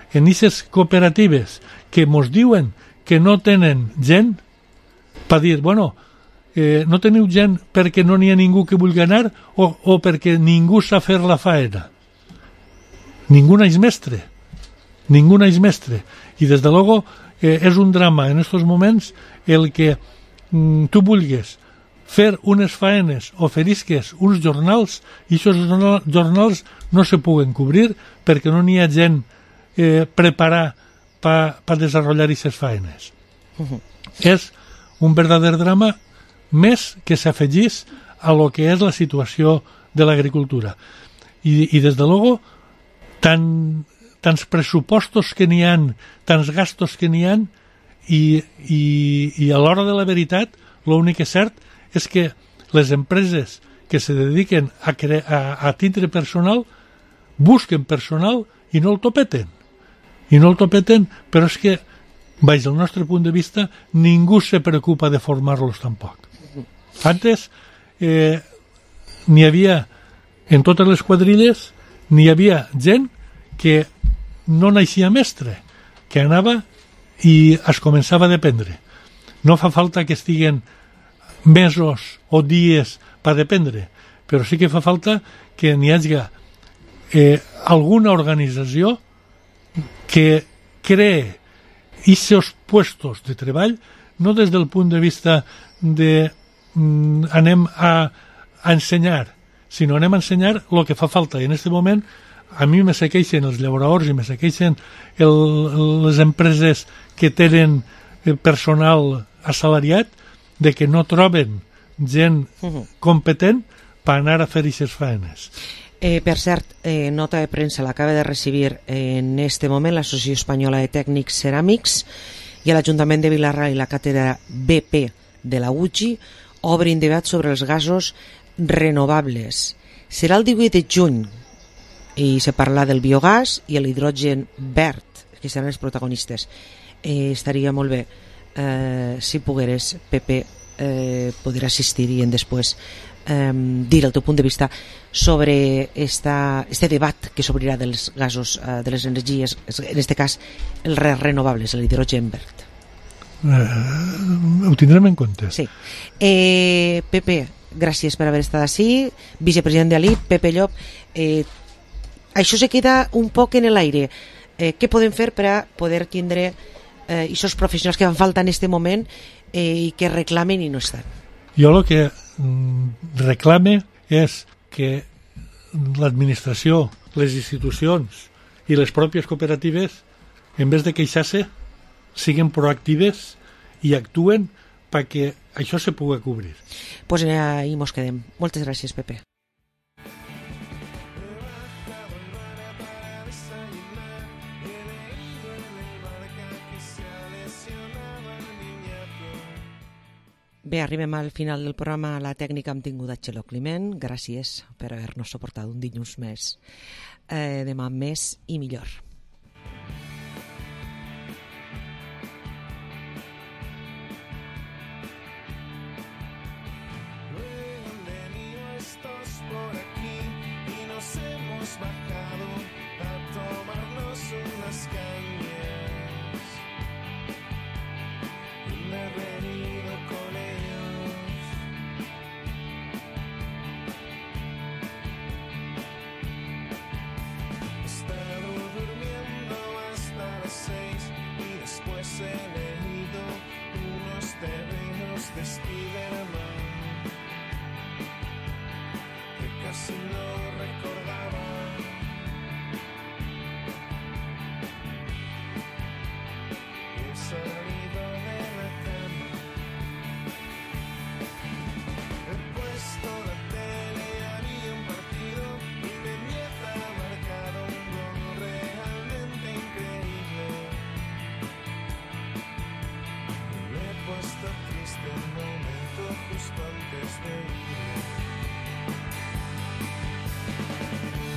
en aquestes cooperatives que mos diuen que no tenen gent, per dir, bueno, eh, no teniu gent perquè no n'hi ha ningú que vulgui anar o, o perquè ningú sap fer la faena. Ningú no és mestre. Ningú no és mestre. I des de luego eh, és un drama en estos moments el que mm, tu vulguis fer unes faenes o ferisques uns jornals i aquests jornals no se puguen cobrir perquè no n'hi ha gent eh, preparada per pa desenvolupar aquestes faenes. Uh-huh. És un verdader drama més que s'afegís a lo que és la situació de l'agricultura. I, i des de luego, tan, tants pressupostos que n'hi ha, tants gastos que n'hi ha, i, i, i a l'hora de la veritat, l'únic que és cert és que les empreses que se dediquen a, cre a, a tindre personal busquen personal i no el topeten. I no el topeten, però és que, baix del nostre punt de vista, ningú se preocupa de formar-los tampoc. Antes, eh, n'hi havia, en totes les quadrilles, n'hi havia gent que no naixia mestre, que anava i es començava a dependre. No fa falta que estiguen mesos o dies per dependre, però sí que fa falta que n'hi hagi eh, alguna organització que cree aquests puestos de treball, no des del punt de vista de mm, anem a, a ensenyar, sinó anem a ensenyar el que fa falta. I en aquest moment a mi me segueixen els llauradors i me segueixen el, les empreses que tenen personal assalariat de que no troben gent competent per anar a fer aquestes faenes. Eh, per cert, eh, nota de premsa l'acaba de recibir en este moment l'Associació Espanyola de Tècnics Ceràmics i l'Ajuntament de Vila-real i la càtedra B P de la U G I obrin debat sobre els gasos renovables. Serà el divuit de juny i se parla del biogàs i l'hidrogen verd, que seran els protagonistes. Eh, estaria molt bé eh, si pogueres, Pepe, eh, poder assistir-hi en després eh, dir el teu punt de vista sobre esta, este debat que s'obrirà dels gasos, eh, de les energies, en aquest cas els renovables, l'hidrogen verd. Eh, ho tindrem en compte. Sí. Eh, Pepe, gràcies per haver estat així. Vicepresident de l'A I P, Pepe Llop, eh, això se queda un poc en l'aire. Eh, què podem fer per a poder tindre eh, aquests professionals que fan falta en aquest moment eh, i que reclamen i no estan? Jo el que mm, reclame és que l'administració, les institucions i les pròpies cooperatives, en vez de queixar-se, siguin proactives i actuen perquè això se pugui cobrir. Pues ahí mos quedem. Moltes gràcies, Pepe. Bé, arribem al final del programa. A la tècnica hem tingut a Txelo Climent. Gràcies per haver-nos suportat un dilluns més. Eh, demà més i millor.